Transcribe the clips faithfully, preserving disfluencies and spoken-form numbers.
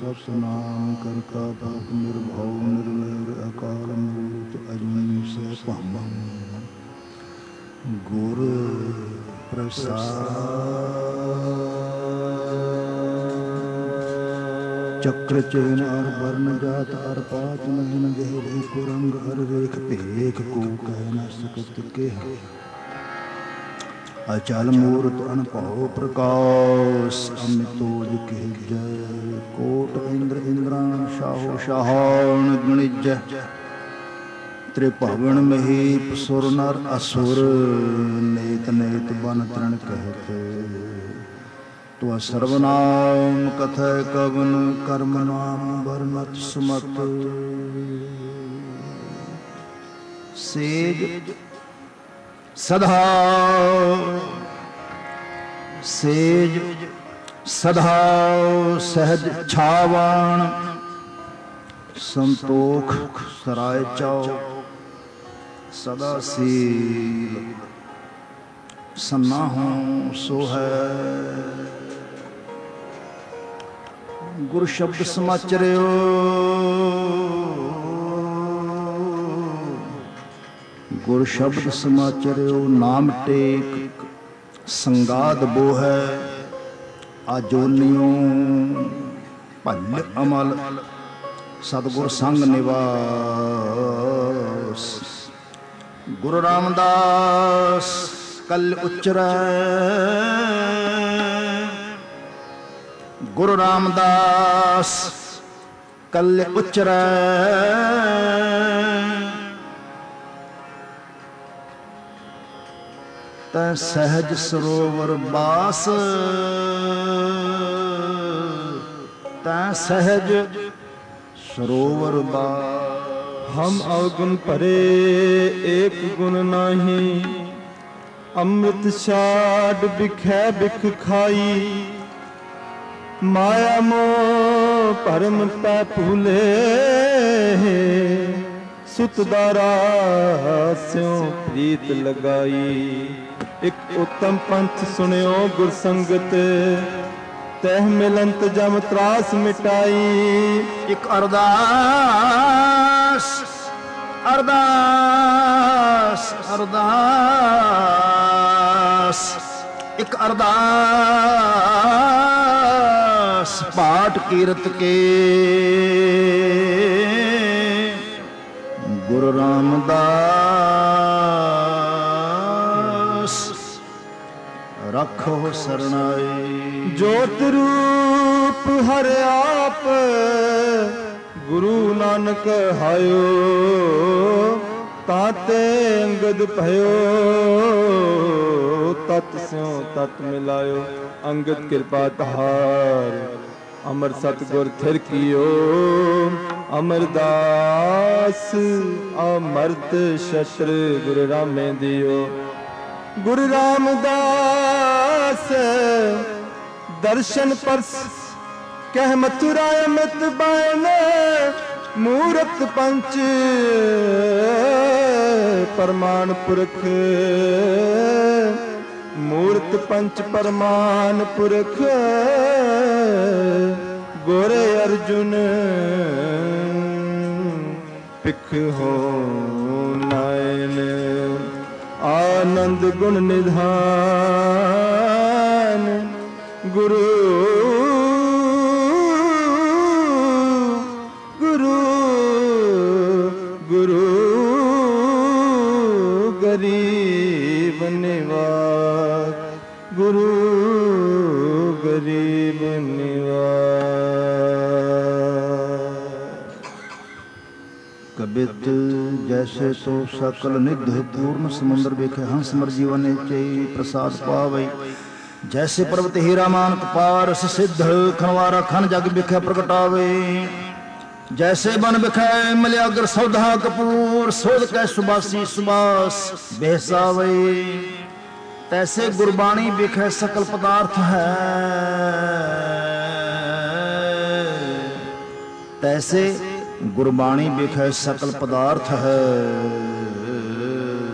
सतनाम करता पुरख निर्भव निर्वैर अकाल मूर्त अजूनी सैभम गुर प्रसाद। चक्र चैन अर वर्ण जात अर पात नयन गहरे कुरंग हर रेख भेख को कह न सकत के अचल मूर्त अनभव प्रकाश अमितोज के जय। कोट इंद्र इंद्राण शाहो शाहान गणिज त्रिभवन महीप सुर नर असुर नेत नेत बन तृण कहते। तो सर्वनाम कथय कवन कर्म नाम वर्णत सुमत। सेज सदा सेज सदा सहज छावान संतोख सराय चाओ सदा सील सन्ना हूँ सो है। गुरु शब्द समाचरियो गुर शब्द समाचरियो नाम टेक संगाद बो है। आजोनियों भल अमल सतगुर संग निवास। गुरु रामदास कल उच्चरै गुरु रामदास कल उच्चरै। तै सहज सरोवर बास तै सहज सरोवर बास। हम अवगुण परे एक गुण नाही अमृत छाड़ बिखै बिख खाई। माया मोह परम पै भूले सुत दारा स्यों प्रीत लगाई। एक उत्तम पंथ सुनियो गुर संगत तह मिलंत जम त्रास मिटाई। एक अरदास अरदास अरदास एक अरदास पाठ कीरत के गुरु रामदास रखो सरनाई। ज्योत रूप हर आप गुरु नानक हायो ताते अंगद भयो तत् स्यों तत् मिलायो। अंगद कृपा तहार अमर सतगुर थिर कियो। अमरदास अमर्त शस्त्र गुरु रामे दियो। गुरु रामदास दर्शन परस कह मथुरा अमित बायन मूरत पंच परमान पुरख। मूरत पंच परमान पुरख गोरे अर्जुन पिख हो नायन। आनंद गुण निधान गुरु गुरु गुरु गरीब निवास। गुरु गरीब निवास। कबित जैसे तो सकल निध पूर्ण समुद्र बेखे हंस मर जीवन चई प्रसाद पावई। जैसे पर्वत हीरा मानक पारस सिद्ध खनवारा खन जग बिखे प्रगटावे। जैसे बन बिखे मल्यागर सौधा कपूर सोध कै सुबासी सुबास बेहसावे। तैसे गुरबाणी बिखे सकल पदार्थ है। तैसे गुरबाणी बिखे सकल पदार्थ है।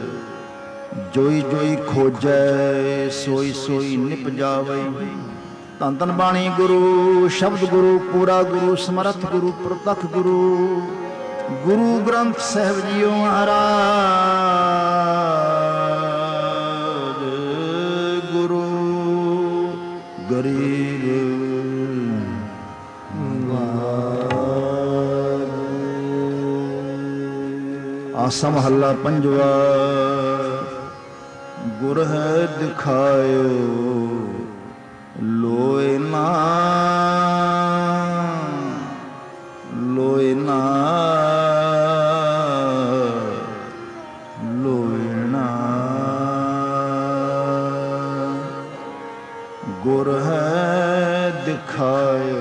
जोई जोई खोजै सोई सोई निप जावै। ਧੰਨ ਧੰਨ ਬਾਣੀ ਗੁਰੂ, ਸ਼ਬਦ ਗੁਰੂ, ਪੂਰਾ ਗੁਰੂ, ਸਮਰੱਥ ਗੁਰੂ, ਪ੍ਰਤੱਖ ਗੁਰੂ, ਗੁਰੂ ਗ੍ਰੰਥ ਸਾਹਿਬ ਜੀਓ ਮਹਾਰਾਜ। ਗੁਰੂ ਗਰੀਬ ਆਸਾ ਮਹੱਲਾ ਪੰਜਵਾ। ਗੁਰ ਹੈ ਦਿਖਾਇਓ ਲੋਏ ਨਾ, ਲੋਏ ਨਾ, ਲੋਏ ਨਾ। ਗੁਰ ਹੈ ਦਿਖਾਇਓ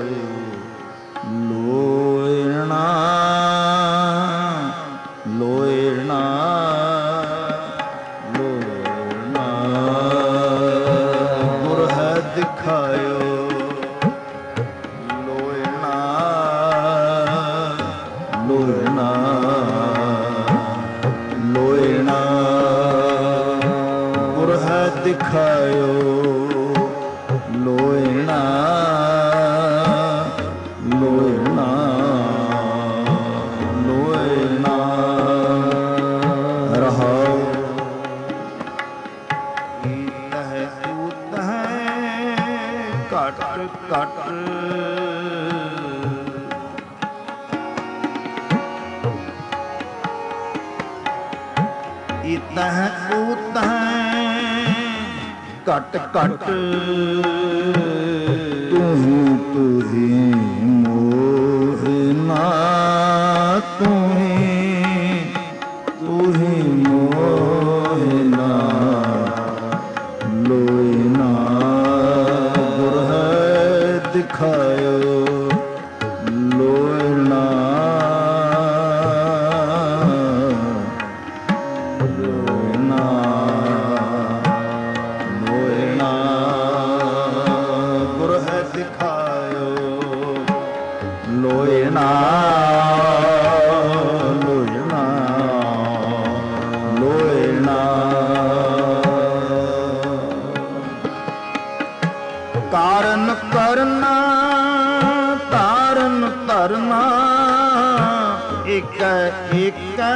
ਲੋਏ ਨਾ, ਲੋਏ ਨਾ, ਲੋਏ ਨਾ। ਗੁਰ ਹੈ ਦਿਖਾਇਓ ਲੋਏ ਨਾ, ਲੋਏ ਨਾ, ਲੋਏ ਨਾ। ਗੁਰ ਹੈ ਦਿਖਾਇਓ ਲੋਏ ਨਾ, ਲੋਏ ਨਾ, ਲੋਏ ਨਾ। ਰਹਾਉ ਈਤ ਹੈ ਊਤ ਹੈ ਘਟ ਘਟ, ਈਤ ਹੈ ਊਤ ਹੈ ਘਟ ਘਟ। ਤੂੰ ਤੁਹੀ ਮੋਹ ਨਾ, ਤੁਹੀ ਤੁਹੀ ਮੋਹ ਨਾ, ਲੋਏ ਨਾ। ਗੁਰ ਹੈ ਦਿਖਾਇਓ ਲੋਏ ਨਾ, ਲੋਏ ਨਾ, ਲੋਏ ਨਾ। ਗੁਰ ਹੈ ਦਿਖਾਇਓ ਲੋਏ ਨਾ, ਲੋਏ ਨਾ, ਲੋਏ ਨਾ। ਕਾਰਨ ਕਰਨਾ ਤਾਰਨ ਧਰਨਾ, ਏਕੈ ਏਕੈ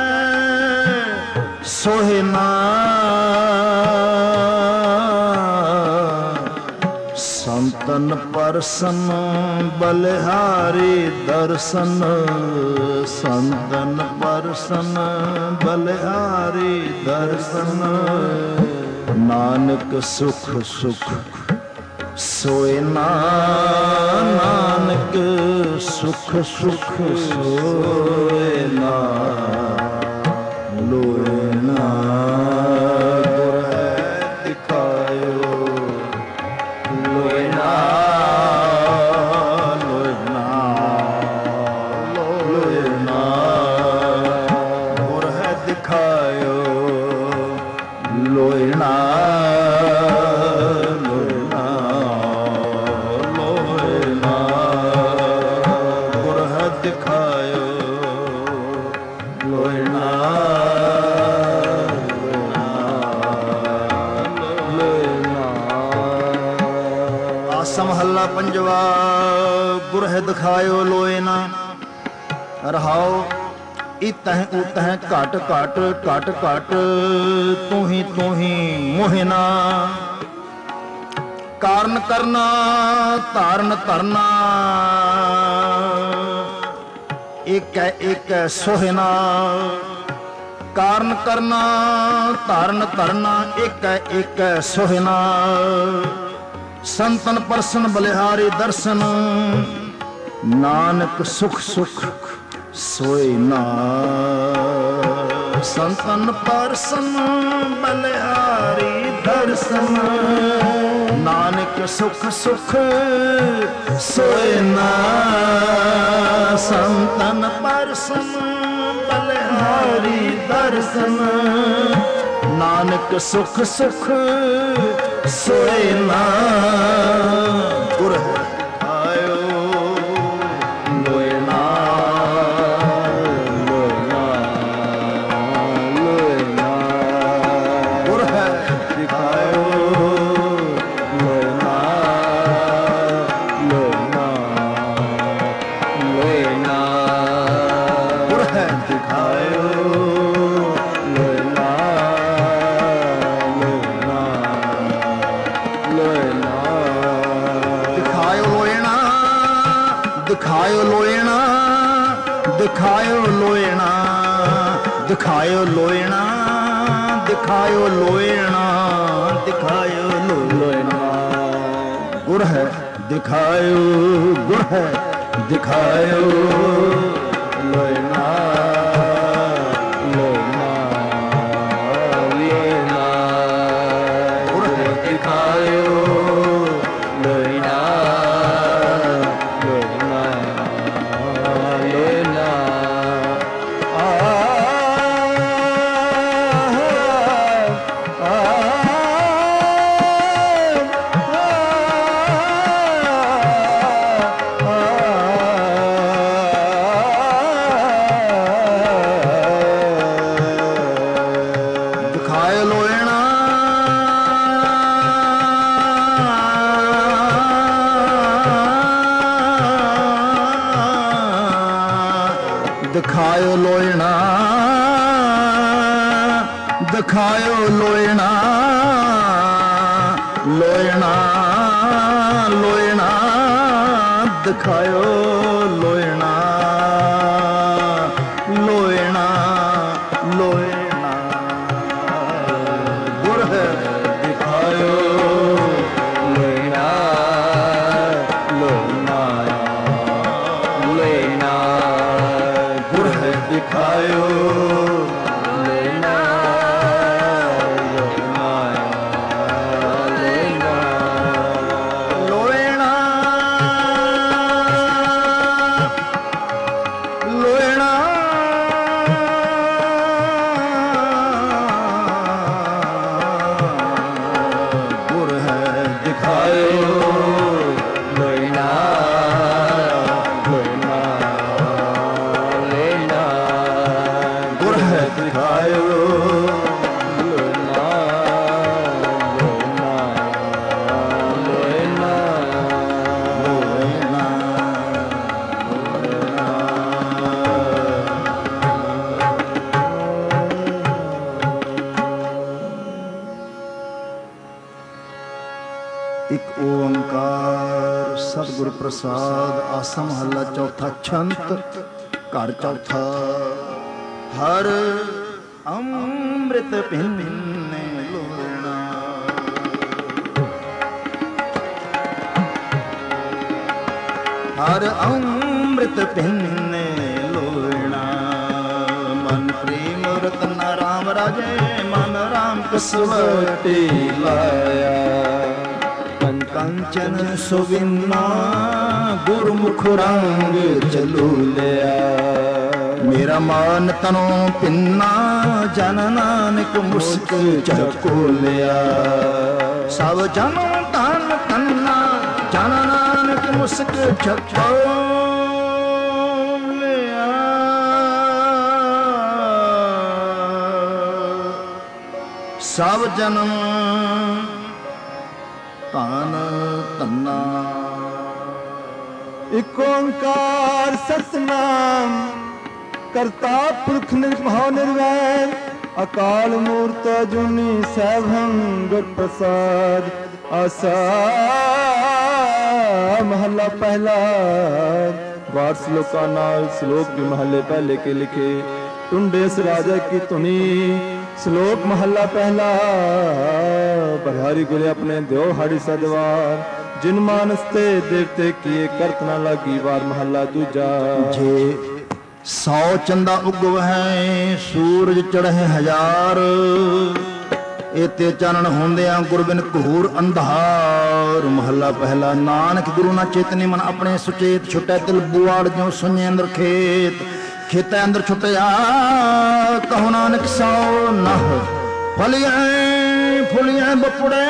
ਸੋਹਿ ਨਾ। ਸੰਤਨ ਪਰਸਨ ਬਲਿਹਾਰੀ ਦਰਸ਼ਨ, ਸੰਤਨ ਪਰਸਨ ਬਲਿਹਾਰੀ ਦਰਸ਼ਨ। ਨਾਨਕ ਸੁਖ ਸੁਖ ਸੋਏ ਨਾ, ਨਾਨਕ ਸੁਖ ਸੁਖ ਸੋਏ ਨਾ, ਲੋਏ ਨਾ। ਗੁਰ ਹੈ ਦਿਖਾਇਓ ਲੋਏ ਨਾ, ਲੋਏ ਨਾ, ਲੋਏ ਨਾ। ਗੁਰ ਹੈ ਦਿਖਾਇਓ ਲੋਏ ਨਾ, ਲੋਏ ਨਾ, ਲੋਏ ਨਾ। ਗੁਰ ਹੈ ਦਿਖਾਇਓ ਲੋਏ ਨਾ, ਲੋਏ ਨਾ। ਆਸਾ ਮਹੱਲਾ ਪੰਜਵਾ। ਗੁਰ ਹੈ ਦਿਖਾਇਓ ਲੋਏ ਨਾ। ਰਹਾਉ ਈਤ ਹੈ ਊਤ ਹੈ ਘਟ ਘਟ, ਘਟ ਘਟ। ਤੂੰ ਹੀ ਤੂੰ ਹੀ ਮੋਹਿ ਨਾ। ਕਾਰਨ ਕਰਨਾ ਧਾਰਨ ਧਰਨਾ, ਏਕੈ ਏਕੈ ਸੋਹਿ ਨਾ। ਕਾਰਨ ਕਰਨਾ ਧਾਰਨ ਧਰਨਾ, ਏਕੈ ਏਕੈ ਸੋਹਿ ਨਾ। ਸੰਤਨ ਪਰਸਨ ਬਲਿਹਾਰੀ ਦਰਸ਼ਨ, ਨਾਨਕ ਸੁਖ ਸੁਖ ਸੋਏ ਨਾ। ਸੰਤਨ ਪਰਸਨ ਬਲਿਹਾਰੀ ਦਰਸ਼ਨ, ਨਾਨਕ ਸੁਖ ਸੁਖ ਸੋਏ ਨਾ। ਸੰਤਨ ਪਰਸਨ ਬਲਿਹਾਰੀ ਦਰਸ਼ਨ, ਨਾਨਕ ਸੁਖ ਸੁਖ ਸੋਏ ਨਾ। ਗੁਰ ਹੈ ਦਿਖਾਇਓ ਲੋਏ ਨਾ, ਲੋਏ ਨਾ, ਲੋਏ ਨਾ। ਗੁਰ ਹੈ ਦਿਖਾਇਓ ਲੋਏ ਨਾ, ਦਿਖਾਇਓ ਲੋਇਣਾ, ਦਿਖਾਇਓ ਲੋਇਣਾ, ਦਿਖਾਇਓ ਲੋਇਣਾ, ਦਿਖਾਇਓ ਲੋਇਣਾ। ਗੁਰ ਹੈ ਦਿਖਾਇਓ, ਗੁਰ ਹੈ ਦਿਖਾਇਓ ਲੋਇਣਾ, ਲੋਇਣਾ, ਲੋਇਣਾ। ਗੁਰ ਹੈ ਦਿਖਾਇਓ ਲੋਇਣਾ, ਲੋਇਣਾ, ਲੋਇਣਾ। ਆ ਦਿਖਾਇਓ ਲੋਇਣਾ, ਦਿਖਾਇਓ ਲੋਇਣਾ, ਲੋਇਣਾ, ਲੋਇਣਾ, ਦਿਖਾਇਓ ਲੋਇਣਾ, ਲੋਇਣਾ, ਲੋਇਣਾ। ਗੁਰ ਹੈ ਦਿਖਾਇਓ ਲੋਇਣਾ, ਲੋਇਣਾ, ਲੋਇਣਾ। ਗੁਰ ਹੈ ਦਿਖਾਇਓ ਲੋਇਣਾ, ਲੋਇਣਾ, ਲੋਇਣਾ, ਲੋਇਣਾ, ਲੋਇਣਾ। ਗੁਰ ਹੈ ਦਿਖਾਇਓ ਲੋਇਣਾ, ਲੋਇਣਾ, ਲੋਇਣਾ। ਗੁਰ ਹੈ ਦਿਖਾਇਓ ਲੋਇਣਾ, ਲੋਇਣਾ, ਲੋਇਣਾ, ਲੋਇਣਾ, ਲੋਇਣਾ। ਇੱਕ ਓੰਕਾਰ ਸਤਿਗੁਰ ਪ੍ਰਸਾਦ। ਆਸਾ ਮਹੱਲਾ ਚੌਥਾ। ਛੰਤ ਘਰ ਚੌਥਾ। ਹਰ ਅੰਮ੍ਰਿਤ ਪਿੰਨੇ ਲੋਇਣਾ, ਹਰ ਅੰਮ੍ਰਿਤ ਪਿੰਨੇ ਲੋਇਣਾ। ਮਨ ਪ੍ਰੇਮ ਰਤਨ ਰਾਮ ਰਾਜੇ, ਮਨ ਰਾਮ ਕਸਵਟੀ ਲਾਇਆ। ਕੰਚਨ ਸੁਵਿੰਨਾ ਗੁਰਮੁਖ ਰੰਗ ਚਲੂ ਲਿਆ। ਮੇਰਾ ਮਾਨ ਤਨੋਂ ਪਿੰਨਾ, ਜਨ ਨਾਨਕ ਮੁਸਕ ਚੱਕੋ ਲਿਆ। ਸਭ ਜਨ ਤਨ ਤੰਨਾ, ਜਨ ਨਾਨਕ ਮੁਸਕ ਚੱਕੋ ਲਿਆ। ਸਭ ਜਨਮ ਧਨ ਧੰਨਾ। ਇਕ ਓੰਕਾਰ ਸਤਿਨਾਮ ਕਰਤਾ ਪੁਰਖ ਨਿਰਭਉ ਨਿਰਵੈਰ, ਅਕਾਲ ਮੂਰਤ ਅਜੂਨੀ ਸੈਭੰ ਗੁਰ ਪ੍ਰਸਾਦ। ਆਸਾ ਮਹੱਲਾ ਪਹਿਲਾ। वार श्लोका नाल श्लोक भी महले पहले के लिखे। टुंडे इस राजा की धुनी श्लोक महला पहला। बरहारी गुरे अपने देव हाड़ी सदवार, जिन मानसते देवते किए करत ना लागी। वार महला दूजा। जे सौ चंदा उगव है सूरज चढ़े हजार, एते चानण होंदिया गुरबिन घूर अंधार। महला पहला। नानक गुरु ना चेतनी मन अपने सुचेत, छुटे तिल बुआड़ जो सुने अंदर खेत। खेते अंदर छुटिया कहो नानक सौ नह, फलिया फुलिया बपुड़े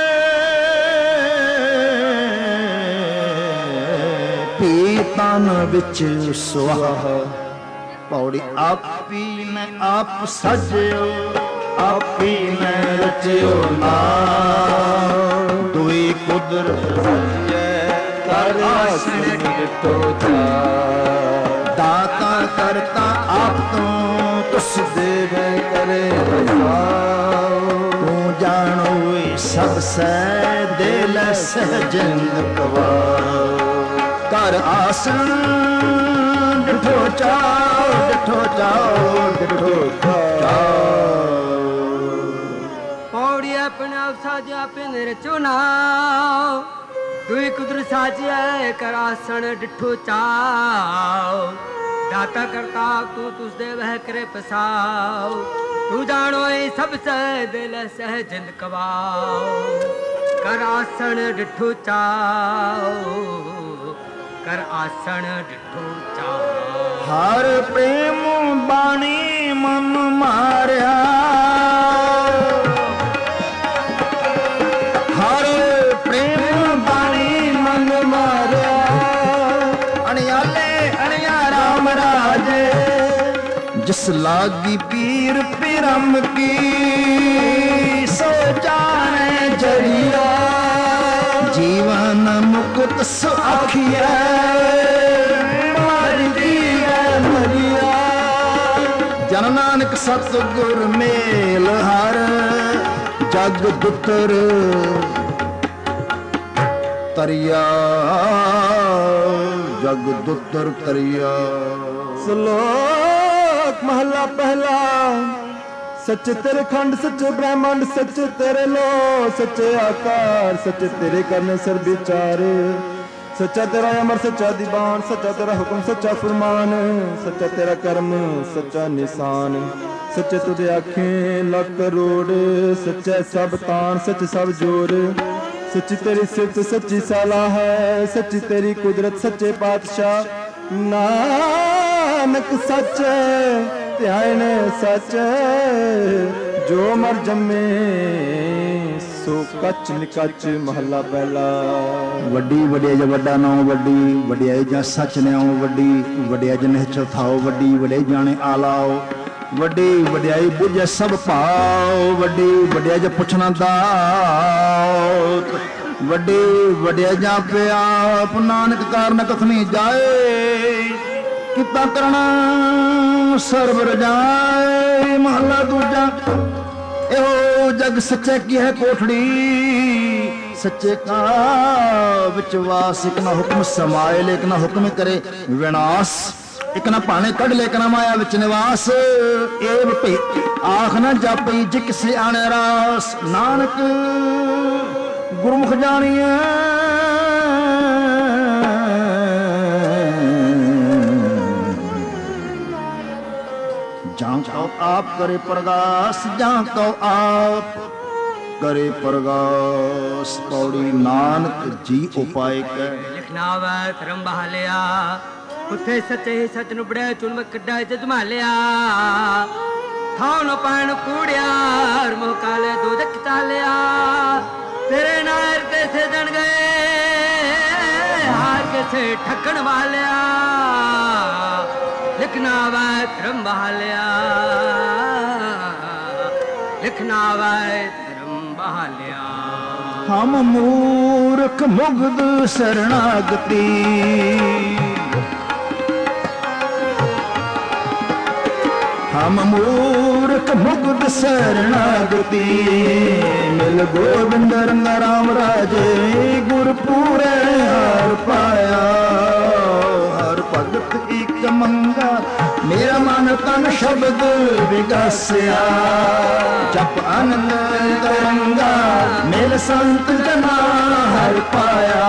पीतन बिच सुहा। पौड़ी आपी ने आप सजो, आपी ने रचियो नाम। दुई कुदरत सजे कर आसन तो जा। दाता करता आप तो तुस देवे करे रजाओ। तू जानो सब से दिल सहजंद कवा। कर आसन डिठो ਚਾਓ ਡਿਠੋ ਚਾਓ ਡਿਠੋ ਚਾਓ। पौड़ी अपने आप साजा पिन रचो नाव दुई कुदर साजिया कर आसन डिठो चाओ। दाता करता तू तुझ दे वह करे पसाओ तू जानो सब से दिल सह जिंद कवाओ। कर आसन डिठो चाओ कर आसन डिठो चाओ। हर प्रेम बाणी मन मारिया हर प्रेम बाणी मन मारिया अणियाले अणिया राम राजे जिस लागी पीर पिरम की सो जाने जरिया जीवन मुकुत सुखिया मरिया जन नानक सतगुर मेल हर जग दुतर तरिया जग दुतर तरिया। श्लोक महला पहला। सच्चे तेरे खंड सच्चे ब्रह्मांड सच्चे तेरे लो सच्चे आकार सच्चे तेरे करने सर विचार। सच्चा तेरा अमर सच्चा दीवान सच्चा तेरा हुक्म सच्चा फरमान सच्चा तेरा कर्म सच्चा निशान। सच्चे तुझे आँखें लाख करोड़ सच्चा सब तान सच सब जोर। सच्ची तेरी सिफत सच्ची सलाह है सच्ची तेरी कुदरत सच्चे पातशाह। नानक सच ध्यान सच जो मर जमे सो कच निकच। महला पहला। वड्डी वडियाई जा वड्डा नाम वड्डी वडियाई जा सच न्याओ वड्डी वडियाई ज निश्चल थाओ वड्डी वडियाई जाने आलाओ वड्डी वडियाई बुझे सब पाओ वड्डी वडियाई ज पुछना दात वड्डी वडियाई जा पे आप नानक कारण कथनी जाए किता करना सर्व रजाए। महला दूजा। एहो जग सच्चे की है कोठड़ी सच्चे का विचवास एक ना हुक्म समाए लेक ना हुक्म करे विनाश एक ना पाने कढ़ लेक ना माया विच निवास। एव पे आख ना जापई जिक से आने रास नानक गुरमुख जानिए जहाँ कहो आप करे प्रगास जहाँ कहो आप करे प्रगास। पौड़ी नानक जी उपाय के लिखना व धर्म बहालिया उथे सच्चे सच नुबड़े चुन कड्डा जजमा लिया। थाव न पान कूड़िया मोह काले दूध चालिया तेरे नार कैसे जन गए हार कैसे ठक्कन वालिया। लिखना व धर्म बहालिया लिखना व धर्म बहालिया। हम मूर्ख मुग्ध शरणागति हम मूर्ख मुग्ध शरणागति मिल गोविंद रंग राम राजे गुरपुरे हर पाया। हर भगत एक मंगा मेरा मन तन शब्द विगस्या जप आनंद तरंगा मेल संत जना हर पाया।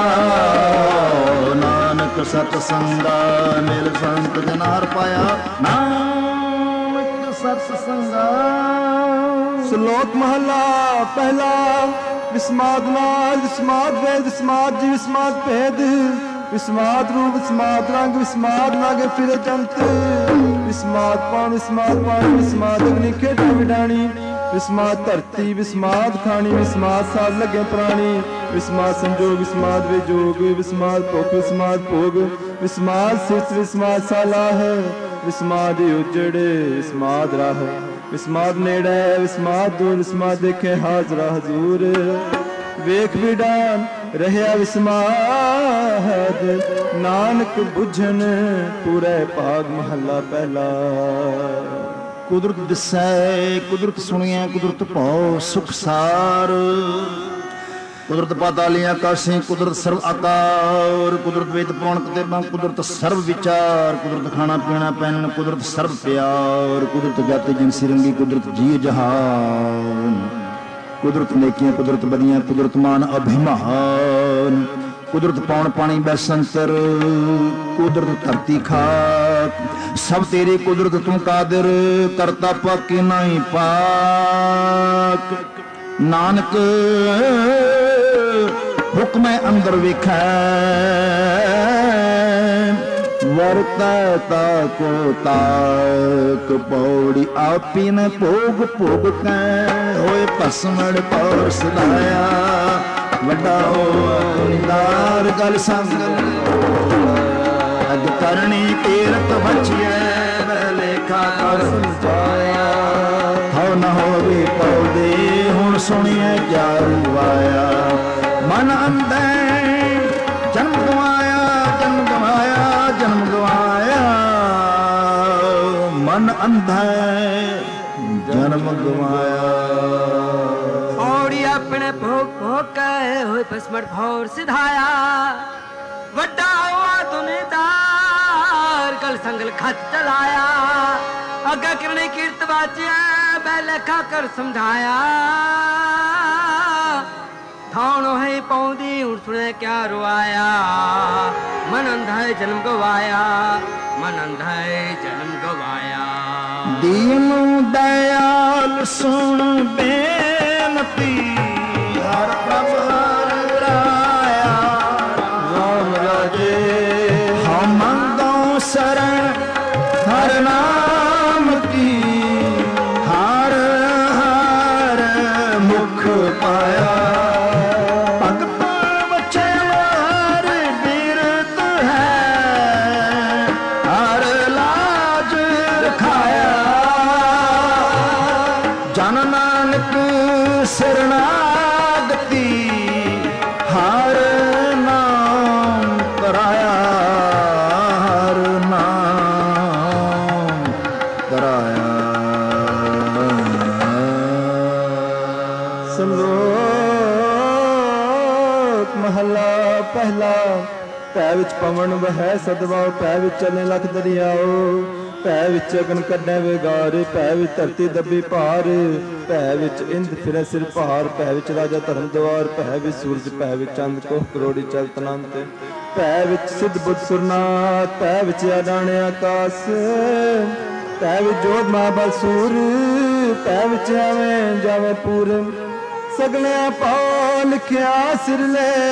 नानक सतसंगा मेल संत जना हर पाया नानक सतसंगा। श्लोक महला पहला। विस्माद नाद विस्माद वेद विस्माद जी विस्माद भेद विस्माद रूप विस्माद रंग विस्माद नागे फिर जंत विस्माद पान विस्माद पानी विस्माद अग्नि खेड़ा विडाणी विस्माद धरती विस्माद खानी विस्माद साध लगे प्राणी विस्माद संजोग विस्माद विजोग विस्माद भोग विस्माद भोग विस्माद सिर विस्माद साला है विस्माद उजड़े विस्माद राह विस्माद नेड़े विस्माद दूर विस्माद देखे हाजरा हजूर वेख विडान रहया विस्माद नानक बुझन पूरे भाग महला पहला। कुदरत दिसै कुदरत सुनिए कुदरत भौ सुख सार ਕੁਦਰਤ ਪਾਤਾਲੀ ਆਕਾਸ਼ੀ ਕੁਦਰਤ ਸਰਵ ਆਕਾਰ ਕੁਦਰਤ ਵੇਦ ਪੁਰਾਣ ਕਿਤਾਬਾਂ ਕੁਦਰਤ ਸਰਵ ਵਿਚਾਰ ਕੁਦਰਤ ਖਾਣਾ ਪੀਣਾ ਪਹਿਨਣ ਕੁਦਰਤ ਸਰਵ ਪਿਆਰ ਕੁਦਰਤ ਜਾਤੀ ਜਿਨਸੀ ਰੰਗੀ ਕੁਦਰਤ ਜੀ ਜਹਾਨ ਕੁਦਰਤ ਨੇਕੀਆਂ ਕੁਦਰਤ ਬਦੀਆਂ ਕੁਦਰਤ ਮਾਨ ਅਭਿਮਾਨ ਕੁਦਰਤ ਪੌਣ ਪਾਣੀ ਬੈਸੰਤਰ ਕੁਦਰਤ ਧਰਤੀ ਖਾਕ ਸਭ ਤੇਰੀ ਕੁਦਰਤ ਤੂੰ ਕਾਦਰ ਕਰਤਾ ਪਾਕੀ ਨਹੀਂ ਪਾਕ ਨਾਨਕ ਹੁਕਮੈ ਅੰਦਰ ਵੇਖੈ ਵਰਤੈ ਤਾ ਕੋ ਤਾਕ ਪੌੜੀ ਆਪੀ ਨ ਭੋਗ ਭੋਗ ਕੈ ਹੋਏ ਭਸਮੜ ਪੌਰ ਸਦਾਇਆ ਵੱਡਾ ਹੋਦਾਰ ਗਲ ਸੰਗ ਅਗ ਕਰਨੀ ਤੀਰਤ ਬਚਿਐ ਬਹਿ ਲੇਖਾ ਕਰ ਸੁਝਾਇਆ ਹਉ ਨ ਹੋਵੇ ਪੌਦੇ ਹੁਣ ਸੁਣੀਐ ਜਾਰੂ ਆਇਆ ਮਨ ਅੰਧੈ ਜਨਮ ਗਵਾਇਆ ਜਨਮ ਗਵਾਇਆ ਜਨਮ ਗਵਾਇਆ ਮਨ ਅੰਧੈ ਜਨਮ ਗਵਾਇਆ ਔੜੀ ਆਪਣੇ ਭੋਗ ਭੋਗ ਕੇ ਹੋਏ ਭਸਮੜ ਭੌਰ ਸਿਧਾਇਆ ਵੱਡਾ ਹੋਆ ਦੁਨੀਦਾਰ ਗਲ ਸੰਗਲ ਖਤ ਚਲਾਇਆ ਅੱਗਾ ਕਰਨੇ ਕੀਰਤ ਵਾਚਿਆ ਬੈ ਲੇਖਾ ਕਰ ਸਮਝਾਇਆ ਥਾਉਣੋ ਹੈ ਪੌਂਦੀ ਹੁਣ ਸੁਣਿਆ ਕਿਆ ਰੁਆਇਆ ਮਨ ਅੰਧਾ ਜਨਮ ਗਵਾਇਆ ਮਨ ਅੰਧਾ ਜਨਮ ਗਵਾਇਆ ਦੀਨ ਦਇਆਲ ਸੁਣ ਬੇਨਤੀ ਹਰ ਪ੍ਰਭ ਹਰ ਰਾਇਆ ਰਾਮ ਰਾਜੇ ਹਮ ਮੰਗੋ ਸਰਣ ਹਰ ਨਾਮ ਕੀ ਹਰ ਹਰ ਮੁਖ ਪਾਇਆ शरणागति हर नाम कराया हर नाम कराया श्लोक महला पहला पै विच पवन वह सदवा पै विच चले लख दरियाओ पै विच अगन कड्डे विगार पै विच धरती दबी भार पै विच इंद फिरे सिर पहाड़ पै विच राजा धर्म द्वार पै विच सूरज पै विच चंद कोह करोड़ी चलत अनंत पै विच सिद्ध बुद्ध सुरनाथ पै विच अडाणे आकाश पै विच जोध महाबल सूर पै विच आवें जावें पूर सगले पाओ लिखिया सिर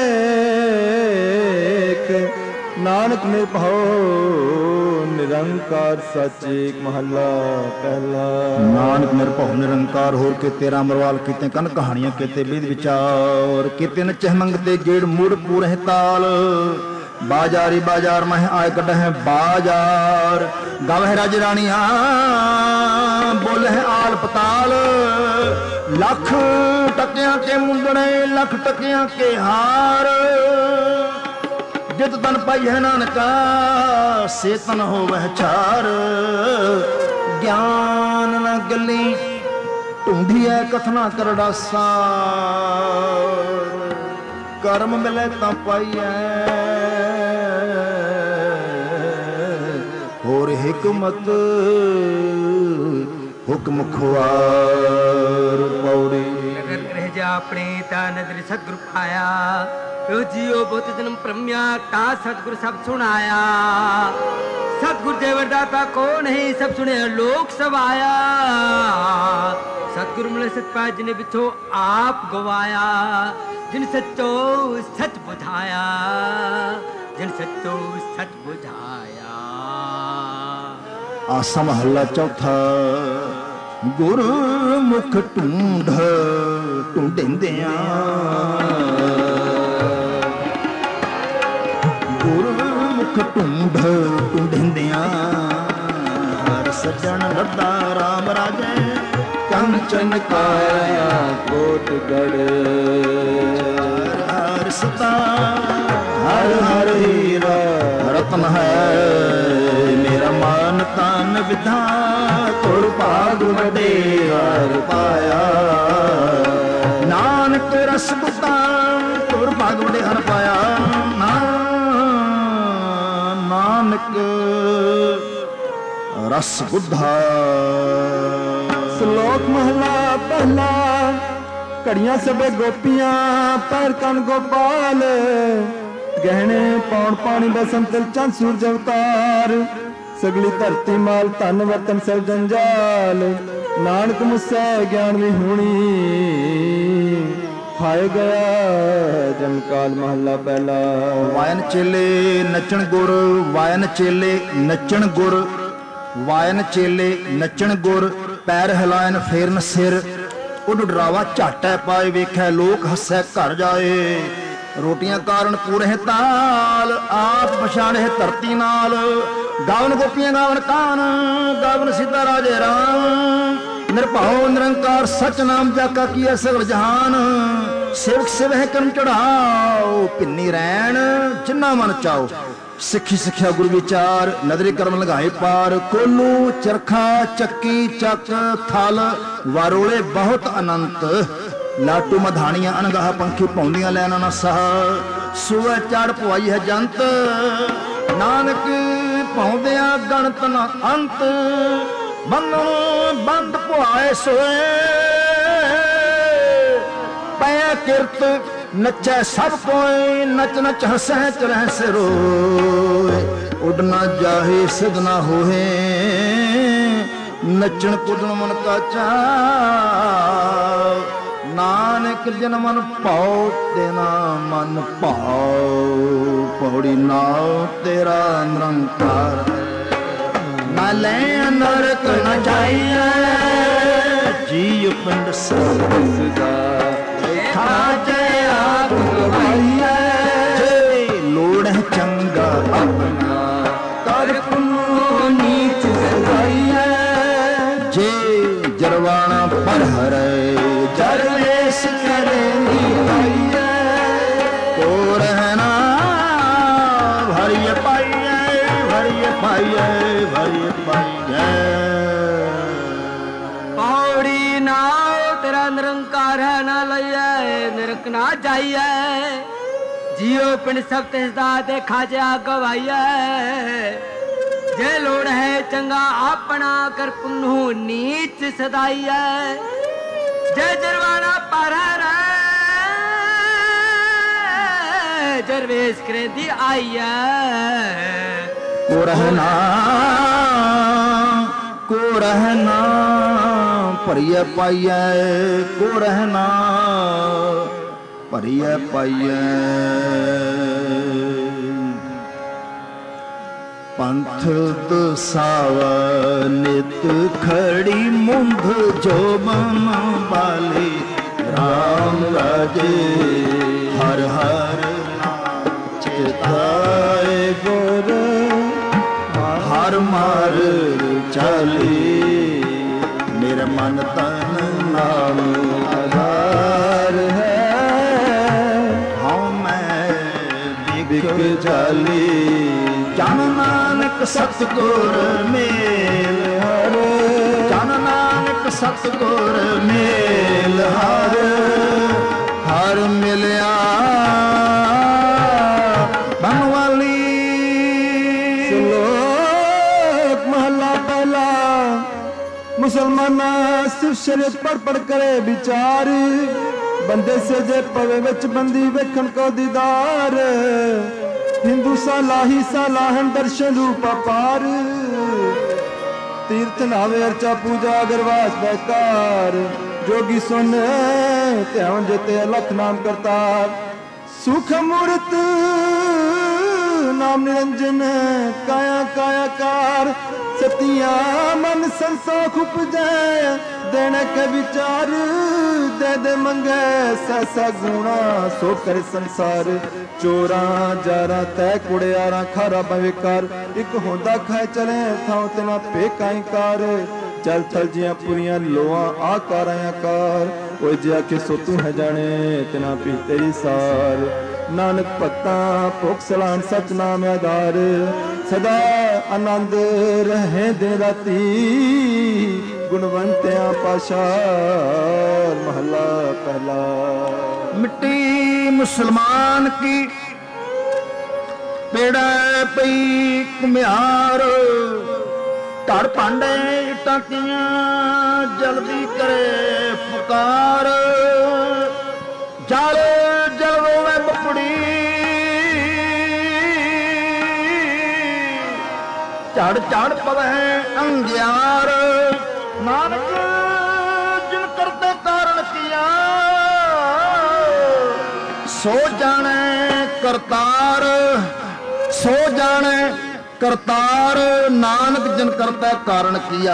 लेख नानक ने भाओ निरंकार सच एक महला पहला नानक निरभਉ निरंकार होर के तेरा मरवाल किते कन कहानियां किते वेद विचार किते नचह मंगते जेड़ मूड़ पूरे ताल बाजारी बाजार मह आय कटह बाजार गावह राज रानिया बोले आल पताल लख टकिया के मुंदड़े लख टकिया के हार जित तन पाई है नानका से तन हो वह चार ज्ञान न गली ढूंढी है कथना करड़ा सार कर्म मिले ता पाई है होर हिकमत हुक्म खुआर पौड़ी नगर गृह जा अपने ता नदर सतगुरु पाया जियो बहुत जन्म प्रम्या ता सतगुरु सब सुनाया सतगुरु देवरदाता को नहीं सब सुने लोक सब आया सतगुरु मिले सतपाल जिन्हें बिछो आप गवाया जिन सच्चो सच बुझाया जिन सच्चो सच बुझाया। आसा महला चौथा गुरु मुख ढूंढ ढूंढेंदिया मुख ढूंढ ढूंढेंदिया हर सज्जन लद्दा राम राजे कंचन काया कोटगढ़ हर सता हर हर हीरा रत्न है मेरा मान तन विधा तुर भाग वडे हर पाया नानक रस बुता रस बुद्धा। श्लोक महला पहला। घड़ियां सबे गोपियां पैर कन गोपाल, गहने पौन पानी बसंत चंद सूरज अवतार, सगली धरती माल धन वतन सब जंजाल, नानक मुस्सै ज्ञान विहूणी, खाए गया जमकाल महला पहला। वायन चेले नचन गुर, वायन चेले नचन गुर, वायन चेले नचन गुर, पैर हिलायन फेरन सिर, उड डरावा झाटै पाए वेखै लोक हसै घर जाए, रोटियां कारण पूरे ताल, आप पछाणे धरती नाल, गावन गोपियां गावन कान, गावन सीता राजे राम, निरभाओ निरंकार सच नाम जाका किया सगल जहान, सेवक सेवह करम चढ़ाओ, पिन्नी रैन जिन्ना मन चाओ, सिखी सिखिया गुरु विचार, नदरी कर्म लगाए पार, कोलू चरखा चक्की चक थल, वारोले बहुत अनंत, लाटू मधानियां अनगाह पंखी पौंदियां लैना न सह, सुबह चढ़ पवाई है जंत, नानक पौंदिया गणत न अंत, बंधन बंद पुआए सोए, पै किरत नचै सब कोई, नच नच हसै चरह से रोए, उड़ना जाहे सिद्ध ना होए, नचन कुदन मन का चाव, नानक जन मन पाओ तेना मन पाओ, पौड़ी नाव तेरा निरंकार, न ले नरक न जाइए, जीव पिंड सदा आप लोड़ है चंगा अपना, कर नीच सजाइए, जे जरवाना पर हरे, जरवेश करे नीताइए, को रहना भरिय पाइए, भरिय पाइए, भरिय पाइए। पौड़ी नाव तेरा निरंकार है ना लइए, निरक ना जाइए, जियो पिंड सब तिसदा देखा जा गवाइए, जे लोड़ है चंगा अपना कर पुन्हू नीच सदाइए, जे जरवाना पर है जरवेश करेंदी आइए, को रहना को रहना परिय पाइए, को रहना परिय पाइए, पंथ दसावा नित खड़ी मुंध जो बन बाली, राम राजे हर हर चिताए गुर, हर मार चली, मेरे मन तन नाम आधार है, हाँ मैं बिक जाली, जन नानक सतगुर मेल हर, जन नानक सतगुर मेल हर, हर मिलिया बनवाली। श्लोक महला पहला। मुसलमान सिर्फ शरीयत पढ़ पढ़ करे विचार, बंदे से जे पवे विच बंदी वेखण को दीदार, हिंदू सालाही सालाहन दर्शन रूप अपार, तीर्थ नावे अर्चा पूजा अगरवास बेकार, जोगी सुन ध्यान जेते अलख नाम करतार, सुख मूर्त नाम निरंजन काया कायाकार, सतिया मन संसोख उपजय, देने के विचार दे दे मंगे, सैसा गुणा सो कर संसार, चोरा जारा तय कुड़ियारा खारा बविकार, एक होंदा खाए चले थां तेना पे काई कार, चल थल जिया पुरिया लोआ आकार आकार, ओ जिया के सो तू है जाने तेना पी तेरी सार, नानक भक्ता भुख सलान सच नाम आधार, सदा आनंद रहे दिन राती, गुणवंत्या पाशार महला पहला। मिट्टी मुसलमान की पेड़ा पई कुम्हार, ਧੜ ਭਾਂਡੇ ਟਾਕੀਆਂ ਜਲਦੀ ਕਰੇ ਪੁਕਾਰ, ਜਲ ਜਲ ਰੋਵੇ ਬਪੜੀ ਝੜ ਝੜ ਪਵੈ ਅੰਗਿਆਰ। ਨਾਨਕ ਜਿਨ ਕਰਤੇ ਕਾਰਨ ਕੀਆ ਸੋ ਜਾਣੈ ਕਰਤਾਰ, ਸੋ ਜਾਣੈ ਕਰਤਾਰ। ਨਾਨਕ ਜਿਨ ਕਰਤਾ ਕਾਰਨ ਕੀਆ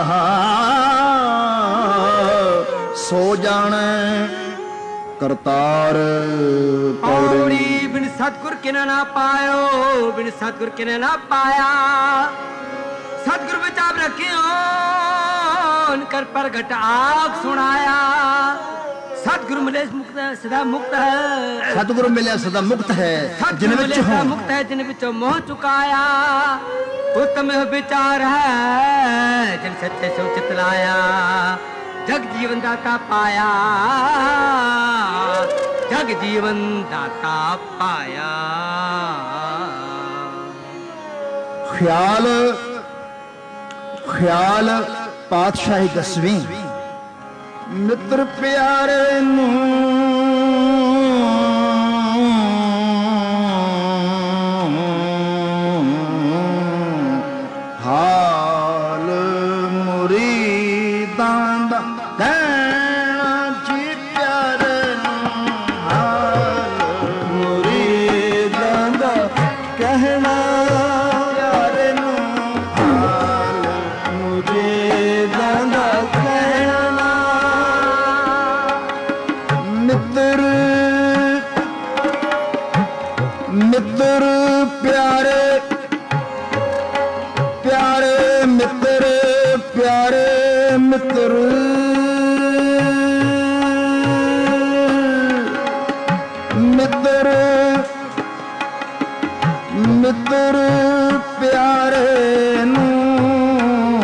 ਸੋ ਜਾਣੈ ਕਰਤਾਰ। ਪੌੜੀ ਬਿਨ ਸਤਿਗੁਰ ਕਿਨੇ ਨਾ ਪਾਇਓ, ਬਿਨ ਸਤਿਗੁਰ ਕਿਨੇ ਨਾ ਪਾਇਆ। ਸਤਿਗੁਰ ਵਿੱਚ ਆਪ ਰੱਖਿਓ ਕਰ ਪ੍ਰਗਟ ਆਖ ਸੁਣਾਇਆ। ਸਤਿਗੁਰੂ ਮਿਲੇ ਮੁਕਤ ਹੈ ਸਦਾ ਮੁਕਤ ਹੈ, ਸਤਿਗੁਰੂ ਮਿਲਿਆ ਸਦਾ ਮੁਕਤ ਹੈ ਜਿਨ ਵਿੱਚ ਹੋ ਮੁਕਤ ਹੈ, ਜਿਨ ਵਿੱਚੋਂ ਮੋਹ ਚੁਕਾਇਆ। ਉਤਮ ਵਿਚਾਰ ਹੈ ਜਿਨ ਸੱਚੇ ਸੋ ਚਿਤ ਲਾਇਆ। ਜਗ ਜੀਵਨ ਦਾਤਾ ਪਾਇਆ, ਜਗ ਜੀਵਨ ਦਾਤਾ ਪਾਇਆ। ਖਿਆਲ ਖਿਆਲ ਪਾਤਸ਼ਾਹੀ ਦਸਵੀਂ। ਮਿੱਤਰ ਪਿਆਰੇ ਨੂੰ ਹਾਲ ਮੁਰੀਦਾਂ ਦਾ ਕਹਿਣਾ ਜੀ ਪਿਆਰੇ ਨੂੰ, ਹਾਲ ਮੁਰੀਦਾਂ ਦਾ ਕਹਿਣਾ ਪਿਆਰੇ ਨੂੰ, ਹਾਲ ਮੁਰੀਦਾਂ ਦਾ ਕਹਿਣਾ। ਮਿੱਤਰ ਮਿੱਤਰ ਪਿਆਰੇ ਪਿਆਰੇ ਮਿੱਤਰ ਪਿਆਰੇ ਮਿੱਤਰ ਮਿੱਤਰ ਮਿੱਤਰ ਪਿਆਰੇ ਨੂੰ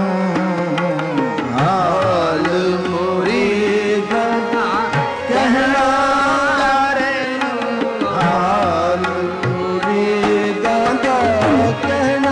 ਹਾਲ ਮੁਰੀਦਾਂ ਦਾ ਕਹਿਣਾ ਪਿਆਰੇ ਨੂੰ, ਹਾਲ ਮੁਰੀਦਾਂ ਦਾ ਕਹਿਣਾ।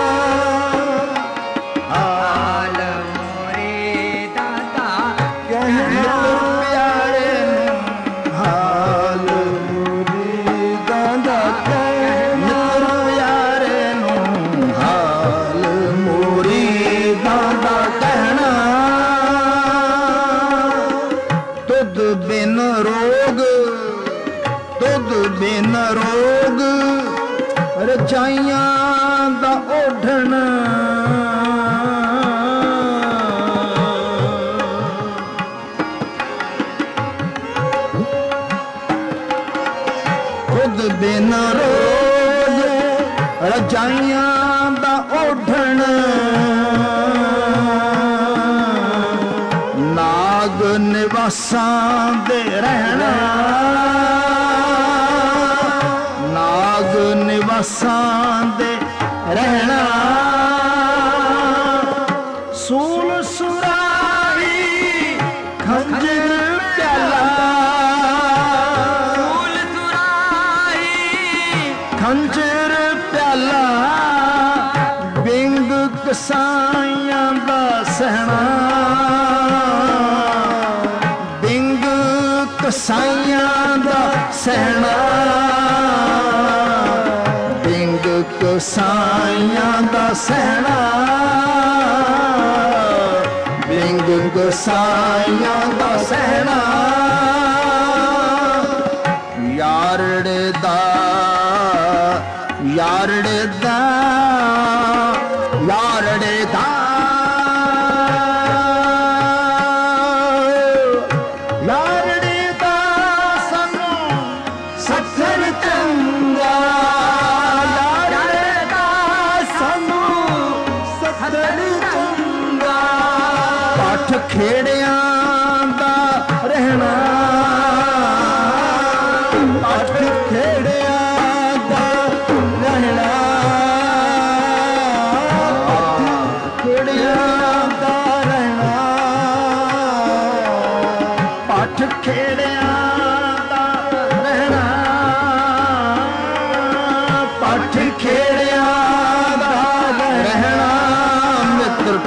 ਹਾਲ ਮੁਰੀਦਾਂ ਦਾ ਕਹਿਣਾ ਪਿਆਰੇ ਨੂੰ, ਹਾਲ ਮੁਰੀਦਾਂ ਦਾ ਕਹਿਣਾ। ਪਿਆਰੇ ਨੂੰ ਹਾਲ ਮੁਰੀਦਾਂ ਦਾ ਕਹਿਣਾ। ਦੁੱਧ ਬਿਨ ਰੋਗ ਦੁੱਧ ਬਿਨ ਰੋਗ ਰਜਾਈਆਂ ਦਾ ਓਢਣ। ਦੁੱਧ ਬਿਨ ਰੋਗ ਰਜਾਈਆਂ ਦਾ ਓਢਣ। ਨਾਗ ਨਿਵਾਸਾਂ ਦੇ ਰਹਿਣਾ, ਨਾਗ ਨਿਵਾਸਾਂ ਦੇ ਰਹਿਣਾ। ਸੂਲ ਸੁਰਾਹੀ ਖੰਜਰ ਪਿਆਲਾ, ਫੂਲ ਸੁਰਾਹੀ ਖੰਜਰ ਪਿਆਲਾ। ਬਿੰਗ ਕਸਾਈਆਂ ਦਾ ਸਹਿਣਾ, ਬਿੰਗ ਕਸਾਈਆਂ ਦਾ ਸਹਿਣਾ। ਬਿੰਗ ਕਸਾਈਆਂ ਦਾ ਸਹਿਣਾ, ਬਿੰਗ ਕਸਾਈਆਂ ਦਾ ਸਹਿਣਾ। ਯਾਰੜੇ ਦਾ ਯਾਰੜੇ ਦਾ ਯਾਰੜੇ ਦਾ ਯਾਰੜੇ ਦਾ ਸਾਨੂੰ ਸੱਥਰ ਚੰਗਾ। ਯਾਰੜੇ ਦਾ ਸਾਨੂੰ ਸੱਥਰ ਚੰਗਾ। ਪੱਠ ਖੇੜਿਆਂ ਦਾ ਰਹਿਣਾ, ਪੱਠ ਖੇੜਿਆਂ ਦਾ ਰਹਿਣਾ। ਪੱਠ ਖੇੜਿਆਂ ਦਾ ਰਹਿਣਾ, ਪੱਠ ਖੇੜਿਆਂ ਦਾ ਰਹਿਣਾ। ਪੱਠ ਖੇੜਿਆਂ ਦਾ ਰਹਿਣਾ।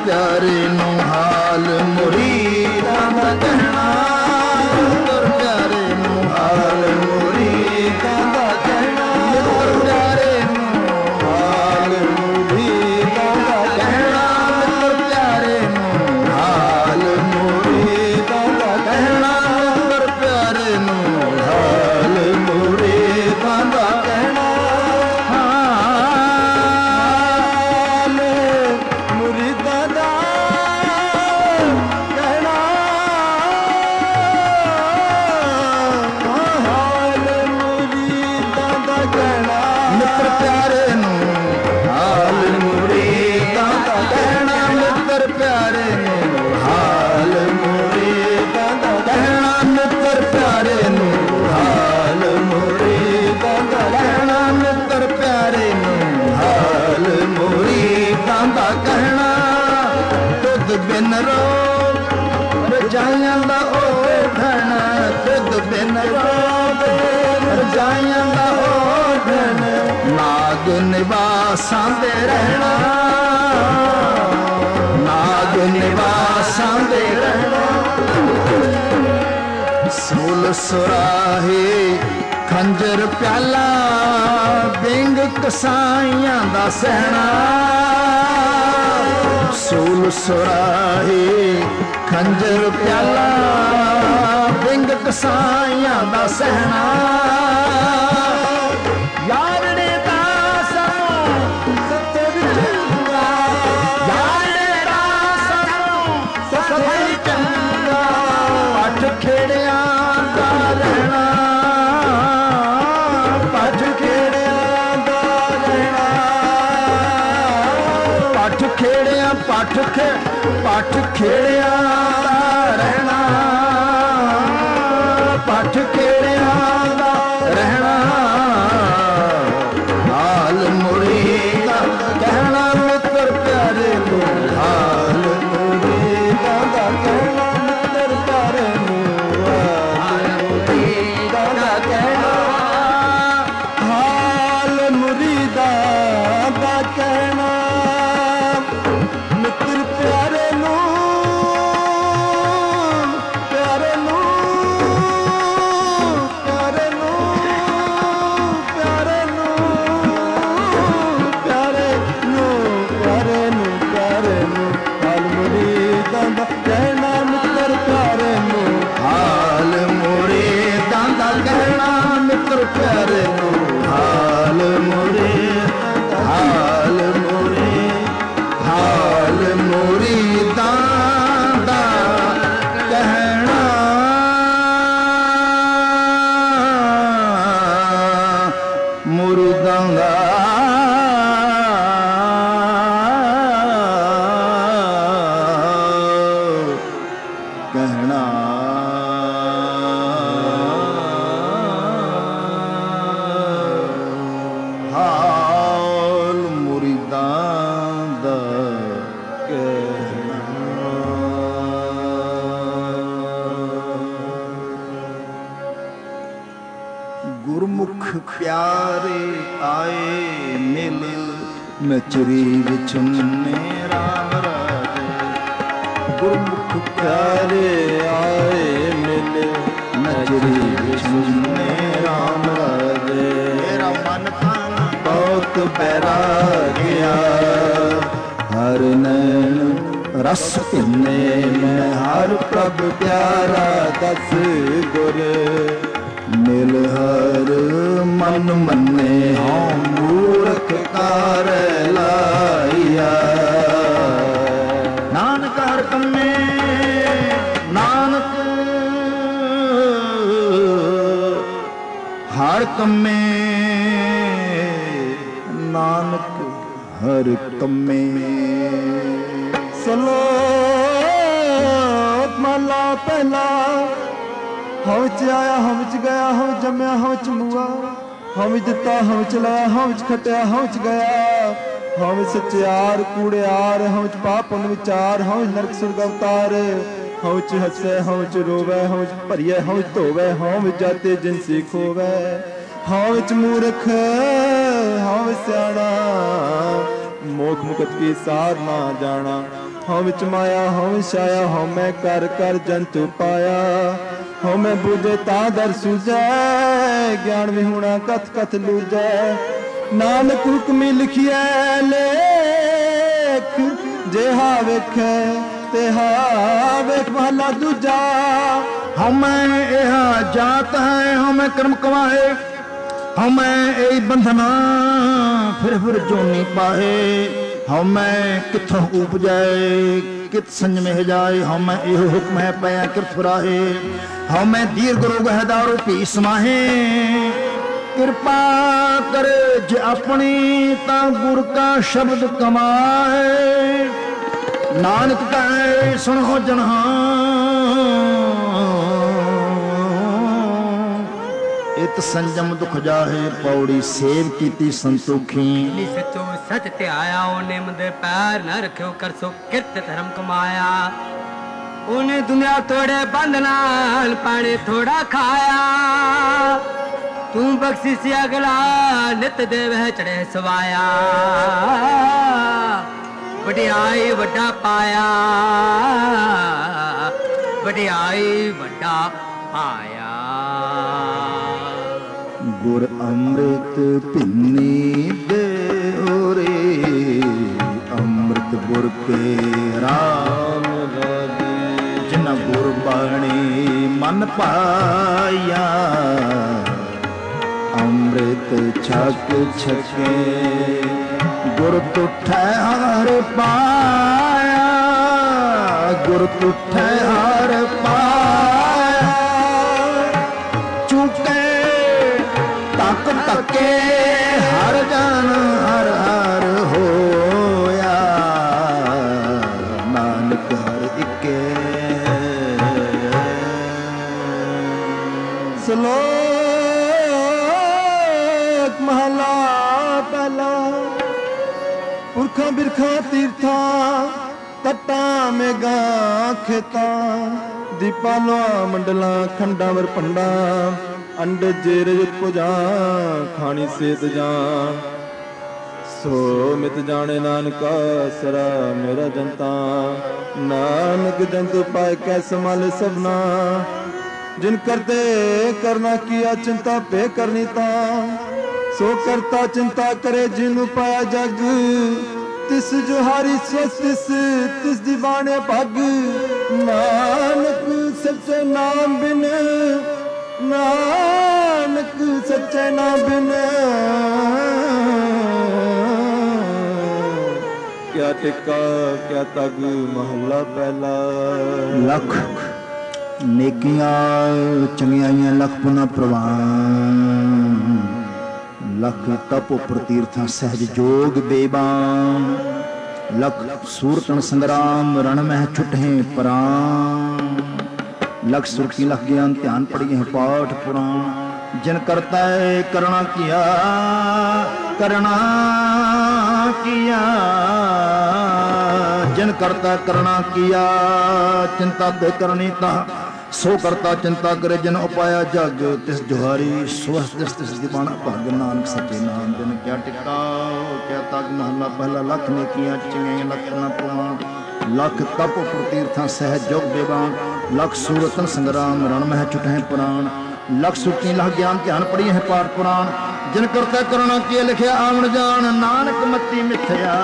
प्यारे नु हाल मुरीदां दा कहना मित्र प्यारे नु हाल मुरीदां दा कहना मित्र प्यारे नु हाल मुरीदां दा कहना मित्र प्यारे नु हाल मुरीदां दा कहना मित्र प्यारे नु हाल मुरीदां दा कहना बिन रोग रजाइयां दा ओढ़न खुद बिन रोग रजाइयां दा ओढ़न नाग निवासां दे रहना नाग निवासां दे रहना सूल सुराहे खंजर प्याला बिंग कसाइयां दा सहना सूल सुराहे खंजर प्याला बिंग कसाइयां दा सहना यारने दा सनों सत्ते विचंगा यारने दा सनों सत्ते विचंगा पठ खेड़ियां दा रहना पठ खेड़ियां दा रहना पठ खेड़ियां पठ खे पठ खेड़ियां दा रहना पठ खेड़ियां दा रहना हाल मुरीदा कहना मित्र प्यारे नु हाल मुरीदा दा कहना मित्र प्यारे नु हाल मुरीदा दा कहना हाल मुरीदा दा कहना मित्र प्यारे नु प्यारे नु प्यारे नु प्यारे नु प्यारे नु प्यारे नु प्यारे नु हाल मुरीदां दा कहना मित्र प्यारे नु हाल मुरीदां दा कहना मित्र प्यारे नु हाल मुरीद हाल मुरीद हाल मुरीदां दा कहना मुरीदां दा कहना हाल मुरीदां दा कहना गुरमुख प्यारे आए मिल नचरी विचुन्ने राम राजे गुरमुख प्यारे आए मिल नचरी विचुन्ने राम राजे मेरा मन तन बहुत बैरागिया हर नैन रस पिन्ने मैं हर प्रभ प्यारा दस गुर मिल हर मन मन्ने हम मूर्ख कार लाइया नानक हर कम्मे नानक हर कम्मे नानक हर कम्मे सलोक महला पहला हम च आया हम च गया हम जमया हम च मुआ हम दिता हम चलाया हम च खटिया हम च गया हम सचियार कूड़ियार हम च पापन विचार हम नरक सुर्ग अवतार हम च हसे हम च रोवे हम च भरिए हम च धोवे हम जाते जिनसी खोवे हम च मूर्ख हम स्याणा मोख मुकत की सार ना जाना। हूँ विच माया हूँ छाया हूँ मैं कर कर जंतु पाया। हूँ मैं बूझे ता दर सूझै ज्ञान विहूणा कथ कथ लूझै। नानक हुक्मी लिखिए लेख जेहा वेखै तेहा वेख महला दूजा। हमें यह जात है हमें कर्म कमाए हमें यही बंधना फिर फिर जोनी पाए। हमें किथों उपजाए कित संजम है जाए। हमें यह हुक्म है पया कित फुराहे। हमें दीर्घ रोग है दारू पी समाहे। कृपा करे जे अपनी ता गुर का शब्द कमाए। नानक कहे सुनो जनहा इत संजम दुख जाहे। पौड़ी सेव कीती संतोखी। सचो सच ते आया उन्हें मुंदे पैर न रखियो कर सो किरत धर्म कमाया। उन्हें दुनिया तोड़े बंधनान पाने थोड़ा खाया। तू बख्शी सी अगला नित देव है चढ़े सवाया। वडियाई वड्डा पाया वडियाई वड्डा पाया। गुर अमृत पिन्नी दे रे अमृत गुर के राम जिन गुर बाणी मन पाया। अमृत छक छके गुर तुठै हर पाया। गुर तुठै हर पाया। चूके तक तके हर जन हर हर होया। नानक हर इके श्लोक महला पहला। पुरखा बिरखा तीर्था तट्टा में गा खेता। दीपालो मंडला खंडा वर पंडा। अंड जेर पुजा खानी सेत जा। सो मित जाने नानका सरा मेरा जनता। नानक जंतु पाए कै संभाले सबना। जिन करते करना किया चिंता पे करनी ता। सो करता चिंता करे जिन पाया जग। तिस जुहारी तिस तिस दीवाने पग। नानक सच्चे नाम बिन नानक सच्चे नाम बिन क्या टिका क्या तग। महला पहला। लख नेकियां चंगियाइयां लख पुना प्रवान। लख तप उपर तीर्थां सहज जोग बेबान। लख सूरतन संग्राम रण मह छुटे प्राण। लख सुरती लख ज्ञान ध्यान पढ़िए पाठ पुराण। जिन करता है करना किया करना किया। जिन करता करना किया चिंता दे करनी ता। सो करता चिंता करे जिन उपाया जग। तिस जुहारी सुहस तिस तिस दीवाना भाग। नानक सच्चे नाम बिन क्या टिका क्या तग। महला पहला। लख नेकियां चंगियां लख ना प्रमाण। लख तप उपर तीर्थां सहज जोग बेबान। लख सूरतन संग्राम रण मह छुटे प्राण। लख सुरती लख ज्ञान ध्यान पढ़ी है पाठ पुराण। जिन करता करना किए लिखे आवन जान। नानक मती मिथ्या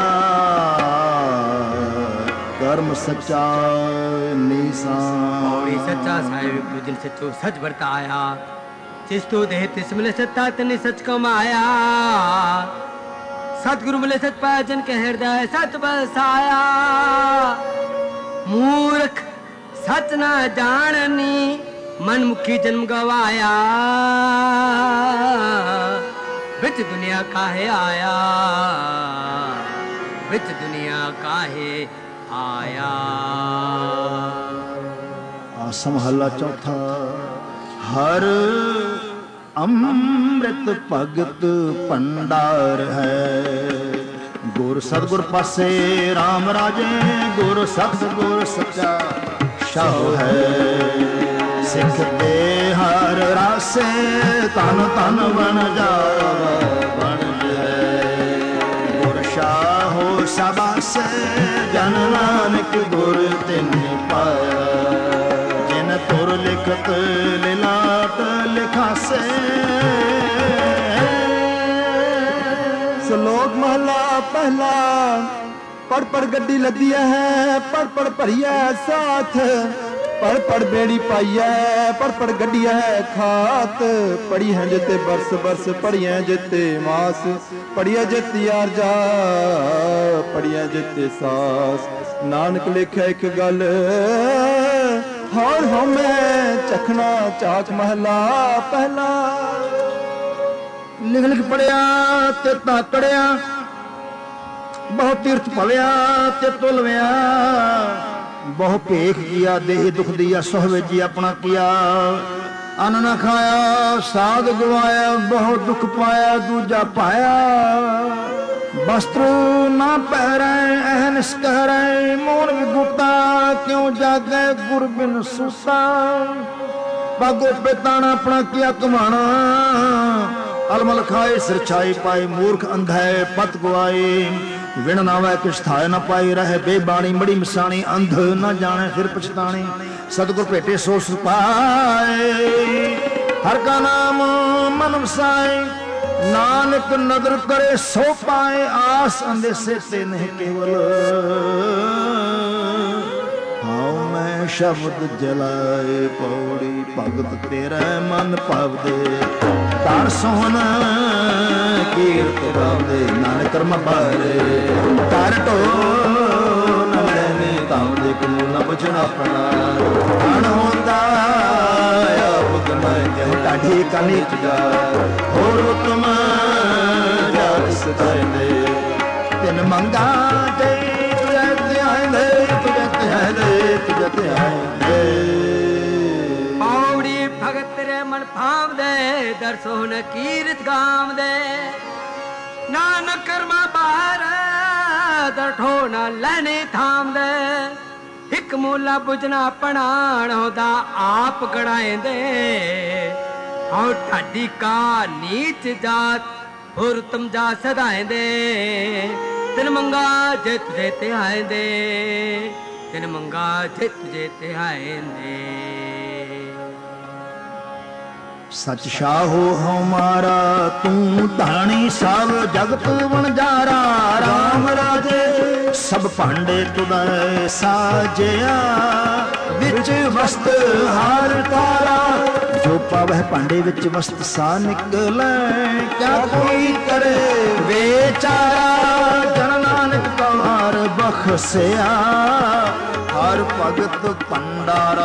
कर्म सच्चा निशान। सच्चा साहिब जिन सचो सच बरताया। जिस तो देह तिस मिले सत्ता तने सच कमाया। सतगुरु मिले सच पाया जिन के हृदय सच बसाया। मूर्ख सच न जाननी मन मुखी जन्म गवाया। बिच दुनिया काहे आया बिच दुनिया काहे आया। आसम महला चौथा। हर अमृत भगत भंडार है। गुर सतगुर पासे राम राजे। गुर सतगुर सच्चा शाह है। सिख दे हर रासे तन तन बन जा बन है। गुर शाहो ਸਾਬਾਸੇ ਜਨ ਨਾਨਕ ਗੁਰ ਤਿਨਿ ਪਾਇਆ ਜਿਨ ਤੁਰ ਲਿਖਤ ਲਿਲਾਟ ਲਿਖਾਸੇ। ਸ਼ਲੋਕ ਮਹਲਾ ਪਹਿਲਾ। ਪੜ ਪੜ ਗੱਡੀ ਲੱਦੀ ਹੈ, ਪੜ ਪੜ ਭਰੀਐ ਸਾਥ, ਪੜ ਪੜ ਬੇੜੀ ਪਾਈਐ, ਪੜ ਪੜ ਗੱਡੀਐ ਖਾਤ। ਪੜੀ ਹੈ ਜਿਤੇ ਬਰਸ ਬਰਸ, ਪੜੀਐ ਜਿਤੇ ਮਾਸ, ਪੜੀਐ ਜਿਤੇ ਆਰਜਾ, ਪੜੀਐ ਜਿਤੇ ਸਾਸ। ਨਾਨਕ ਲਿਖਿਆ ਇੱਕ ਗੱਲ, ਹਉ ਹਉਮੈ ਚਖਣਾ ਚਾਕ ਮਹਲਾ ਪਹਿਲਾ। ਲਿਖ ਲਿਖ ਪੜਿਆ ਤੇ ਤਾਕੜਿਆ, ਬਹੁ ਤੀਰਥ ਭਵਿਆ ਤੇ ਤੁਲਵਿਆ। ਬਹੁ ਭੇਖ ਕੀਆ ਦੇਹ ਦੁਖ ਦੀਆ, ਸੋਹਵੇ ਜੀ ਆਪਣਾ ਕੀਆ। ਅੰਨ ਨਾ ਖਾਇਆ ਸਾਧ ਗਵਾਇਆ, ਬਹੁ ਦੁਖ ਪਾਇਆ ਦੂਜਾ ਪਾਇਆ। ਵਸਤਰ ਨਾ ਪਹਿਰੈ ਅਹਨਿਸ ਕਹਿਰੈ, ਮੋਨ ਵਿਗੁਟਾ ਕਿਉ ਜਾਗੈ ਗੁਰ ਬਿਨ ਸੁਸਾ। ਪਾਗੋ ਪਿਤਾਣਾ ਆਪਣਾ ਕੀਆ ਕਮਾਣਾ, ਅਲਮਲ ਖਾਏ ਸਿਰ ਛਾਈ ਪਾਏ। ਮੂਰਖ ਅੰਧੈ ਪਤ ਗਵਾਏ, ਵਿਣ ਨਾਵੈ ਕਿਛ ਥਾਇ ਨ ਪਾਈ। ਰਹੇ ਬੇਬਾਣੀ ਮੜੀ ਮਿਸਾਣੀ, ਅੰਧ ਨ ਜਾਣੇ ਫਿਰ ਪਛਤਾਣੀ। ਸਤਿਗੁਰ ਭੇਟੇ ਸੋ ਸੁ ਪਾਏ, ਹਰ ਕਾ ਨਾਮ ਮਨ ਵਸਾਏ। ਨਾਨਕ ਨਦਰ ਕਰੇ ਸੋ ਪਾਏ, ਆਸ ਅੰਦੇਸੇ ਤੇ ਨਹੀਂ ਕੇਵਲ। ਹਉ ਮੈਂ ਸ਼ਬਦ ਜਲਾਏ ਪੌੜੀ, ਭਗਤ ਤੇਰਾ ਮਨ ਭਾਵਦੇ। ਧਨ ਸੋਹਣ ਕੀਰਤ ਗਾਉਂਦੇ, ਨਾਨਕ ਕਰਮ ਬਾਰੇ। ਧਰ ਢੋ ਨ ਲੈਨੇ ਤਾਮ ਦੇ ਕੋ ਨ ਬਚਨ ਆਪਣਾ। ਧਨ ਹੁੰਦਾ ਆਪ ਕਮਾਏ, ਜਹ ਢਾਢੀ ਕਨੀ ਜਾ। ਹੋਰ ਉਤਮ ਜਾਤ ਸਤਾਇਂਦੇ, ਤਿਨ ਮੰਗਾ ਤੇ ਤੁਝੇ ਧਿਆਇਂਦੇ, ਤੁਝੇ ਧਿਆਇਂਦੇ, ਤੁਝੇ ਧਿਆਇਂਦੇ। ਪੌੜੀ ਭਗਤ ਤੇਰੇ ਮਨ ਭਾਵਦੇ, ਦਰਸੋ ਨ ਕੀਰਤ ਗਾਵਦੇ। ਨਾਨਕ ਕਰਮਾ ਬਾਹਰ ਦਰਠੋ ਨ ਲੈਣੇ ਥਾਮਦੇ। ਇੱਕ ਮੂਲਾ ਬੁਝਣਾ ਪਣਾਣ ਹੋਦਾ ਆਪ ਗਣਾਏਂਦੇ। ਹਉ ਢਾਡੀ ਕਾ ਨੀਚ ਜਾਤ, ਹੋਰ ਤੁਮ ਜਾ ਸਦਾਏਂਦੇ। ਤਿਨ ਮੰਗਾ ਜੇ ਤੁਝੇ ਧਿਆਏਂਦੇ, ਤਿਨ ਮੰਗਾ ਜੇ ਤੁਝੇ ਧਿਆਏਂਦੇ। ਸਚ ਸ਼ਾਹੋ ਹਮਾਰਾ ਤੂੰ ਧਾਣੀ, ਸਭ ਜਗਤ ਵਣਜਾਰਾ। ਰਾਮ ਰਾਜੇ ਸਭ ਭਾਂਡੇ ਤੁਧੈ ਸਾਜਿਆ, ਵਿੱਚ ਵਸਤ ਹਰ ਤਾਰਾ। ਜੋ ਪਾਵਹਿ ਭਾਂਡੇ ਵਿੱਚ ਵਸਤ ਸਾ ਨਿਕਲੈ, ਕਿਆ ਕੋਈ ਕਰੇ ਵਿਚਾਰਾ। ਜਨ ਨਾਨਕ ਕਵਾਰ ਬਖਸਿਆ, ਹਰ ਭਗਤ ਭੰਡਾਰਾ।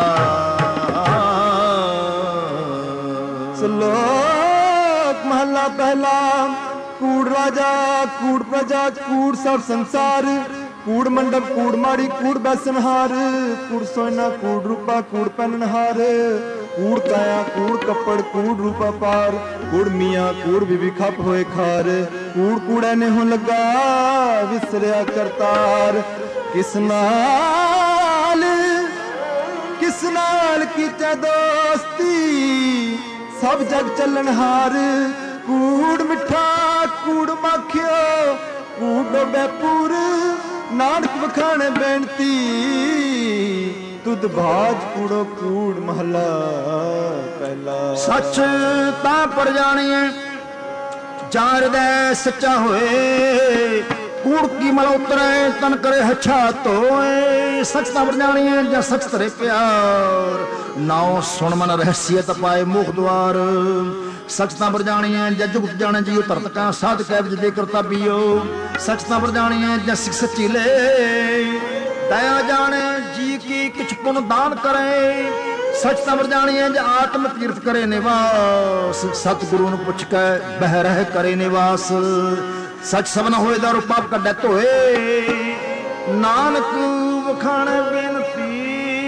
ਸ਼ਲੋਕ ਮਹਲਾ ਪਹਿਲਾ। ਕੂੜ ਰਾਜਾ ਕੂੜ ਪ੍ਰਜਾ, ਕੂੜ ਸਭ ਸੰਸਾਰ। ਕੂੜ ਮੰਡਪ ਕੂੜ ਮਾੜੀ, ਕੂੜ ਬੈਸਨਹਾਰ। ਕੂੜ ਸੋਨਾ ਕੂੜ ਰੂਪਾ, ਕੂੜ ਪਹਿਨਨਹਾਰ। ਕੂੜ ਕਾਇਆ ਕੂੜ ਕੱਪੜ, ਕੂੜ ਰੂਪਾ ਪਾਰ। ਕੂੜ ਮੀਆਂ ਕੂੜ ਬੀਬੀ ਖੱਪ ਹੋਏ ਖਾਰ। ਕੂੜ ਕੂੜੇ ਨੇ ਹੋ ਲੱਗਾ ਵਿਸਰਿਆ ਕਰਤਾਰ। ਕਿਸ ਨਾਲ ਕਿਸ ਨਾਲ ਕੀਤਾ ਦੋਸਤੀ, ਸਭ ਜਗ ਚੱਲਣਹਾਰ। ਕੂੜ ਮਿੱਠਾ ਕੂੜ ਮਾਖਿਓ, ਕੂੜ ਡੋਬੇ ਪੂਰ। ਨਾਨਕ ਵਖਾਣੇ ਬੇਨਤੀ, ਤੁਧ ਬਾਜ ਕੂੜੋ ਕੂੜ ਮਹਲਾ ਪਹਿਲਾ। ਸੱਚ ਤਾਂ ਪਰ ਜਾਣੀਏ, ਜਾਂ ਹਿਰਦੈ ਸੱਚਾ ਹੋਏ। ਕੂੜ ਕੀ ਮਲ ਉਤਰੇ, ਤਨ ਕਰੇ ਹੱਛਾ ਧੋਏ। ਸੱਚ ਤਾਂ ਪਰ ਜਾਣੀਏ, ਜਾਂ ਸੱਚ ਧਰੇ ਪਿਆਰ। ਨਾਉ ਸੁਣ ਮਨ ਰਹਸੀਅਤ ਪਾਏ ਮੁਖ ਦੁਆਰ। ਸੱਚ ਤਾਂ ਪਰ ਜਾਣੀਏ, ਜਾਂ ਜੁਗਤ ਜਾਣੇ ਜੀਓ ਧਰਤ ਕਾ। ਸਾਧ ਕੈ ਵਿਜ ਦੇ ਕਰਤਾ ਪੀਓ। ਸੱਚ ਤਾਂ ਪਰ ਜਾਣੀਏ, ਜਾਂ ਸਿੱਖ ਸੱਚੀ ਲੈ। ਦਇਆ ਜਾਣੇ ਜੀ ਕੀ ਕਿਛ ਪੁਨ ਦਾਨ ਕਰੇ। ਸੱਚ ਤਾਂ ਪਰ ਜਾਣੀਏ, ਜਾਂ ਆਤਮ ਤੀਰਥ ਕਰੇ ਨਿਵਾਸ। ਸਤਿਗੁਰੂ ਨੂੰ ਪੁੱਛ ਕੇ ਬਹਿ ਰਹਿ ਕਰੇ ਨਿਵਾਸ। ਸੱਚ ਸਭ ਨ ਹੋਏ ਦਾ ਰੂਪਾ ਕੱਢੈ ਧੋਏ। ਨਾਨਕ ਵਖਾਣੇ ਬੇਨਤੀ,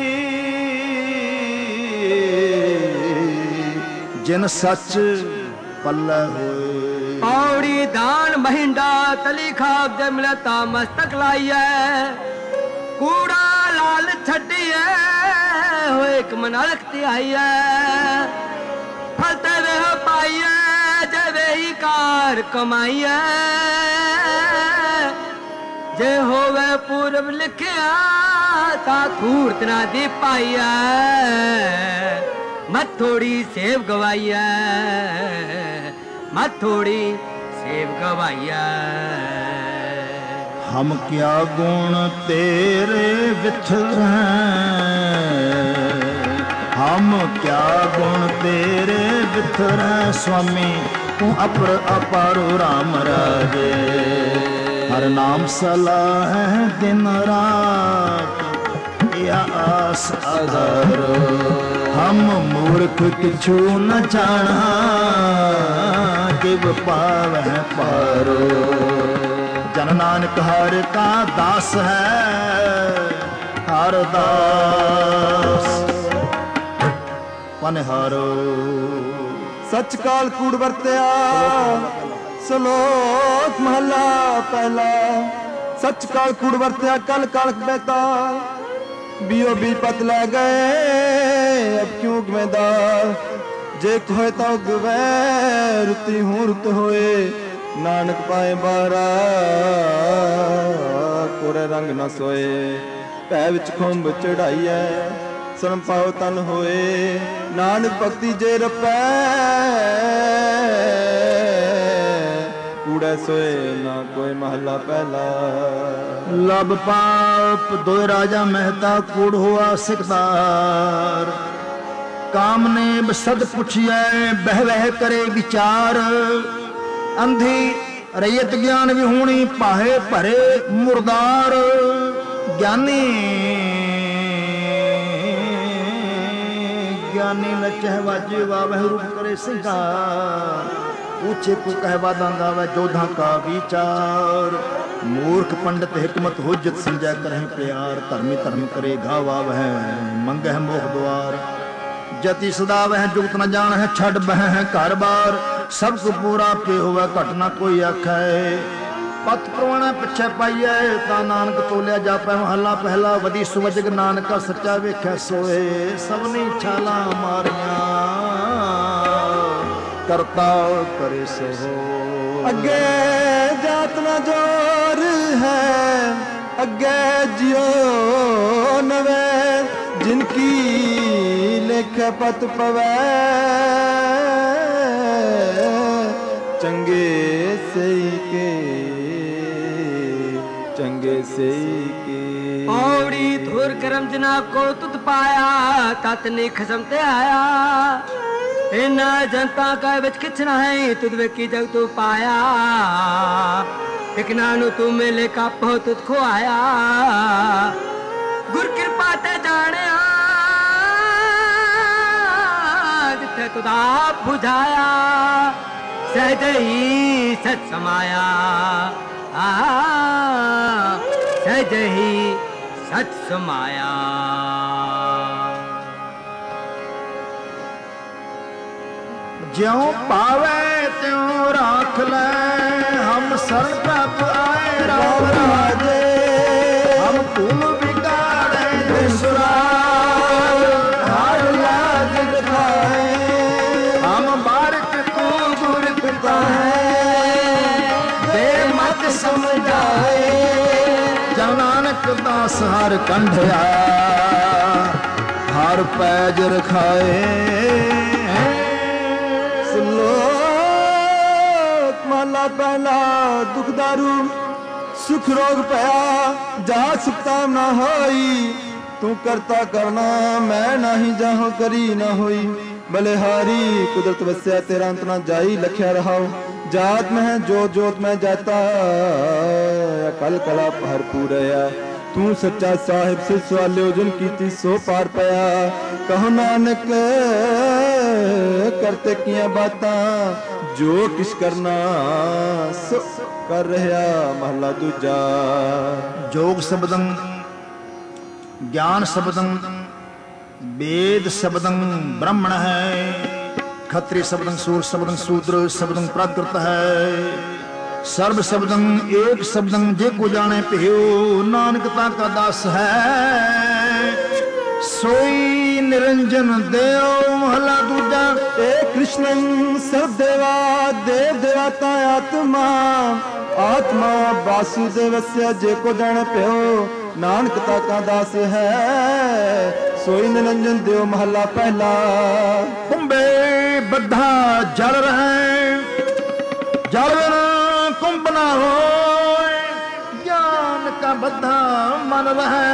ਜਿਨ ਸੱਚ ਪੱਲੇ ਹੋਏ। ਪੌੜੀ ਦਾਨ ਮਹਿੰਡਾ, ਤਲੀ ਖਾਕ ਦੇ ਮਿਲਤਾ ਮਸਤਕ ਲਾਈਐ। ਕੂੜਾ ਲਾਲ ਛੱਡੀਐ, ਹੋਏ ਇੱਕ ਮਨਾਲਕ ਧਿਆਈਐ। ਫਲ ਤੇ ਵੇਹ ਪਾਈਐ, ਜੇ ਵੇਹੀ ਕਾਰ ਕਮਾਈਐ। जे होवे पूरब लिखिया ता थूरत ना दी पाइया मत थोड़ी सेव गवाइया मत थोड़ी सेव गवाइया। हम क्या गुण तेरे विथर हम क्या गुण तेरे विथर स्वामी तू अपर अपारो राम राजे। हर नाम सलाह है दिन रात या आस आधारो। हम मूर्ख किछु न जाना किव पावह पारो। जन नानक हर का दास है हर दास पनहारो। सच काल कूड़ वरत्या सलोक महला पहला। सच काल कूड़ वरत्या कल काल बेता। बियो बी पत लै गए अब क्यों गवेदार। जे खोए तो गवै रुती हूँ रुत होए नानक पाए बारा कोरे रंग न सोए। भै विच खुंब चढ़ाइए सनम पाओ तन होए नानक भक्ति जे रपै कूड़े सोए ना कोई महला पहला। लब पाप दो राजा मेहता कूड़ हुआ सिकदार। काम ने बसद पुछिए बह बह करे विचार। अंधी रैयत ज्ञान विहूणी पाहे भरे मुरदार। ज्ञानी ज्ञानी नचह वाजे वावह रूप करे सिंगार। पूछे को कहवा दांगा वह जोधा का विचार। मूर्ख पंडित हिकमत हुज्जत समझा करहि प्यार। धर्मी धर्म करे घावा वह मंगह मोह द्वार। जति सदा वह जुगत न जान है छड़ बह है घर बार। सबको पूरा पे हुआ घटना कोई आखे। पत प्रवण पिछे पाइए ता नानक तोलिया जापै महला पहला। वदी सुवजग नानका सच्चा वेख्या सोए सबनी छाला मारिया करता करे सो। अगे जात न जोर है अगे जियो नवे। जिनकी लेख पत पवै चंगे से के चंगे से के। पौड़ी धुर करम जना को तुत पाया तत ने खसम ते आया। इन जनता का विच किछ ना है तुद वे की जग तू पाया। एक नानु तू मेले का पहो तुत खो आया। गुर कृपा ते जाने जिथे तुदा बुझाया। सहज ही सच समाया सहज ही सच समाया। ज्यों पावे त्यों राख ले हम शरण प्राप्त आए राम राजे। हम तुम बिगाड़े दुसुरार हार लाज दिखाए। हम बारिक तू गुर पिता है दे मत समझाए। जन नानक दास हर कंढया हर पैज रखाए। लोक महला पहला दुख दारू सुख रोग पया जा सुखता ना होई। तू करता करना मैं नाही जाहो करी ना होई। बलिहारी कुदरत वस्या तेरा अंत ना जाई लख्या रहाओ। जात में है जोत जोत में जाता या कल कला भरपूर है। तू सच्चा साहिब से सवालियो जिन कीती सो पार पया। कहो नानक करते किया बाता जो किस करना सो कर रहा महला दूजा। जोग शब्दं ज्ञान शब्दं वेद शब्दं ब्राह्मण है। खत्री शब्दं सूर शब्दं शूद्र शब्दं प्राकृत है। सर्व शब्दं एक शब्दं जे को जाने पियो नानकता का दास है। सोई निरंजन देव महला दूजा। हे कृष्णन सब देवा देव देवता आत्मा आत्मा वासुदेवस्य जे को जन प्यो नानक ताका दास है। सोई निरंजन देव महला पहला। कुंभे बद्धा जल रहे जल बिना कुंभ ना हो। ज्ञान का बद्धा मन रहे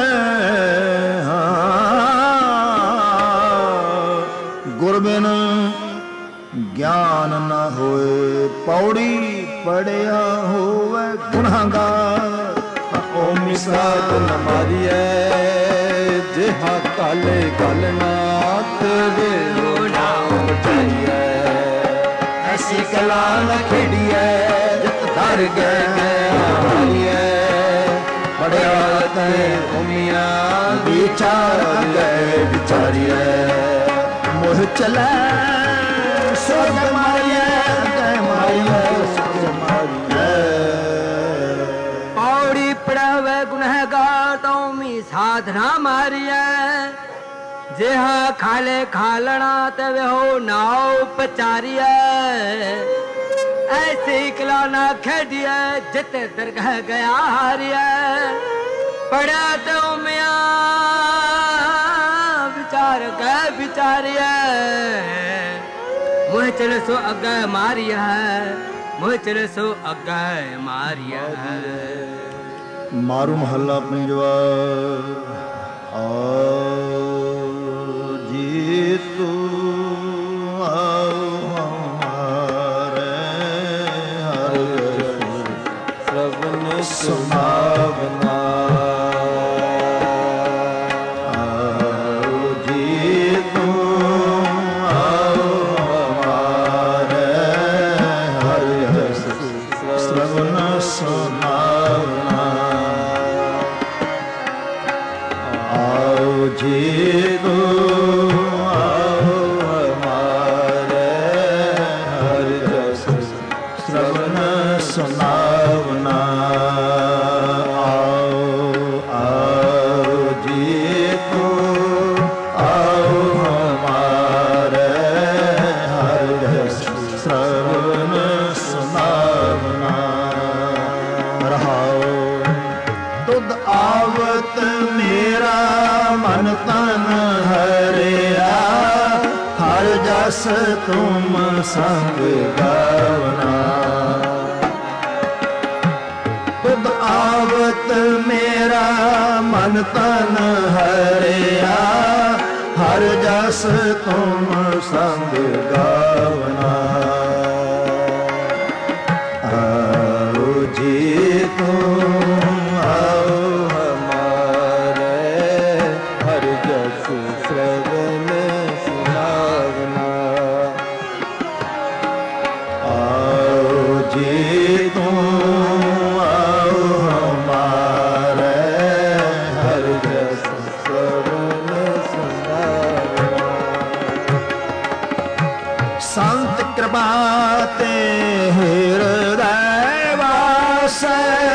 गुर बिन ज्ञान न होए। पौड़ी पड़िया होवे गुनाहगार। ओम साध न मारिए जेहा काले गल नाथ वे नाम चाहिए। ऐसी कला न खेड़िए जित धर गए हारिए। बड़े उमिया विचार गए विचारिए। मोह चले सोच मारिए मारिए पौड़ी पड़ावे गुनहगार तो मी साधना मारिए। जेहा खाले खालना तवे हो नाव पचारिए। ऐसे इकला ना खेडिए जित दरगाह गया हारिए। पड़ा तो मिया विचार गए विचारिए। मुँह चले सो अगे मारिया है मुँह चले सो अगे मारिया है। मारू महला पंजवा। आओ जी तू आओ हमारे हर श्रवण सुनावना। आओ जी तू आओ हमारे हर श्रवण सुनावना। आओ जी तू आओ हमारे हर जस श्रवण सुनावना। आओ आओ जी तू आओ हमारे हर जस श्रवण सुनावना। रहाओ तुद आवत मेरा मन तन हरिया। हर जस तुम संग गावना। तुद आवत मेरा मन तन हरिया। हर जस तुम संग गावना। आओ जी तुम आओ हमारे हर जस श्रवण सुनावना। आओ जी तुम आओ हमारे हर जस श्रवण सुनावना। संत कृपा ते हृदय वासै।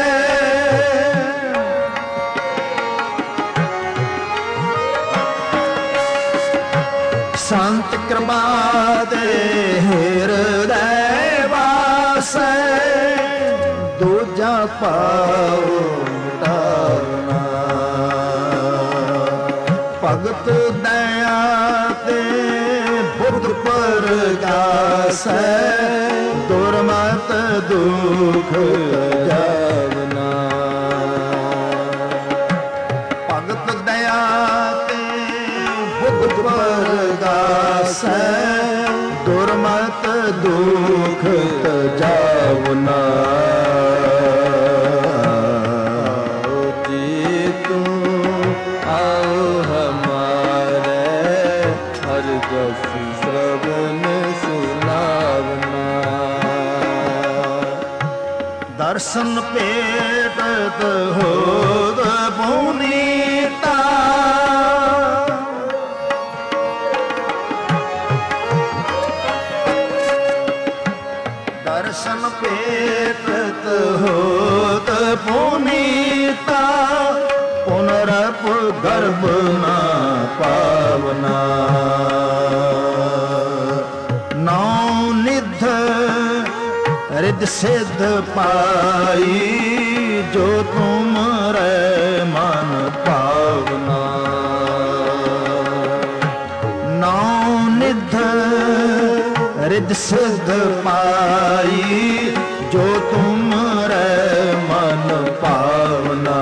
संत कृपा ते हृदय वासै। दूजा पाओ मिटावना। भगत दया ते बुद्ध परगासै। दुर्मत दुख जावना। भगत दया ते बुद्ध परगासै। दुर्मत दुख जावना। जी तू आओ हमारे हर जस श्रवण सुनावना। दर्शन पेटत होद पुनीता। दर्शन पेटत होद पुनीता। पुनरप गर्भ ना ਪਾਵਨਾ। ਨੌ ਨਿਧ ਰਿਦ ਸਿਧ ਪਾਈ ਜੋ ਤੁਮ ਰੇ ਮਨ ਭਾਵਨਾ। ਨੌ ਨਿਧ ਰਿਦ ਸਿਧ ਪਾਈ ਜੋ ਤੁਮ ਰੇ ਮਨ ਭਾਵਨਾ।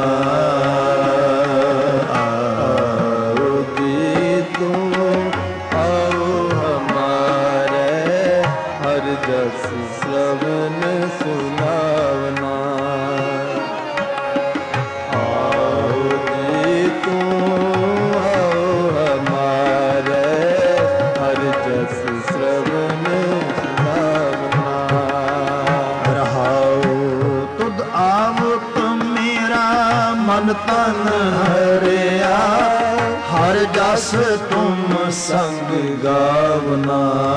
ਤਨ ਹਰਿਆ ਹਰ ਜਸ ਤੁਮ ਸੰਗ ਗਾਵਨਾ।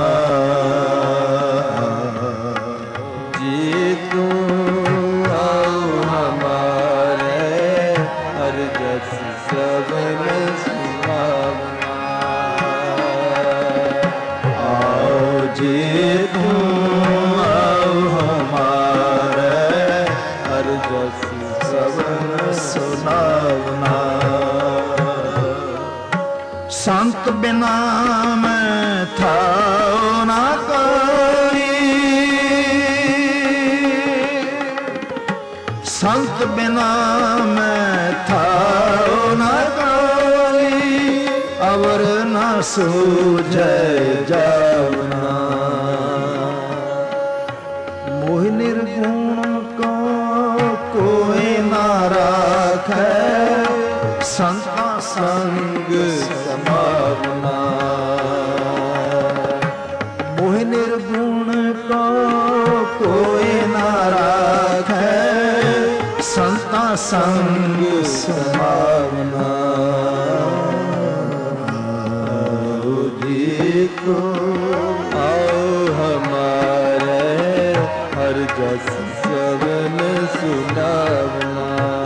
ਜੀ ਤੂੰ ਆਓ ਹਮਾਰੇ ਹਰ ਜਸ ਸਭਨ ਸੁਨਾਵਨਾ। ਆਓ ਜੀ ਤੂੰ ਆਓ ਹਮਾਰੇ ਹਰ ਜਸ ਸਭਨ ਸੁਨਾਵਨਾ। ਸੰਤ ਬਿਨਾ ਮੈਂ ਥਾਉ ਨਾ ਕੋਈ, ਸੰਤ ਬਿਨਾ ਮੈਂ ਥਾਉ ਨਾ ਕੋਈ, ਅਵਰ ਨਾ ਸੂਝੈ ਜਾਵਨਾ। ਮੋਹ ਨਿਰਗੁਣ ਕੋ ਕੋਈ ਨਾ ਰਾਖੈ, ਸੰਤਾਂ ਸੰਗ ਸਮਾਵਨਾ। ਮੋਹ ਨਿਰਗੁਣ ਕੋ ਕੋਈ ਨਾ ਰਾਖੈ, ਸੰਤਾਂ ਸੰਗ ਸਮਾਵਨਾ। ਜੀ ਕੋ ਆਓ ਹਮਾਰੇ ਹਰ ਜਸ ਸਵਨ ਸੁਨਾਵਨਾ।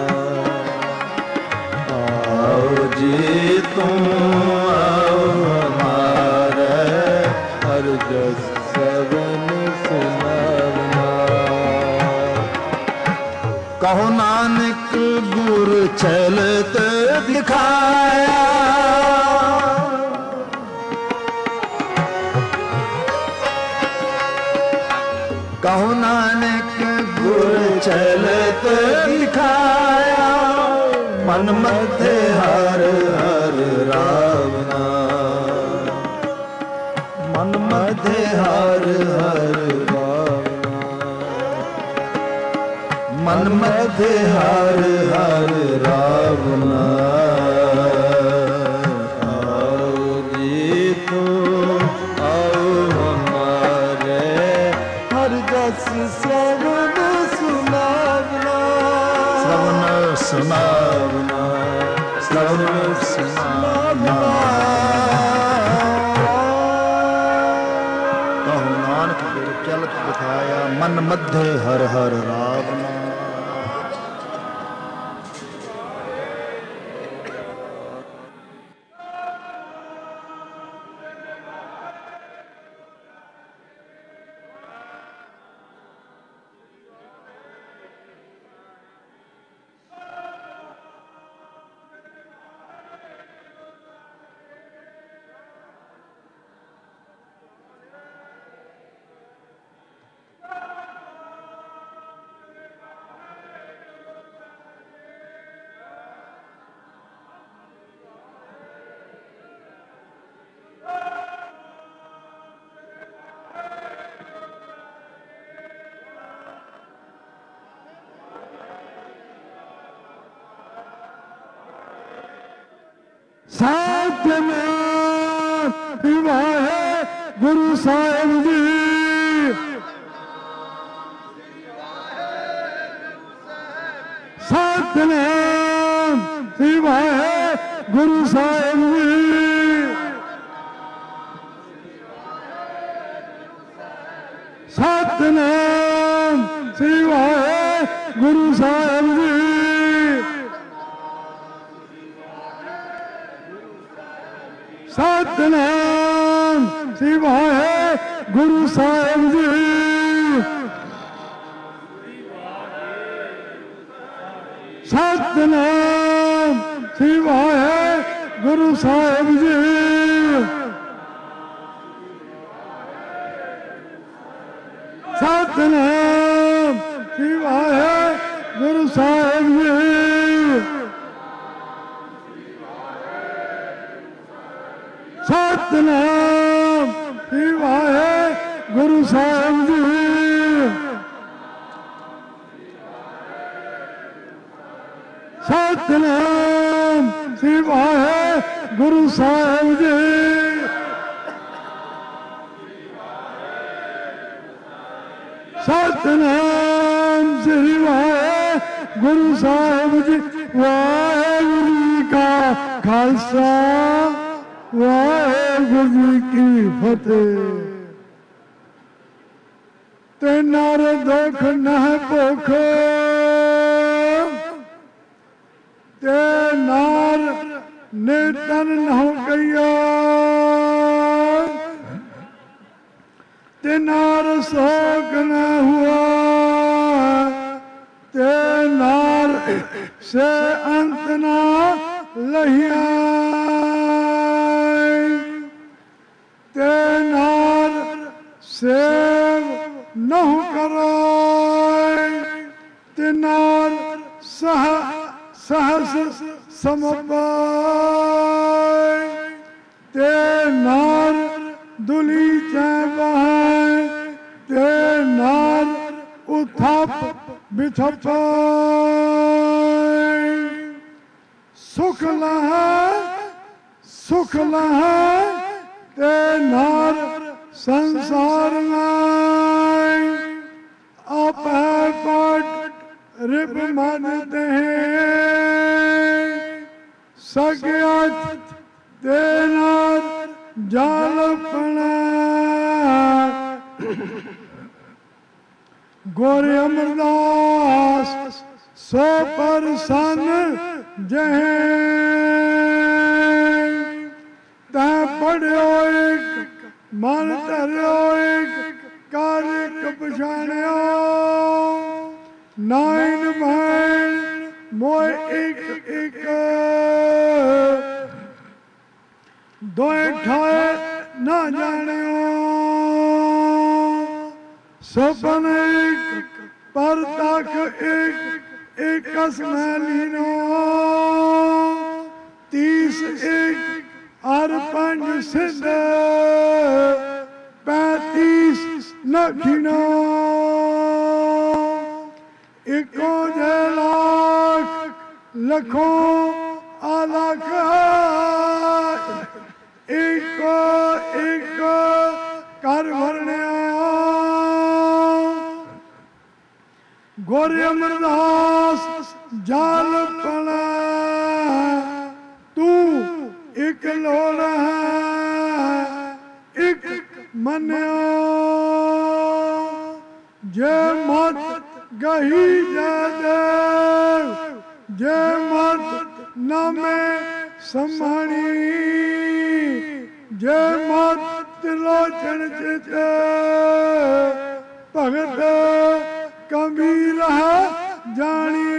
ਜੀ ਤੂੰ ਆਓ ਹਮਾਰੇ ਹਰ ਜਸ ਸਵਨ ਸੁਨਾਵਨਾ। ਕਹੋ ਨਾਨਕ ਗੁਰ ਚਲਤ ਦਿਖਾਇਆ, ਕਹੋ ਨਾਨਕ ਗੁਰ ਚਲਤ ਦਿਖਾਇਆ। ਮਨ ਮਧਿ ਹਰ ਹਰ ਰਾਵਨਾ, ਮਨ ਮਧਿ ਹਰ ਹਰ ਰਾਵਨਾ, ਮਨ ਮਧਿ ਹਰ ਹਰ ਰਾਵਨਾ। ਆਓ ਜੀ ਤੂੰ ਆਓ ਹਮਾਰੇ ਹਰ ਜਸ ਸਵਨ ਸੁਨਾਵਨਾ। ਸਵਨ ਸੁਨਾਵਨਾ, ਸਵਨ ਸੁਨਾਵਨਾ। ਕਹੋ ਨਾਨਕ ਗੁਰ ਚਲਤ ਦਿਖਾਇਆ, ਮਨ ਮਧਿ ਹਰ ਹਰ ਰਾਵਨਾ। ਸਤਿਨਾਮ ਵਾਹਿਗੁਰੂ ਸਾਹਿਬ ਜੀ। ਸਤਿਨਾਮ ਵਾਹਿਗੁਰੂ ਸਾਹਿਬ ਜੀ। ਸਤਿਨਾਮ ਵਾਹਿਗੁਰੂ ਸਾਹਿਬ ਜੀ। ਸਤਿਨਾਮ ਸ੍ਰੀ ਵਾਹਿਗੁਰੂ ਸਾਹਿਬ ਜੀ। ਸਤਿਨਾਮ ਸ੍ਰੀ ਵਾਹਿਗੁਰੂ ਸਾਹਿਬ ਜੀ। ਸਤਿਨਾਮ ਸ੍ਰੀ ਵਾਹਿਗੁਰੂ ਸਾਹਿਬ ਜੀ। ਸਤਿਨਾਮ ਸ੍ਰੀ ਵਾਹਿਗੁਰੂ ਸਾਹਿਬ ਜੀ। ਸਤਿਨਾਮ ਸ੍ਰੀ ਵਾਹਿਗੁਰੂ ਸਾਹਿਬ ਜੀ। ਸਤਿਨਾਮ ਸ੍ਰੀ ਵਾਹਿਗੁਰੂ ਸਾਹਿਬ ਜੀ। ਵਾਹਿਗੁਰੂ ਜੀ ਕਾ ਖਾਲਸਾ ਵਾਹਿਗੁਰੂ ਜੀ ਕੀ ਫਤਿਹ। ਤੇ ਨਰ ਦੁਖ ਨਹ ਭੁਖ ਤੇ ਨਾਰ ਨੇ ਤਨ ਨਹੁ ਕਈਆ ਤੇ ਨਾਰ ਸੋਕ ਨ ਹੁਆ ਤੇ ਨਾਰ ਸੇ ਅੰਤ ਨਾ ਲਹਿਆ ਤੇ ਨਾਰ ਸੇਵ ਨਹੁ ਕਰਾਇ ਤੇ ਨਾਰ ਸਹ सहस समपाय ते नार दुली चैबाय ते नार उथप बिथपाय सुख लहा सुख लहा ते नार संसार नाय आप पट रिप मानते हैं सग्यात देनार जालपना गोरे अमरदास सो पर सन जहे तै पढ़ियो एक मन धरियो एक कार्य पछाणियो नाइन भैन मोय एक एक दोए ठाए ना जानियो सपन एक पर तक एक एक लीनो तीस एक अर पंज सिद्ध पैंतीस नखिनो इको जे लाख लखों अलग इको इको कर भरने गोरे अमरदास जाल पना तू एक लोड़ है एक मन्यो जे मत गही जादे जे मत नमे समाणी जे मत तिलोचन चित भगत कबीर जानी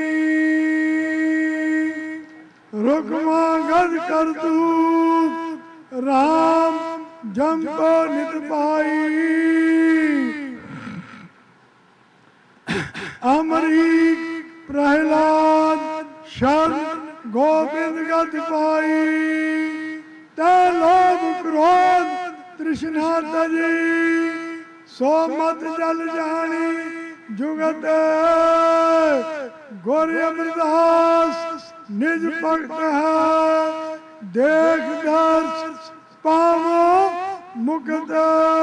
रुकमा गद कर तू राम जंपो नित पाई अमरीक प्रहलाद शर गोविंद गद पाई ते लोभ क्रोध तृष्णा तजी सो मत जल जानी जुगत गोरे अमरदास निज भक्त है देख दर्श पावो मुक्त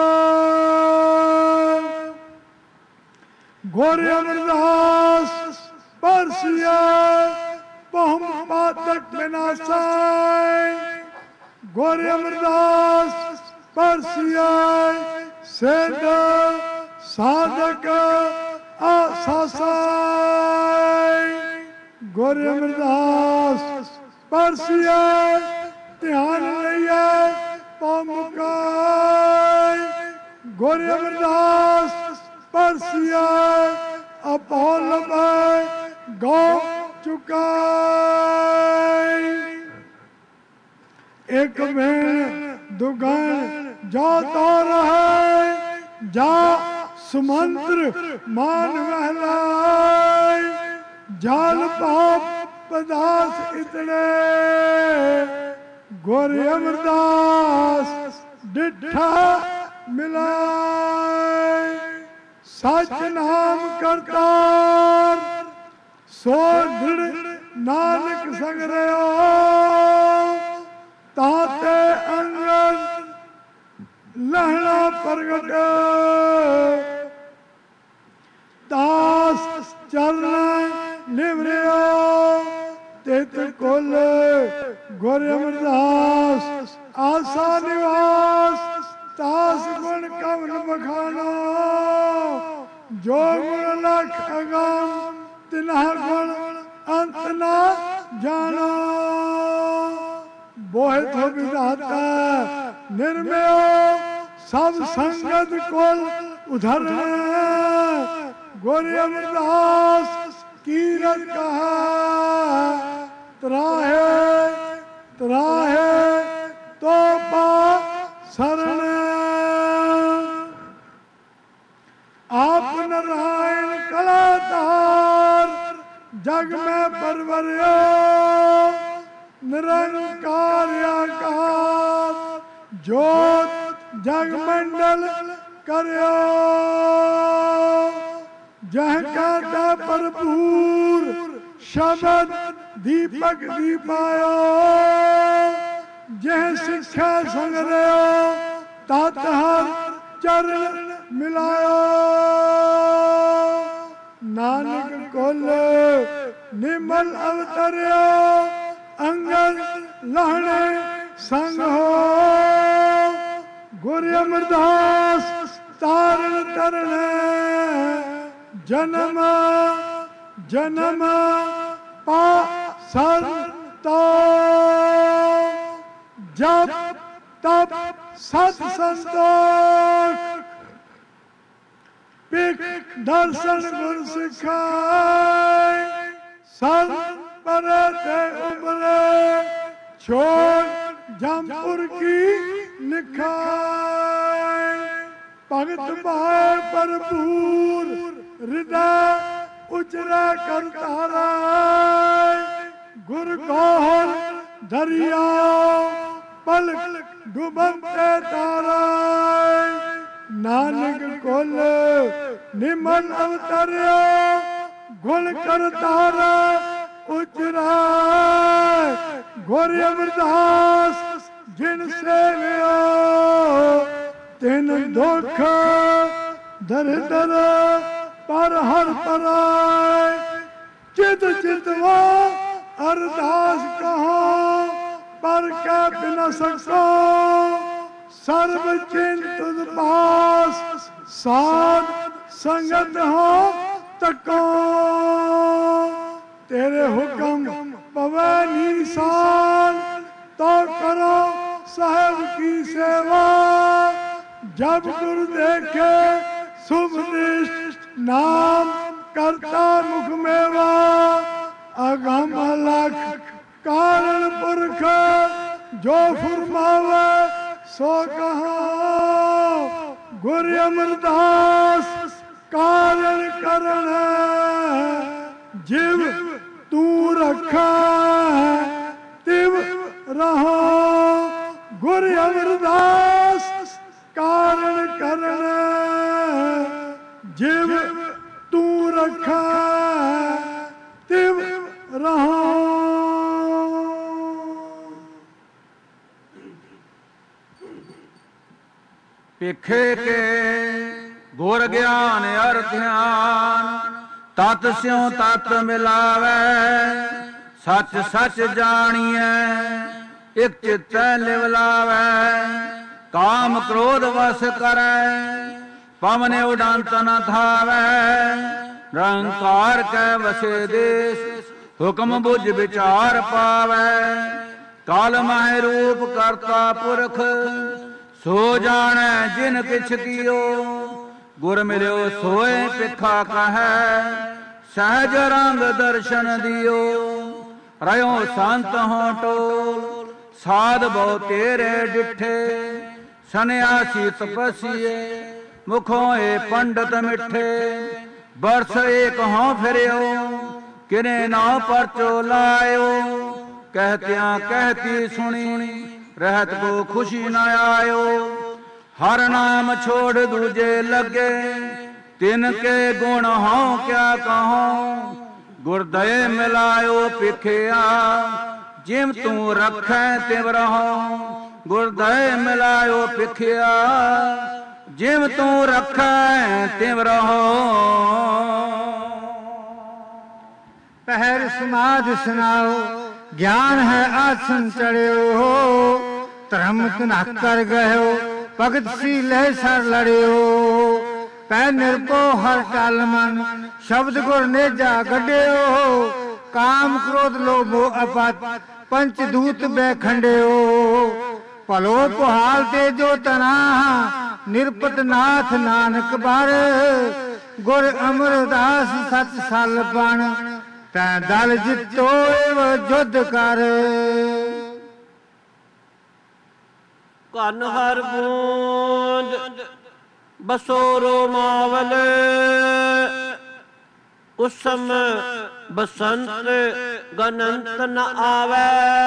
गोरे अमरदास परसिया पहुम पातक विनाशाय गोरे अमरदास परसिया सेद साधक आसासाय गोरे अमरदास परसिया ध्यान लिया पामुकाय गुर अमरदास परसिया अपोल गौ चुकाय। एक बेण दुगण जो तो रहे जा सुमंत्र मान महलाय जाल पाप पदास इतने गुर अमरदास डिठा मिलाय। सच नाम करतार सो दृढ़ नानक संग रहो ताते अंगन लहना प्रगट दास चरण निवरियो तित कुल गुर अमरदास आशा निवास तास गुण कवन बखानो जो गुण लख अगम तिन्हा गुण अंत ना जानो। बोहे तो विधाता निर्मयो सब संगत कुल उधरने गुर अमरदास कीरत कहा त्राहे त्राहे तो पा शरण। आप नारायण कलाधार जग में परवरियो निरंकार आकार ज्योत जग मंडल करियो जह कहता भरपूर शब्द दीपक दीपायो जह शिक्षा संग्रह तात हर चरण मिलायो। नानक कुल निमल अवतरियो अंगन लहणे संग हो गुर अमरदास तारण तरणे जन्म जन्म पा सर तो जब तब सत संतोष पिक दर्शन गुर सिखाए सन परे ते उमरे छोड़ जमपुर की निखाए भगत भाई भरपूर हृदय उजरा कर तारा गुर गोहर दरिया पलक डूबते तारा। नानक कुल निमन अवतरियो गुण कर तारा उजरा गुर अमरदास जिन से लियो तिन दुख दर दर पर हर पराय चित चितवा अरदास कहो पर क्या बिना सको सर्व चिंत पास साध संगत हो तको तेरे हुक्म पवे निशान तो करो साहब की सेवा जब गुरु देखे शुभ दृष्ट नाम करता मुख मेवा अगम अलख कारण पुरख जो फुरमावे सो कहा गुर अमरदास कारण करण जीव तू रखा तिव रहो गुर अमरदास कारण करण जीव तू रखा तिव रहो। पिखे के गुर ज्ञान अर ध्यान तत् स्यों तत् मिलावे सच सच जानिए एक चित्त लिवलावे काम क्रोध वश करे पवने उड़ांत न धावे रंकार के वसे देश हुक्म बुझ विचार पावे ਕਾਲ ਮਾਹਿ ਰੂਪ ਕਰਤਾ ਪੁਰਖ ਸੋ ਜਾਣੈ ਜਿਨ ਕਿਛ ਕੀਓ ਗੁਰ ਮਿਲਿਓ ਸੋਏ ਪਿਖਾ ਕਹੈ ਸਹਿਜ ਰੰਗ ਦਰਸ਼ਨ ਦਿਓ ਰਿਓ ਸੰਤ ਹੋ ਟੋਲ ਸਾਧ ਬਹੁ ਤੇਰੇ ਡਿਠੇ ਸੰਨਿਆਸੀ ਤਪਸੀਏ ਮੁਖੋਂ ਏ ਪੰਡਤ ਮਿੱਠੇ ਬਰਸ ਏਕ ਹੋਂ ਫਿਰਿਓ ਕਿਨੇ ਨਾ ਪਰਚੋ ਲਾਇਓ ਕਹਿਤਿਆਂ ਕਹਿਤੀ ਸੁਣੀ ਰਹਿਤ ਕੋ ਖੁਸ਼ੀ ਨ ਆਇਓ ਹਰ ਨਾਮ ਛੋੜ ਦੂਜੇ ਲੱਗੇ ਤਿਨ ਕੇ ਗੁਣ ਹੋਂ ਕਿਆ ਕਹੋ ਗੁਰਦਏ ਮਿਲਾਇਓ ਪਿਖਿਆ ਜਿਮ ਤੂੰ ਰੱਖੈ ਤਿਵ ਰਹੋ ਗੁਰਦਏ ਮਿਲਾਇਓ ਪਿਖਿਆ ਜਿਮ ਤੂੰ ਰੱਖੈ ਤਿਵ ਰਹੋ ਪਹਿਰ ਸਮਾਧ ਸੁਨਾਓ ਗਿਆਨ ਹੈ ਆਸਨ ਚੜਿਓ ਧਰਮ ਤਨਾ ਕਰ ਗਇਓ ਭਗਤ ਸੀ ਲੈ ਸਰ ਲੜਿਓ ਪੈ ਨਿਰਭਉ ਹਰ ਟਲ ਮਨ ਸ਼ਬਦ ਗੁਰ ਨੇਜਾ ਗੱਡਿਓ ਕਾਮ ਕ੍ਰੋਧ ਲੋਭੋ ਅਪਤ ਪੰਚ ਦੂਤ ਬੈਖੰਡਿਓ ਭਲੋ ਪੁਹਾਲ ਤੇ ਜੋ ਤਨਾ ਨਿਰਪਤ ਨਾਥ ਨਾਨਕ ਬਰ ਗੁਰ ਅਮਰਦਾਸ ਸਚ ਸਲ ਬਣ ਤੈ ਦਲ ਜਿਤੋ ਜੁਧ ਕਰ ਕਨ ਹਰ ਬੂੰਦ ਬਸੋਰੋ ਮਾਵਲ ਉਸਮ ਬਸੰਤ ਗਨੰਤ ਨ ਆਵੈ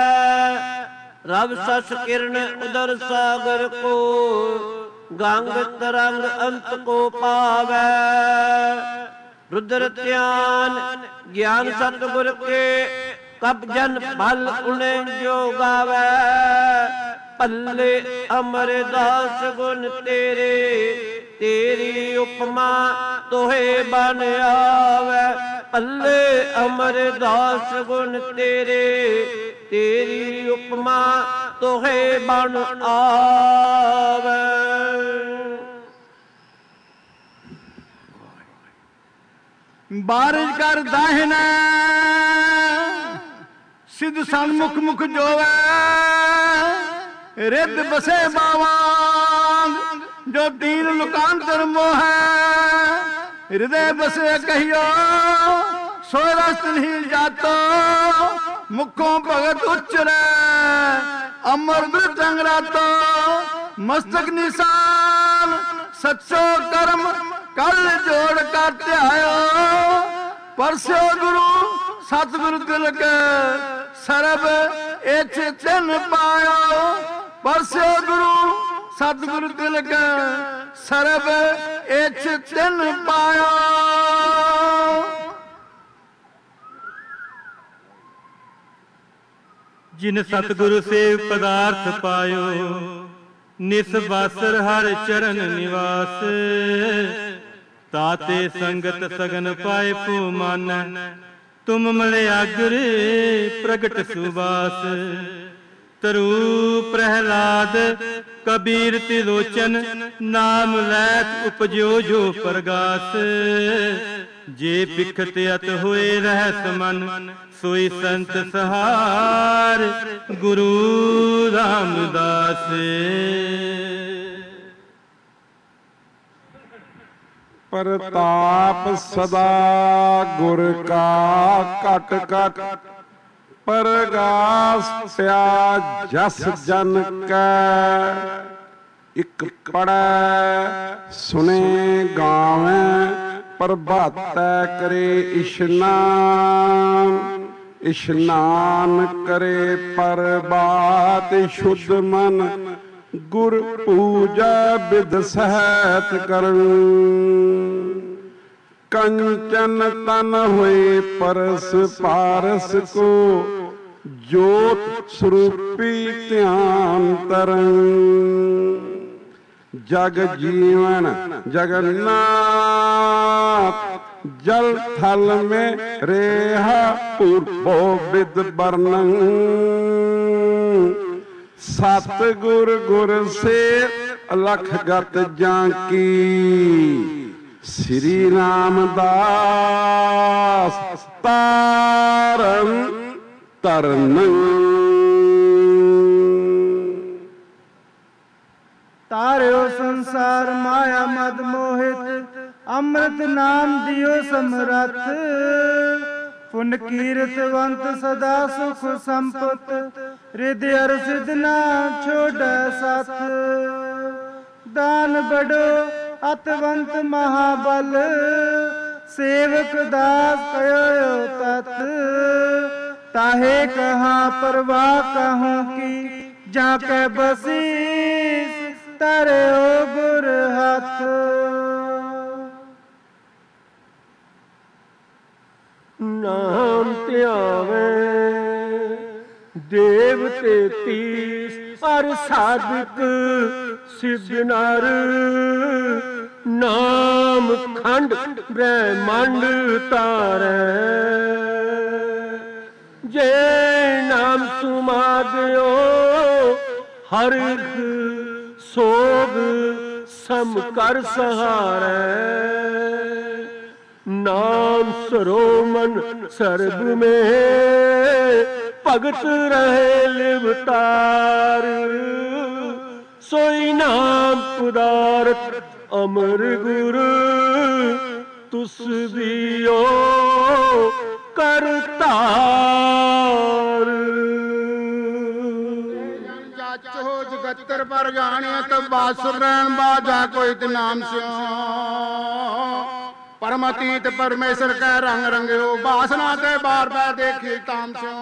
ਰਬ ਸਸ ਕਿਰਨ ਉਦਰ ਸਾਗਰ ਕੋ ਗੰਗ ਤਰੰਗ ਅੰਤ ਕੋ ਪਾਵੈ ਰੁਦਰ ਧਿਆਨ ਗਿਆਨ ਸਤਿਗੁਰ ਕੇ ਕਬ ਜਨ ਭਲ ਉਣੇ ਜੋ ਗਾਵੈ ਪੱਲੇ ਅਮਰਦਾਸ ਗੁਣ ਤੇਰੇ ਤੇਰੀ ਉਪਮਾ ਤੋਹੇ ਬਨ ਆਵੈ ਪੱਲੇ ਅਮਰਦਾਸ ਗੁਣ ਤੇਰੇ ਤੇਰੀ ਉਪਮਾ ਤੋਹੇ ਬਨ ਆਵੈ ਬਾਰਿਸ਼ ਕਰ ਦਾਹਿਨਾ ਸਿੱਧ ਸਨਮੁਖ ਮੁਖ ਜੋਵੈ ਰਿੱਧ ਬਸੇ ਬਾਵਾਂਗ ਜੋ ਤੀਨ ਲੁਕਾਂਤਰ ਮੋਹੈ ਹਿਰਦੇ ਬਸੇ ਕਹੀਓ ਸੋ ਰਸਤ ਨਹੀਂ ਜਾਤੋ ਮੁਖੋਂ ਭਗਤ ਉਚਰੈ ਅਮਰ ਬਿਰਤੰਗ ਰਾਤੋ ਮਸਤਕ ਨਿਸ਼ਾਨ ਸੱਚੋ ਕਰਮ ਕਲ ਜੋੜ ਕਰ ਧਿਆਇਓ ਪਰਸਿਓ ਗੁਰੂ ਸਤਿਗੁਰ ਤਿਲਕ ਸਰਬ ਇਛ ਤਿਨ ਪਾਇਓ ਪਰਸਿਓ ਗੁਰੂ ਸਤਿਗੁਰ ਤਿਲਕ ਸਰਬ ਇਛ ਤਿਨ ਪਾਇਓ ਜਿਨ ਸਤਿਗੁਰ ਸੇਵ ਪਦਾਰਥ ਪਾਇਓ ਨਿਸ ਬਾਸਰ ਹਰ ਚਰਨ ਨਿਵਾਸ ਤਾਤੇ ਸੰਗਤ ਸਗਨ ਪਾਏ ਭੂ ਮਨ ਤੁਮ ਮਲਿਆਗਰ ਪ੍ਰਗਟ ਸੁਬਾਸ ਤਰੂ ਪ੍ਰਹਿਲਾਦ ਕਬੀਰ ਤਿਲੋਚਨ ਨਾਮ ਲੈਤ ਉਪਜਿਓ ਜੋ ਪ੍ਰਗਾਸ ਜੇ ਪਿਖਤ ਅਤ ਹੋਏ ਰਹਿਤ ਮਨ ਸੋਈ ਸੰਤ ਸਹਾਰ ਗੁਰੂ ਰਾਮਦਾਸ ਪ੍ਰਤਾਪ ਸਦਾ ਗੁਰ ਕਾ ਘਟ ਘਟ ਪਰਗਾਸ ਪਿਆ ਜਸ ਜਨ ਕੈ ਇਕ ਪੜੈ ਸੁਣੇ ਗਾਵੇਂ ਪ੍ਰਭਾਤੈ ਕਰੇ ਇਸ਼ਨਾਨ ਇਸ਼ਨਾਨ ਕਰੇ ਪ੍ਰਭਾਤ ਸ਼ੁੱਧ ਮਨ ਗੁਰ ਪੂਜਾ ਬਿਦ ਸਹਿਤ ਕਰਨ ਕੰਚਨ ਤਨ ਹੋਏ ਪਰਸ ਪਾਰਸ ਕੋ ਜੋਤ ਸਰੂਪੀ ਧਿਆਨ ਤਰਨ ਜਗ ਜੀਵਨ ਜਗन्नाथ जल थल में रेहा पूर्वो विद वर्णन सतगुर गुर से अलख गत जाकी श्री रामदास तारन तरन संसार माया मद मोहित, अमृत नाम दियो समरथ। पुन कीर्तवंत सदा सुख संपत, हृदय अर सिद्धना छोड़ साथ। दान बड़ो अतवंत महाबल, सेवक दास कयो तत्। ताहे कहाँ परवाह कहूँ की, जाके बसीस तारे ओ गुर हाथ। नाम ध्यावे देव तेतीस, पर साधक सिद्ध नर। नाम खंड ब्रह्मांड तारै, जे नाम सुमाग्यो हर सोग सम कर सहारै। नाम सरोमन सर्ब में, भगत रहे लिवतार। सोई नाम पदारथ अमर गुरु, तुस दियो करतार। जाचो जगतर पर जानिया तब बासुरन बाजा कोई नाम स्यो। परमतीत परमेश्वर का रंग रंग्यो, बासना ते बार बार देखी ताम स्यो।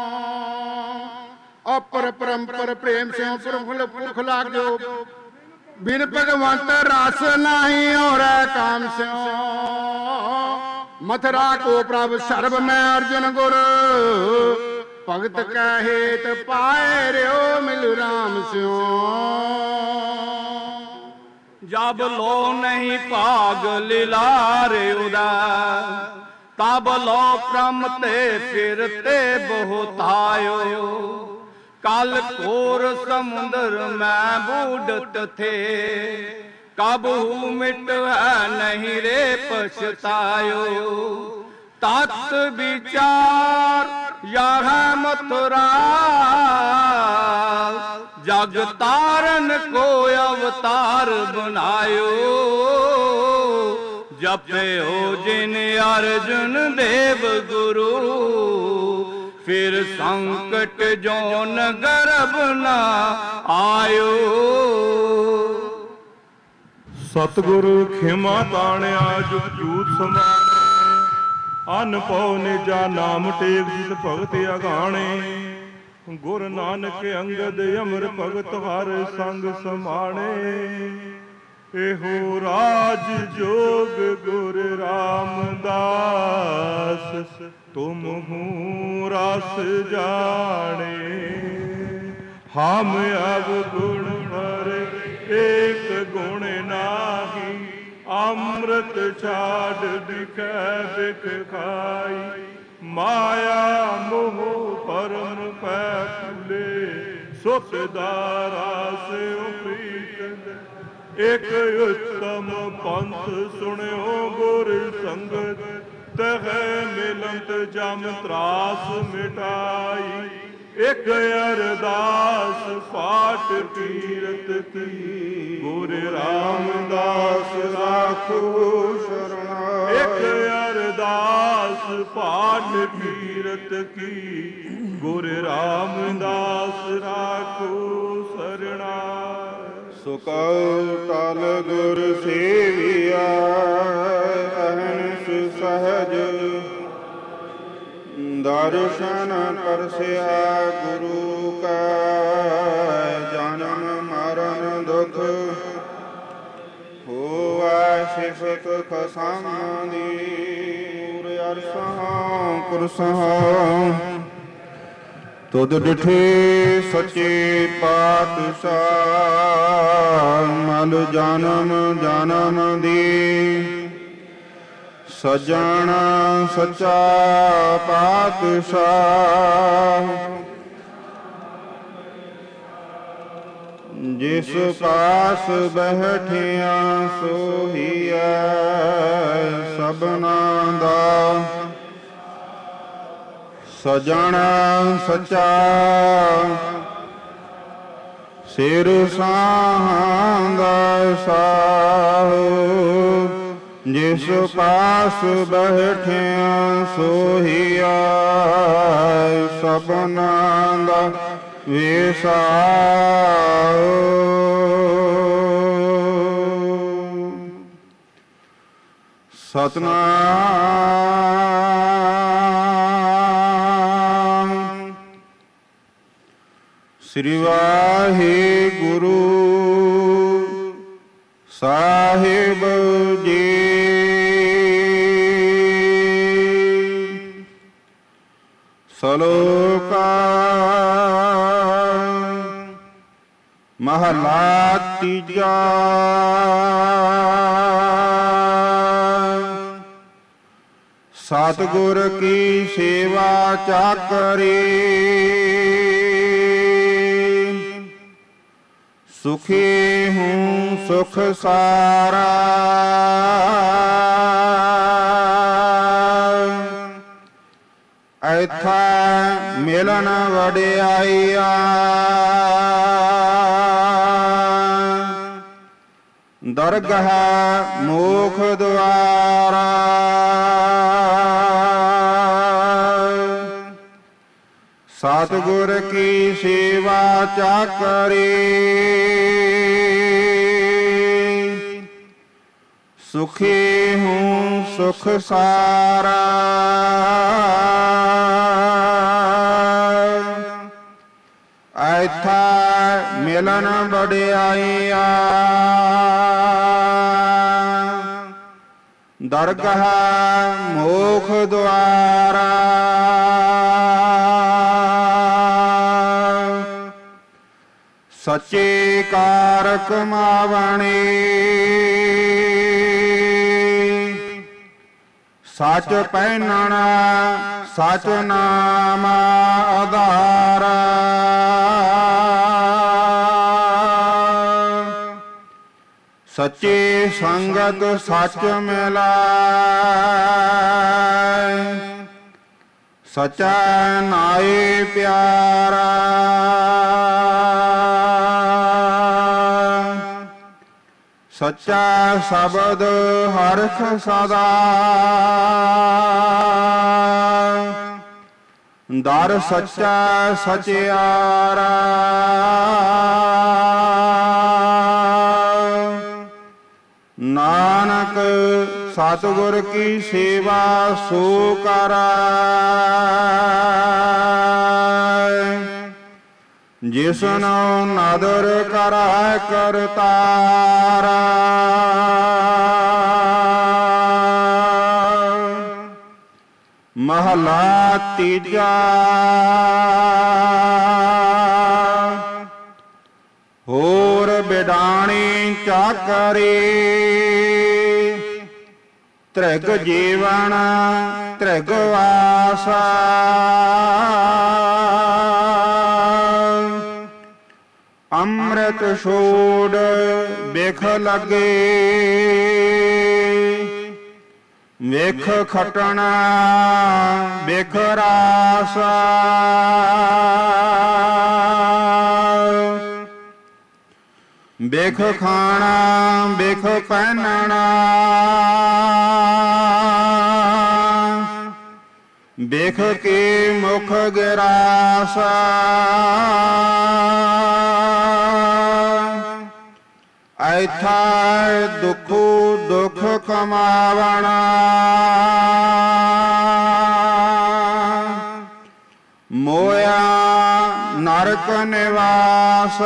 अपर परम्पर प्रेम स्यो, पुरखुल पुरख लाग्यो। बिन भगवंत रस नहीं और काम स्यो। मथुरा को प्रभु सर्व में अर्जुन गुर, भगत कहेत पाए रो मिल राम स्यो। जब लो नहीं पाग लीलारे उदय, तब लो क्रमते फिरते बहुत आयो। काल कोर समुद्र में बूढ़त थे, कबहू मिटवै नहीं रे पछतायो। तत् विचार यह मथुरा, जग तारन को अवतार बनायो। जपे हो जिन अर्जुन देव गुरु, फिर संकट जोन गर्भ न आयो। सतगुरु खिमा ताणिया जुग जूत समाने, अन पौ निजा नाम टेक जित भगत अगाणे। गुर नानक अंगद अमर भगत हर संग समाणे। एहो राज जोग गुर रामदास, तुम हूँ रस जाने। हम अब गुण पर एक गुण नाही, अमृत छाड़ बिखै बिख खाई। माया मोह परम पै फूले, सुख दारा से प्रीत। एक उत्तम पंथ सुन्यो गुर संगत, तह मिलंत जम त्रास मिटाई। एक अरदास पाठ कीरत की, गुर रामदास राखो शरणा। एक अरदास पाठ कीरत की, गुर रामदास राखो शरणा। सुकल तल गुर सेविया, अहनिस सहज दर्शन परसिया। गुरु का जन्म मरण दुख, होवा सिफत खसानी। तुद डिठे सचे पातशाह, मल जन्म जन्म दी। सजन सच्चा पातशाह, जिस पास बैठिया सोहिया सबना दा। सजन सच्चा ਸਿਰ ਸਾਹੰਦਾ ਸਾਹੁ ਜਿਸ ਪਾਸ ਬੈਠਿਆ ਸੋਹੀਆ ਸਭਨਾਂ ਦਾ ਵਿਸਾਹੁ। ਸਤਨਾਮ ਸ੍ਰੀ ਵਾਹਿਗੁਰੂ ਸਾਹਿਬ ਜੀ। ਸਲੋਕ ਮਹਲਾ ਤੀਜਾ। ਸਤਿਗੁਰ ਕੀ ਸੇਵਾ ਚਾਕਰੀ ਸੁਖੀ ਹੂੰ ਸੁਖ ਸਾਰਾ। ਐਥਾ ਮਿਲਨ ਵਡਿਆਈਆ ਦਰਗਹ ਮੋਖ ਦੁਆਰਾ। ਸਤਿਗੁਰ ਕੀ ਸੇਵਾ ਚਾਕਰੀ ਸੁਖੀ ਹੂੰ ਸੁਖ ਸਾਰਾ। ਐਥਾ ਮਿਲਨ ਵਡਿਆਈਆ ਦਰਗਹ ਮੋਖ ਦੁਆਰਾ। ਸੱਚੇ ਕਾਰ ਕਮਾਵਣੇ ਸੱਚ ਪਹਿਨਣਾ ਸੱਚ ਨਾਮ ਆਧਾਰ। ਸੱਚੀ ਸੰਗਤ ਸੱਚ ਮਿਲਾਇ ਸੱਚਾ ਨਾਏ ਪਿਆਰਾ। ਸੱਚਾ ਸ਼ਬਦ ਹਰਖ ਸਦਾ ਦਰ ਸੱਚਾ ਸਚਿਆਰਾ। ਨਾਨਕ ਸਤਿਗੁਰ ਕੀ ਸੇਵਾ ਸੋ ਕਰਾਇ ਜਿਸਨੋ ਨਦਰ ਕਰੈ ਕਰਤਾਰਾ। ਮਹਲਾ ਤੀਜਾ। ਹੋਰ ਬਿਡਾਣੀ ਚਾਕਰੀ ਤ੍ਰਿਗ ਜੀਵਨ ਤ੍ਰਿਗ ਵਾਸਾ। ਅੰਮ੍ਰਿਤ ਛੋੜ ਬਿਖ ਲੱਗੇ ਵੇਖ ਖਟਣਾ ਬਿਖ ਰਾਸਾ। ਬਿਖ ਖਾਣਾ ਬਿਖ ਪਹਿਨਣਾ ਬਿਖ ਕੇ ਮੁਖ ਗਿਰਾਸਾ। ਐਥਾ ਦੁਖੋ ਦੁਖ ਕਮਾਵਣਾ ਮੋਇਆ ਨਰਕ ਨਿਵਾਸ।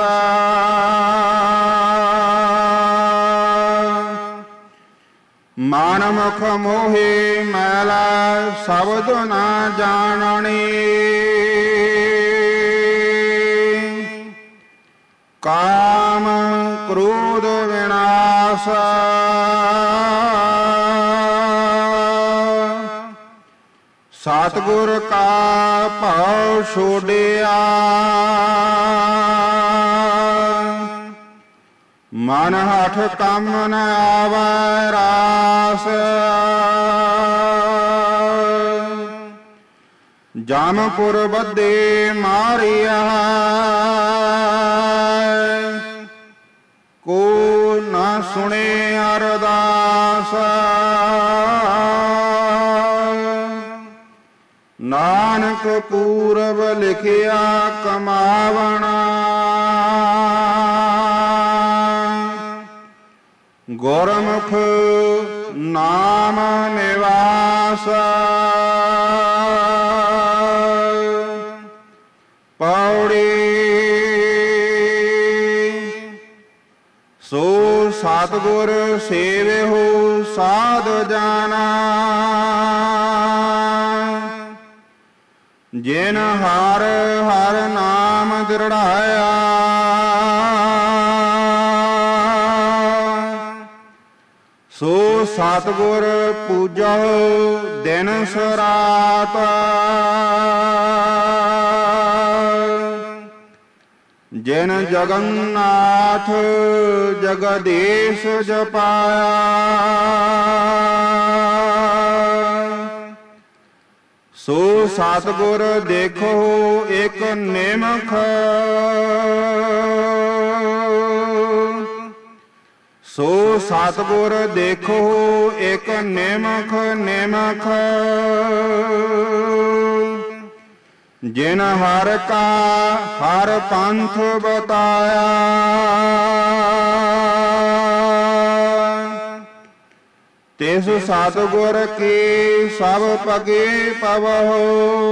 ਮਨ ਮੁਖ ਮੋਹੇ ਮੈਲਾ ਸ਼ਬਦ ਨਾ ਜਾਣਣੀ। ਕਾਮ ਕ੍ਰੋਧ ਵਿਨਾਸ਼ ਸਤਿਗੁਰ ਕਾ ਭਉ ਛੋੜਿਆ। ਮਨ ਹਠ ਕੰਮ ਨ ਆਵੈ ਰਾਸ ਜਮਪੁਰ ਬੱਧੇ ਮਾਰਿਆ ਸੁਣੇ ਅਰਦਾਸ। ਨਾਨਕ ਪੂਰਬ ਲਿਖਿਆ ਕਮਾਵਣਾ, ਗੁਰਮੁਖ ਨਾਮ ਨਿਵਾਸ। ਪੌੜੀ ਸੋ ਸਤਿਗੁਰ ਸੇਵਿਓ ਸਾਧ ਜਾਣਾ, ਜਿਨ ਹਰ ਹਰ ਨਾਮ ਦ੍ਰਿੜਾਇਆ। ਸੋ ਸਤਿਗੁਰ ਪੂਜੋ ਦਿਨ ਸਰਾਤ, ਜਿਨ ਜਗਨਨਾਥ ਜਗਦੀਸ਼ ਜਪਾਇਆ। ਸੋ ਸਤਿਗੁਰ ਦੇਖੋ ਇਕ ਨਿਮਖ, ਸੋ ਸਤਿਗੁਰ ਦੇਖੋ ਇਕ ਨਿਮਖ ਨਿਮਖ। ਜਿਨ ਹਰ ਕਾ ਹਰ ਪੰਥ ਬਤਾਇਆ। ਤਿਸ ਸਤਿਗੁਰ ਕੀ ਸਭ ਪਗੇ ਪਵਹੁ,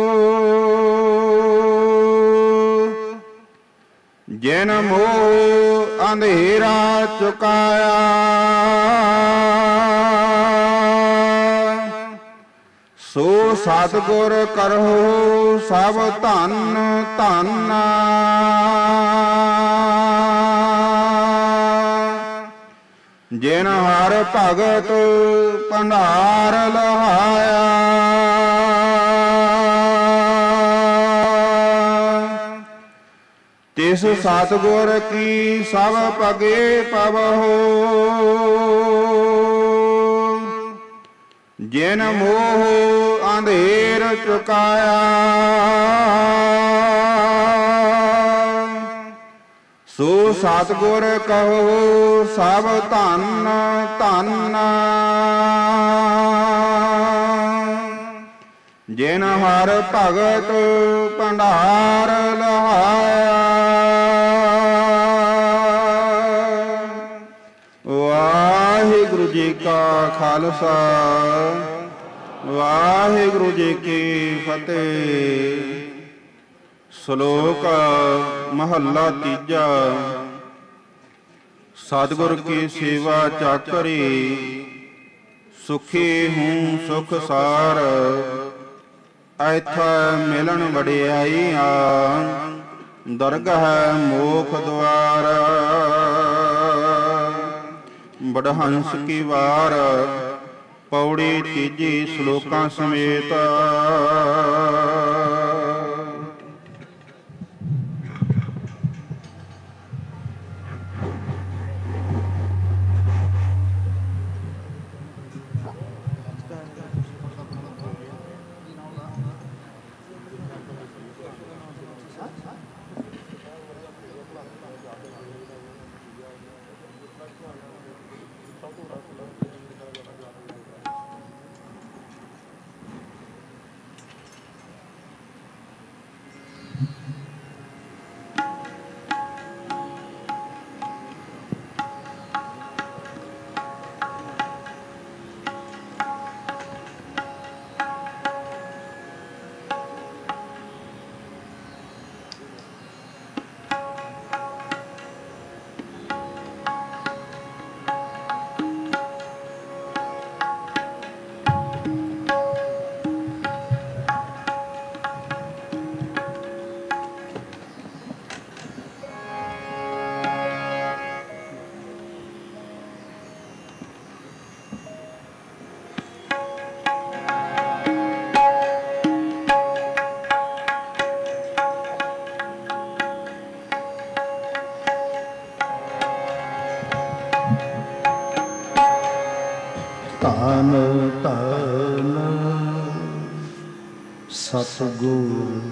ਜਿਨ ਮੋਹ ਅੰਧੇਰਾ ਚੁਕਾਇਆ। ਸੋ ਸਤਿਗੁਰ ਕਰਹੁ ਸਭ ਧਨ ਧਨ, ਜਿਨ ਹਰ ਭਗਤ ਭੰਡਾਰ ਲਹਾਇਆ। ਤਿਸ ਸਤਿਗੁਰ ਕੀ ਸਭ ਪਗੇ ਪਵਹੁ, ਜਿਨ ਮੋਹ ਅੰਧੇਰ ਚੁਕਾਇਆ। ਸੋ ਸਤਿਗੁਰ ਕਹੋ ਸਭ ਧਨ ਧਨ, ਜਿਨ ਹਰ ਭਗਤ ਭੰਡਾਰ ਲਹਾਇਆ। ਵਾਹਿਗੁਰੂ ਜੀ ਕਾ ਖਾਲਸਾ, ਵਾਹਿਗੁਰੂ ਜੀ ਕੀ ਫਤਿਹ। ਸ਼ਲੋਕ ਮਹੱਲਾ ਤੀਜਾ। ਸਤਿਗੁਰ ਕੀ ਸੇਵਾ ਚਾਕਰੀ, ਸੁਖੀ ਹੂੰ ਸੁਖ ਸਾਰ। ਐਥਾ ਮਿਲਣ ਵਡਿਆਈਆਂ, ਦਰਗਹ ਮੋਖ ਦੁਆਰ। ਬੜਹੰਸ ਕੀ ਵਾਰ, ਪੌੜੀ ਤੀਜੀ ਸ਼ਲੋਕਾਂ ਸਮੇਤ। ਧਨ ਧਨ ਸਤਿਗੁਰ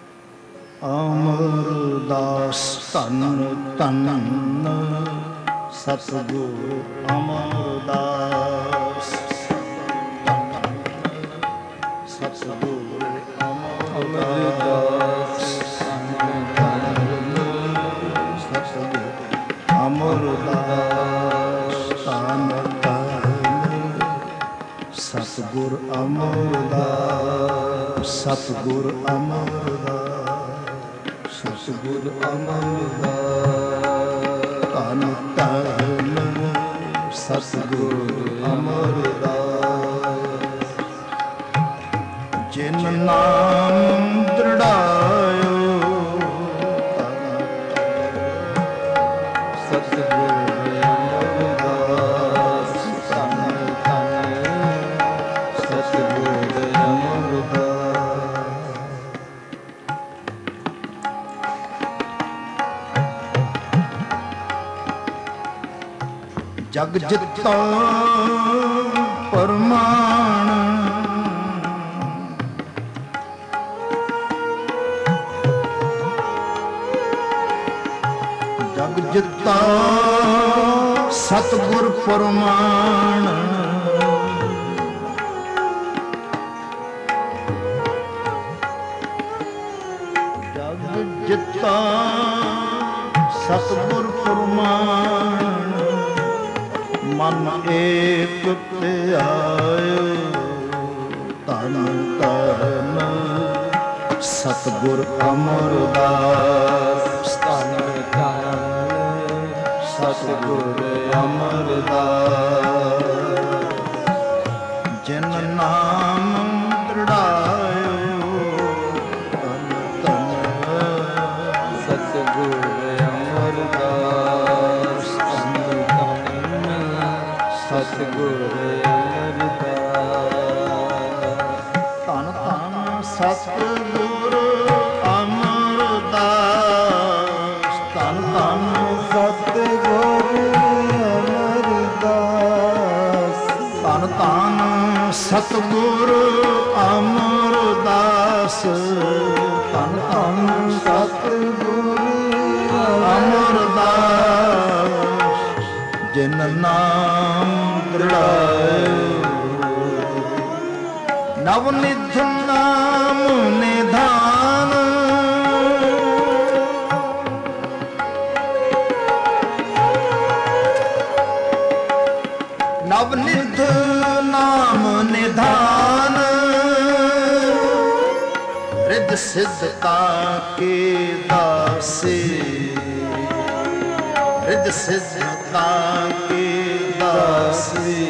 ਅਮਰਦਾਸ, ਧਨ ਧਨ ਸਤਿਗੁਰ ਅਮਰਦਾਸ ਸਤਿਗੁਰ ਅਮਰਦਾਸ ਸਤਿਗੁਰ ਅਮਰਦਾਸ ਧੰਨ ਧੰਨ ਸਤਿਗੁਰ ਅਮਰਦਾਸ ਸਤਿਗੁਰ ਅਮਰਦਾਸ ਸਤਿਗੁਰ ਅਮਰਦਾਸ ਧੰਨ ਧੰਨ ਸਤਿਗੁਰ ਅਮਰਦਾਸ ਜਿਨ ਨਾਮ ਦ੍ਰਿੜਾਇਓ ਸਤਿਗੁਰ ਅਮਰਦਾਸ ਧੰਨ ਧੰਨ ਸਤਿਗੁਰ ਅਮਰਦਾਸ ਜਗ ਜਿੱਤਾ ਪਰਮਾਨ ਜਗ ਜਿੱਤਾ ਸਤਿਗੁਰ ਪਰਮਾਨ ਜਗ ਜਿੱਤਾ ਸਤਿਗੁਰ ਪਰਮਾਨ ਮਨ ਏਕ ਧਿਆਇਓ ਧੰਨ ਧੰਨ ਸਤਿਗੁਰ ਅਮਰਦਾਸ ਧੰਨ ਧੰਨ ਸਤਿਗੁਰ ਅਮਰਦਾਸ ਜਿਨ ਨਾਮ ਦ੍ਰਿੜਾਇਓ ਧੰਨ ਧੰਨ ਸਤਿਗੁਰ ਅਮਰਦਾਸ ਸਤਿਗੁਰ ਅਮਰਦਾਸ ਧੰਨ ਧੰਨ ਸਤਿਗੁਰ ਅਮਰਦਾਸ ਧੰਨ ਧੰਨ ਸਤਿਗੁਰ ਅਮਰਦਾਸ ਧੰਨ ਧੰਨ ਸਤਿਗੁਰ ਅਮਰਦਾਸ ਧੰਨ ਧੰਨ ਸਤਿਗੁਰ ਅਮਰਦਾਸ ਜਿਨ ਨਾਮ ਦ੍ਰਿੜਾਇਓ ਨਵ ਨਿਧ ਨਾਮ ਨਿਧਾਨ ਨਵ ਨਿਧ ਨਾਮ ਨਿਧਾਨ ਰਿੱਧ ਸਿੱਧਤਾ ਕੇ ਦਾਸੇ ਰਿੱਧ ਸਿੱਧਤਾ ਕੇ ਦਾਸੇ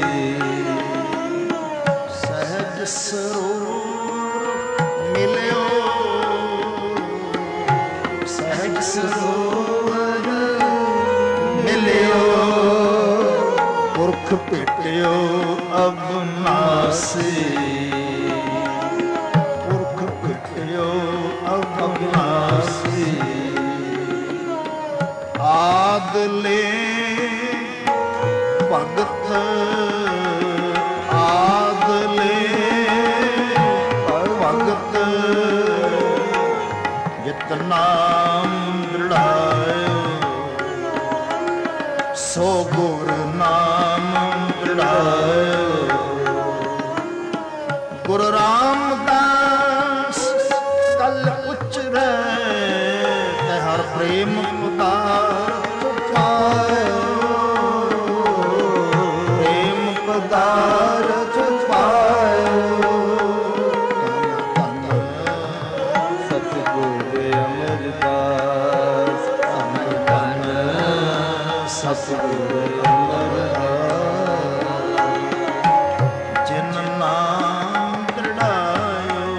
ਸਹਿਜ ਸਰੂਰ ਮਿਲਿਓ ਸਹਿਜ ਸਰੂਰ ਮਿਲਿਓ ਪੁਰਖ ਭੇਟਿਓ ਅਬਨਾਸੀ ਪੁਰਖ ਭੇਟਿਓ ਅਬਨਾਸੀ ਆਦਲੇ ਭਗਤ ਆਦਲੇ ਭਗਤ ਜਿਤ ਨਾਮ ਦ੍ਰਿੜਾਇਓ ਸੋ ਗੁਰ ਨਾਮ ਦ੍ਰਿੜਾਇਓ ਗੁਰੂ ਰਾਮਦਾਸ ਕਲ ਉਚਰੈ ਤੇ ਹਰ ਪ੍ਰੇਮ ਪਦਾਰਥ ਪਾਇਓ ਪ੍ਰੇਮ ਪਦਾਰਥ ਪਾਇਓ ਧੰਨ ਸਤਿਗੁਰ ਅਮਰਦਾਸ ਧੰਨ ਧੰਨ ਸਤਿਗੁਰ ਅਮਰਦਾਸ ਜਿਨ ਨਾਮ ਦ੍ਰਿੜਾਇਓ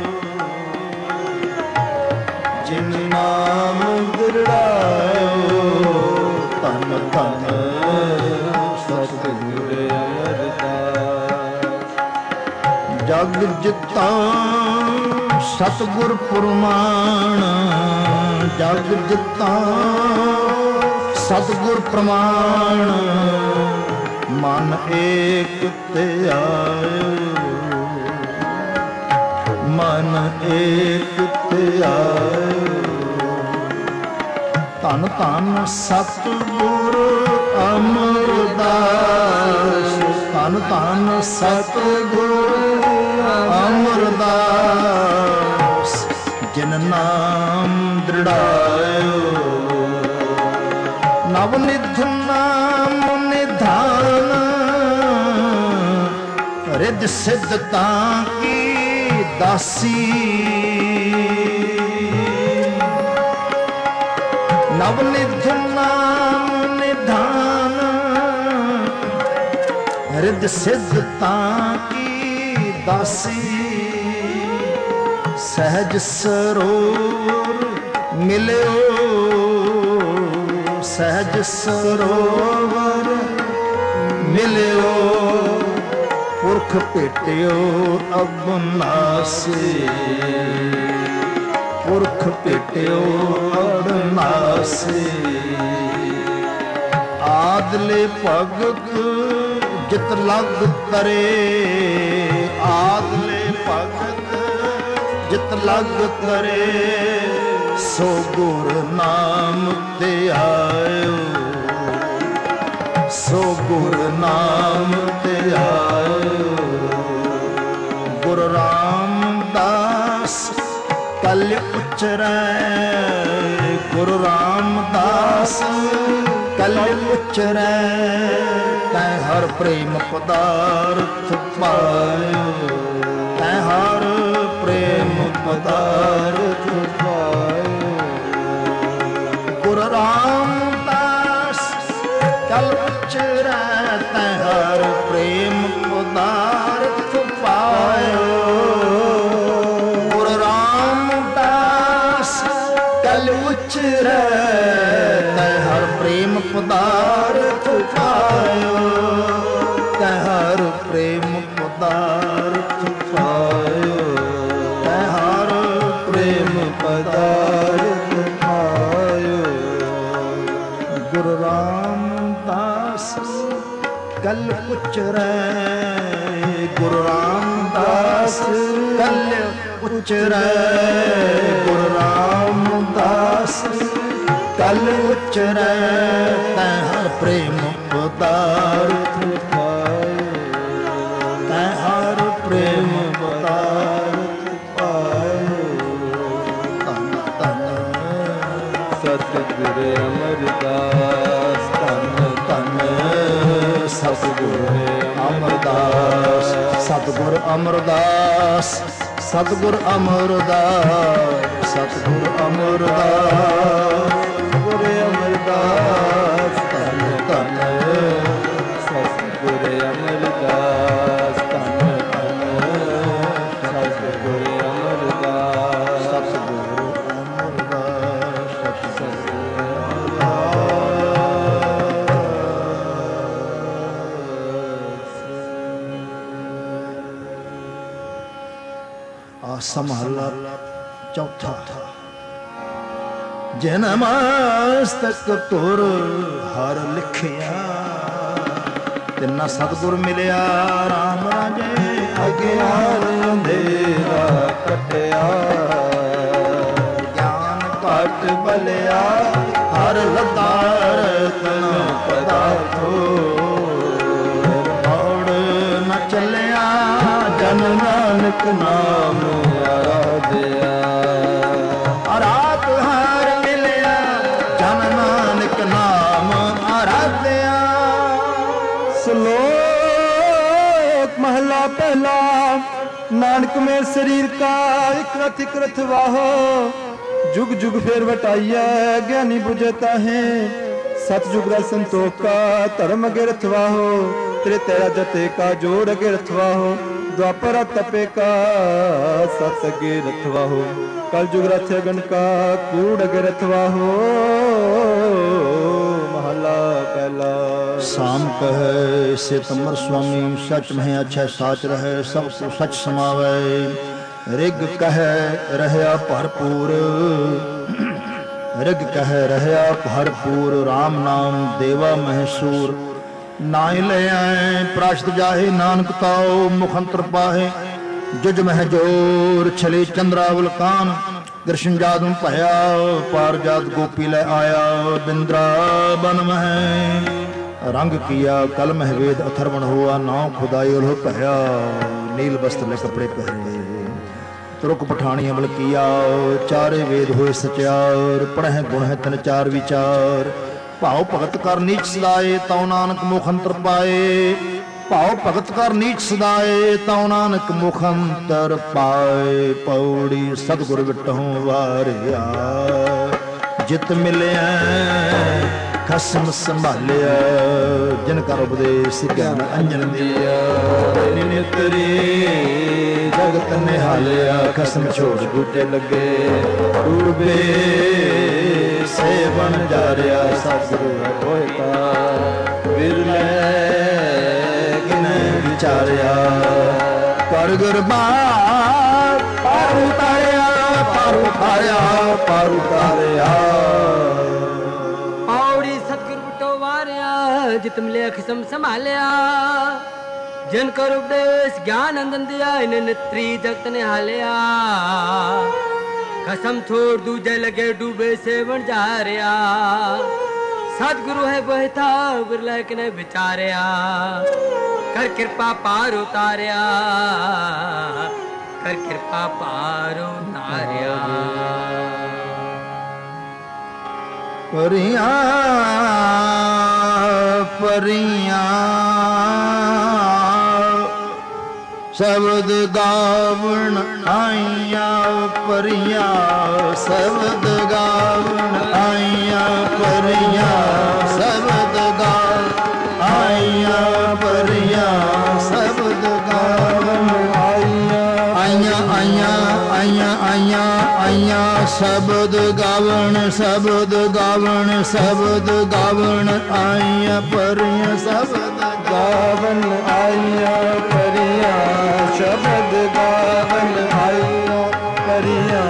ਜਿਨ ਨਾਮ ਦ੍ਰਿੜਾਇਓ ਧੰਨ ਧੰਨ ਸਤਿਗੁਰ ਅਮਰਦਾਸ ਜਗ ਜਿੱਤਾ ਸਤਿਗੁਰ ਪ੍ਰਮਾਣ ਜਗ ਜਿੱਤਾ ਸਤਿਗੁਰ ਪ੍ਰਮਾਣ ਮਨ ਏਕ ਧਿਆਇਓ ਮਨ ਏਕ ਧਿਆਇਓ ਧੰਨ ਧੰਨ ਸਤਿਗੁਰ ਅਮਰਦਾਸ ਧੰਨ ਧੰਨ ਸਤਿਗੁਰ ਅਮਰਦਾਸ ਜਿਨ ਨਾਮ ਦ੍ਰਿੜਾਇਓ ਨਵ ਨਿਧ ਨਾਮ ਨਿਧਾਨ ਰਿੱਧ ਸਿੱਧ ਤਾਂ ਕੀ ਦਾਸੀ ਨਵ ਨਿਧ ਨਾਮ ਨਿਧਾਨ ਰਿੱਧ ਸਿੱਧ ਤਾਂ ਕੀ ਦਾਸੀ ਸਹਿਜ ਸਰੋਵਰ ਮਿਲਿਓ ਸਹਿਜ ਸਰੋਵਰ ਮਿਲਿਓ ਪੁਰਖ ਭੇਟਿਓ ਅਬਨਾਸੀ ਪੁਰਖ ਭੇਟਿਓ ਅਬਨਾਸੀ ਆਦਲੇ ਭਗਤ ਜਿਤ ਲਗ ਤਰੇ ਆਦਲੇ ਭਗਤ ਜਿਤ ਲਗ ਤਰੇ ਸੋ ਗੁਰ ਨਾਮ ਤੇ ਆਇਓ ਸੋ ਗੁਰ ਨਾਮ ਤੇ ਆਇਓ ਗੁਰ ਰਾਮਦਾਸ ਕਲ ਉਚਰੈ ਗੁਰੂ ਰਾਮਦਾਸ ਕਲ ਉਚਰੈ ਤੈ ਹਰ ਪ੍ਰੇਮ ਪਦਾਰਥ ਪਾਇਓ ਤੈ ਹਰ ਪ੍ਰੇਮ ਪਦਾਰਥ ਪਾਇਓ ਗੁਰੂ ਰਾਮਦਾਸ ਕਲ ਉਚਰੈ ਤੈ ਹਰ ਪ੍ਰੇਮ ਪਦਾਰਥ ਪਾਇਓ ਗੁਰੂ ਰਾਮਦਾਸ ਕਲ ਉਚਰੈ ਤੈ ਹਰ ਪ੍ਰੇਮ ਪਦਾਰਥ ਪਾਇਓ ਤੈ ਹਰ ਪ੍ਰੇਮ ਪਦਾਰਥ ਪਾਇਓ ਤੈ ਹਰ ਪ੍ਰੇਮ ਪਦਾਰਥ ਪਾਇਓ ਗੁਰੂ ਰਾਮਦਾਸ ਕਲ ਉਚਰੈ ਗੁਰੂ ਰਾਮਦਾਸ ਕਲ ਉਚਰੈ ਗੁਰੂ ਰਾਮਦਾਸ ਕਲ ਉਚਰੈ ਤੈ ਹਰ ਪ੍ਰੇਮ ਪਦਾਰਥ ਪਾਇਓ ਤੈ ਹਰ ਪ੍ਰੇਮ ਪਦਾਰਥ ਪਾਇਓ ਧੰਨ ਧੰਨ ਸਤਿਗੁਰ ਅਮਰਦਾਸ ਧੰਨ ਧੰਨ ਸਤਿਗੁਰ ਅਮਰਦਾਸ ਸਤਿਗੁਰ ਅਮਰਦਾਸ ਸਤਿਗੁਰ ਅਮਰਦਾਸ ਸਤਿਗੁਰ ਅਮਰਦਾਸ ਗੁਰ ਅਮਰਦਾਸ ਧੰਨ ਧੰਨ ਸਤਿਗੁਰ ਅਮਰਦਾਸ ਧੰਨ ਧੰਨ ਸਤਿਗੁਰ ਅਮਰਦਾਸ ਸਤਿਗੁਰ ਅਮਰਦਾਸ ਆਸਾ ਮਹੱਲਾ ਚੌਥਾ ਜਿਨ ਮਸਤਕ ਤੁਰ ਹਰ ਲਿਖਿਆ ਤਿੰਨਾ ਸਤਿਗੁਰ ਮਿਲਿਆ ਰਾਮ ਰਾਜੇ ਅਗਿਆਨ ਅੰਧੇਰਾ ਕਟਿਆ ਗਿਆਨ ਘਟ ਬਲਿਆ ਹਰ ਲਤਾਰ ਤਨ ਪਦਾਰਥੋ ਔੜ ਨ ਚੱਲਿਆ ਜਨ ਨਾਨਕ ਨਾਮ ਆਰਾਧਿਆ ਆਰਾਧ ਹਰ ਮਿਲਿਆ ਜਨ ਨਾਨਕ ਨਾਮ ਆਰਾਧਿਆ ਸ਼ਲੋਕ ਮਹਲਾ ਪਹਿਲਾ ਨਾਨਕ ਮੇ ਸਰੀਰ ਕਾ ਇਕ ਰਥ ਇਕ ਰਥ ਵਾਹੋ जुग जुग फेर वटाइया ज्ञानी बुझता है सतयुग रा संतोख का धर्म अगे रथवा हो तेरे तेरा जते का जोड़ अगे रथवा हो द्वापर तपे का सत अगे रथवा हो कल जुग रथ अगन का कूड़ अगे रथवा हो महला पहला साम कहे से तमर स्वामी सच में अच्छा साच रहे सब को सच समावे ਰਿਗ ਕਹਿ ਰਹਿਆ ਭਰਪੂਰ ਰਿਗ ਕਹਿ ਰਹਿਆ ਭਰਪੂਰ RAM ਨਾਮ ਦੇਵਾ ਮਹਸੂਰ ਨਾਇ ਲੈ ਆਏ ਪ੍ਰਾਸ਼ਤ ਜਾਹੇ ਨਾਨਕ ਤਾਉ ਮੁਖੰਤਰ ਪਾਹੇ ਜੁਜ ਮਹਿ ਜੋਰ ਛਲੇ ਚੰਦਰਾਵਲ ਕਾਨ ਕ੍ਰਿਸ਼ਨ ਜਾਦੂ ਭਇਆ ਪਾਰ ਜਾਤ ਗੋਪੀ ਲੈ ਆਇਆ ਬਿੰਦਰਾ ਬਨ ਮਹਿ रंग किया कल महवेद अथर्वण हुआ नाव खुदाई उल्ह भया नील वस्त्र ले कपड़े पहरे तुरक पठानी अमल किया चारे वेद होए सचार पढ़े गुण है तन चार विचार भाव भगत कर नीच सदाए तौ नानक मुख अंतर पाए भाव भगत कर नीच सदाए तौ नानक मुख अंतर पाए पौड़ी सतगुर विटहूं वारिया जित मिलिया खसम संभालिया जिन कर उपदेश ज्ञान अंजन दिया नितरी जगत निहालिया खसम छोड़ बूटे लगे डूबे सेवन जा रहा सतगुरु होता बिरले किने विचारिया कर गुरबार पार उतारिया पार उतारिया पार उतारिया जित मिले खिसम संभालिया जिन कर उपदेश ज्ञान अंदन दिया इन्हें त्री जगत ने हालिया कसम छोड़ दूजे लगे डूबे से बन जा रहा सतगुरु है वह था बिरला ने विचारिया कर कृपा पार उतारिया कर कृपा पार उतारिया परिया परिया शब्द गावण आइया परिया शब्द गावण आइया परिया शब्द गा आइया परिया शब्द गावण आइया आइया आइया आइया आइया आइया शब्द गावण शब्द गावण शब्द गावण आइया परिया शब्द गावण आइया परिया शब्द गावण आइया परिया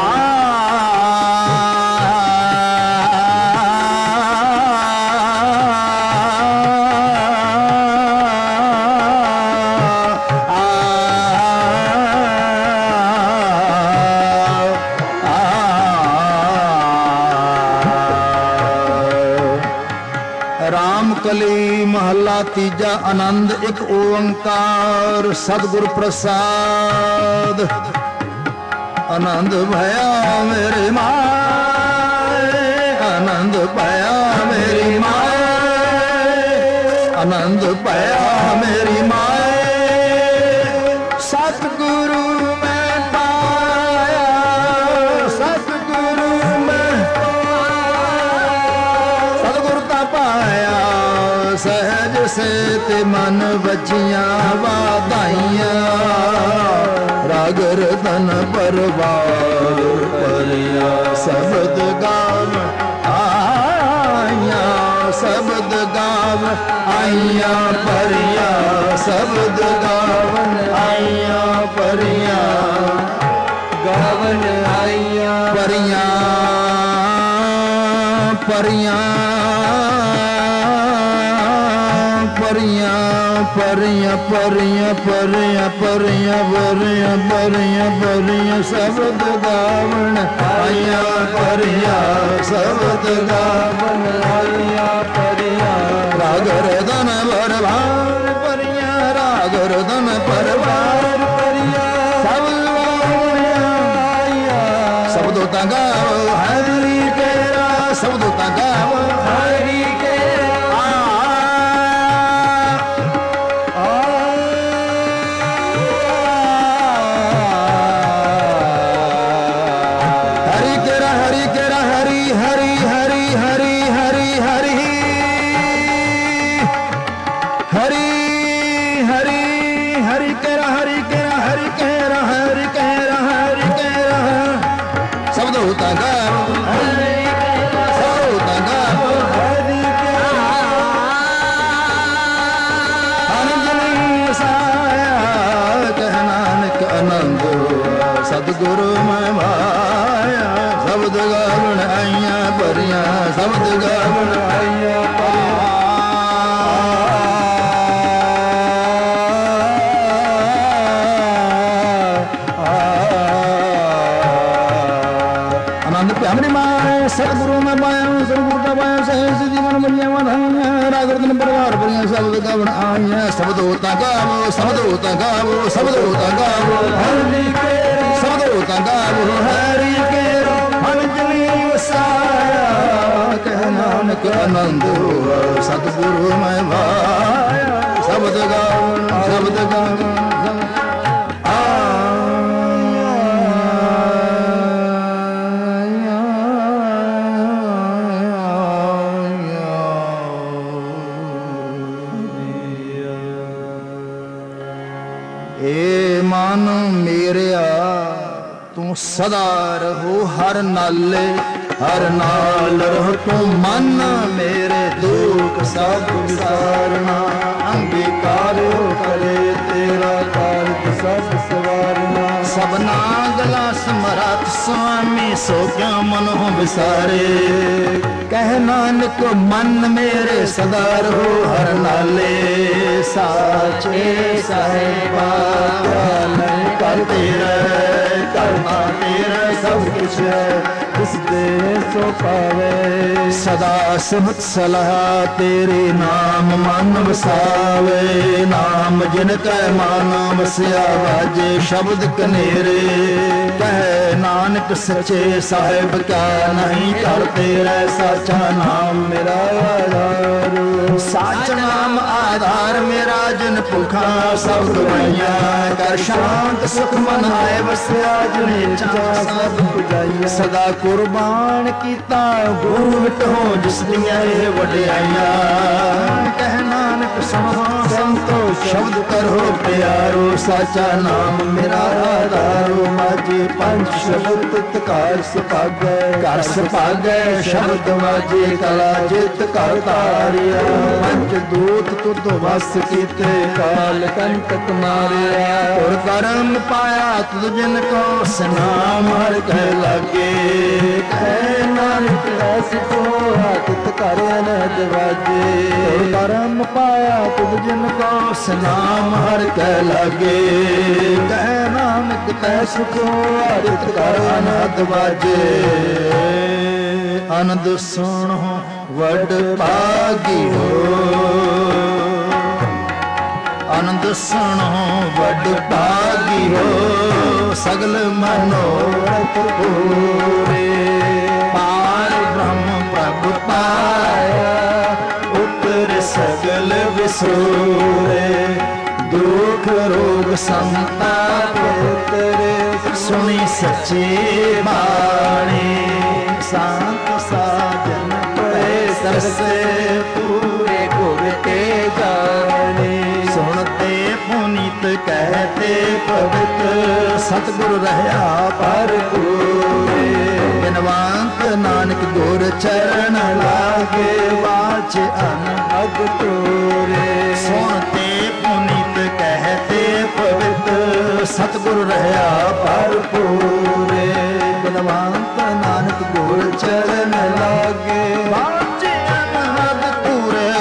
कली महला तीजा आनंद एक ओंकार सतगुर प्रसाद आनंद भया मेरे माए आनंद भया मेरी माए आनंद भया मेरी माए सतगुरु में पाया सतगुरु में सतगुरता पाया सहज से ते मन बचिया वाधाइया रागर धन परवार परिया शब्द गाव आइया शब्द गाव आइया परिया शब्द गावन आइया परिया गावन आइया परिया परिया परिया परिया परिया परिया परिया परिया परिया परिया शब्द गावण आइया परिया शब्द गावण आइया परिया रागर धन भरवार परिया रागर धन परवार परिया शब्द गाव हरि केरा शब्द गाव हरि सतगुरु मैं माया शब्द गावण आइया परिया शब्द गावण आइया आनंद प्यामरी माए सतगुरु मैं पाया सतगुरु का पाया सहज जीवन बलिया ਗੁਰਦਨ ਪਰਵਾਰ ਬਰੀਆਂ ਸ਼ਬਦ ਗਵਣ ਆਈਆਂ ਸਬਦੋ ਤਾਂ ਗਾਵੋ ਸਬਦੋ ਤਾਂ ਗਾਵੋ ਸਬਦੋ ਤਾਂ ਗਾਵੋ ਹਰੀ ਕੇ ਸਬਦੋ ਤਾਂ ਗਾਵੋ ਹਰੀ ਕੇ ਮਨ ਜਲੀ ਵਸਾਇਆ ਕਹਿ ਨਾਨਕ ਆਨੰਦ ਹੋਆ ਸਤਿਗੁਰੂ ਮੈਂ ਭਾਇਆ ਸ਼ਬਦ ਗਾਵਣ ਸ਼ਬਦ ਗਾਵਣ ਸਦਾ ਰਹੋ ਹਰ ਨਾਲੇ ਹਰ ਨਾਲ ਰਹੋ ਤੂੰ ਮਨ ਮੇਰੇ ਦੁੱਖ ਸਭ ਵਿਸਾਰਨਾ ਅੰਗੀਕਾਰੋ ਕਰੇ ਤੇਰਾ ਕਾਰਜ ਸਭ ਸਵਾਰਨਾ ਸਭਨਾ ਗਲਾ ਸਮਰੱਥ ਸੁਆਮੀ ਸੋ ਕਿਆ ਮਨੋ ਵਿਸਾਰੇ ਕਹਿ ਨਾਨਕ ਮਨ ਮੇਰੇ ਸਦਾ ਰਹੋ ਹਰ ਨਾਲੇ ਸਾਚੇ ਸਾਹਿਬਾ ਕਰ ਤੇਰਾ ਕਰਤਾ ਤੇਰਾ ਸਭ ਕੁਛ ਹੈ ਉਸ ਦੇ ਸੋ ਪਾਵੇ ਸਦਾ ਸਿਮਤ ਸਲਾਹ ਤੇਰੇ ਨਾਮ ਮਨ ਵਸਾਵੇ ਨਾਮ ਜਿਨ ਕੈ ਮਨ ਵਸਿਆ ਵਾਜੇ ਸ਼ਬਦ ਕਨੇਰੇ ਕਹਿ ਨਾਨਕ ਸੱਚੇ ਸਾਹਿਬ ਕਾ ਨਹੀਂ ਕਰ ਤੇਰਾ ਸਾਚਾ ਨਾਮ ਮੇਰਾ ਆਧਾਰ ਸਾਚ ਨਾਮ ਆਧਾਰ ਮੇਰਾ ਜਿਨ ਭੁਖਾ ਸਭ ਗਵਾਈਆਂ ਕਰ ਸ਼ਾਂਤ ਸੁਖ ਮਨ ਆਏ ਵਸਿਆ ਜਿਨੇ ਚਾਹ ਸਭ ਪੁਜਾਈਆਂ ਸਦਾ ਕੁਰਬਾਨ ਕੀਤਾ ਗੁਰੂ ਮਿਟੋ ਜਿਸ ਦੀਆਂ ਇਹ ਵਡਿਆਈਆਂ ਕਹਿ ਨਾਨਕ ਸੁਣੋ ਸੰਤੋ ਸ਼ਬਦ ਕਰੋ ਪਿਆਰੋ ਸਾਚਾ ਨਾਮ ਮੇਰਾ ਆਧਾਰੋ ਮਾਝੇ ਪੰਜ ਸ਼ਬਦ ਤਕਾਰ ਸੁਭਾਗੈ ਘਰ ਸੁਭਾਗੈ ਸ਼ਬਦ ਵਾਜੇ ਕਲਾ ਜਿਤ ਘਰ ਧਾਰਿਆ ਪੰਜ ਦੂਤ ਤੁਧ ਵਸ ਕੀਤੇ ਕਾਲ ਕੰਟਕ ਮਾਰਿਆ ਤੁਰ ਕਰਮ ਪਾਇਆ ਤੁਧ ਜਿਨ ਕੋ ਸਨਾਮ ਹਰ ਕਹਿ ਲਾਗੇ ਕਹਿ ਨਾਨਕ ਰਸ ਕੋ ਆਤਿਤ ਕਰ ਅਨਹਦ ਵਾਜੇ ਤੁਰ ਕਰਮ ਪਾਇਆ ਤੁਧ ਜਿਨ ਕੋ ਸਨਾਮ ਹਰ ਕਹਿ ਲਾਗੇ ਕਹਿ ਨਾਨਕ ਤੈ ਸੁਖੋ ਆਤਿਤ ਕਰ ਅਨਹਦ ਵਾਜੇ ਆਨੰਦ ਸੁਣੋ ਵਡ ਭਾਗੀ ਹੋ ਆਨੰਦ ਸੁਣੋ ਵਡ ਭਾਗੀ ਹੋ ਸਗਲ ਮਨੋਰਥ ਪੂਰੇ ਪਾਰ ਬ੍ਰਹਮ ਪ੍ਰਭ ਪਾਇਆ ਉਤਰ ਸਗਲ ਵਿਸੂਰੇ ਦੁਖ ਰੋਗ ਸੰਤਾਪ ਤੇਰੇ ਸੁਣੀ ਸੱਚੀ ਬਾਣੀ ਸੰਤ ਸਾਜਨ ਪਏ ਸਰਸੇ ਪੂਰੇ ਗੁਰ ਕੇ ਜਾਣੇ ਸੁਣਤੇ ਪੁਨੀਤ ਕਹਤੇ ਪਵਿੱਤ ਸਤਿਗੁਰ ਰਹਿਆ ਭਰਪੂਰੇ ਬਿਨਵੰਤ ਨਾਨਕ ਗੁਰ ਚਰਨ ਲਾਗੇ ਵਾਚ ਅਨਹਦ ਤੋਰੇ ਸੁਣਤੇ ਪੁਨੀਤ ਕਹਤੇ ਪਵਿੱਤ ਸਤਿਗੁਰ ਰਹਿਆ ਭਰਪੂਰੇ ਬਿਨਵੰਤ ਨਾਨਕ ਗੁਰ ਚਰਨ ਲਾਗੇ ਵਾਚ ਅਨਹਦ ਤੋਰੇ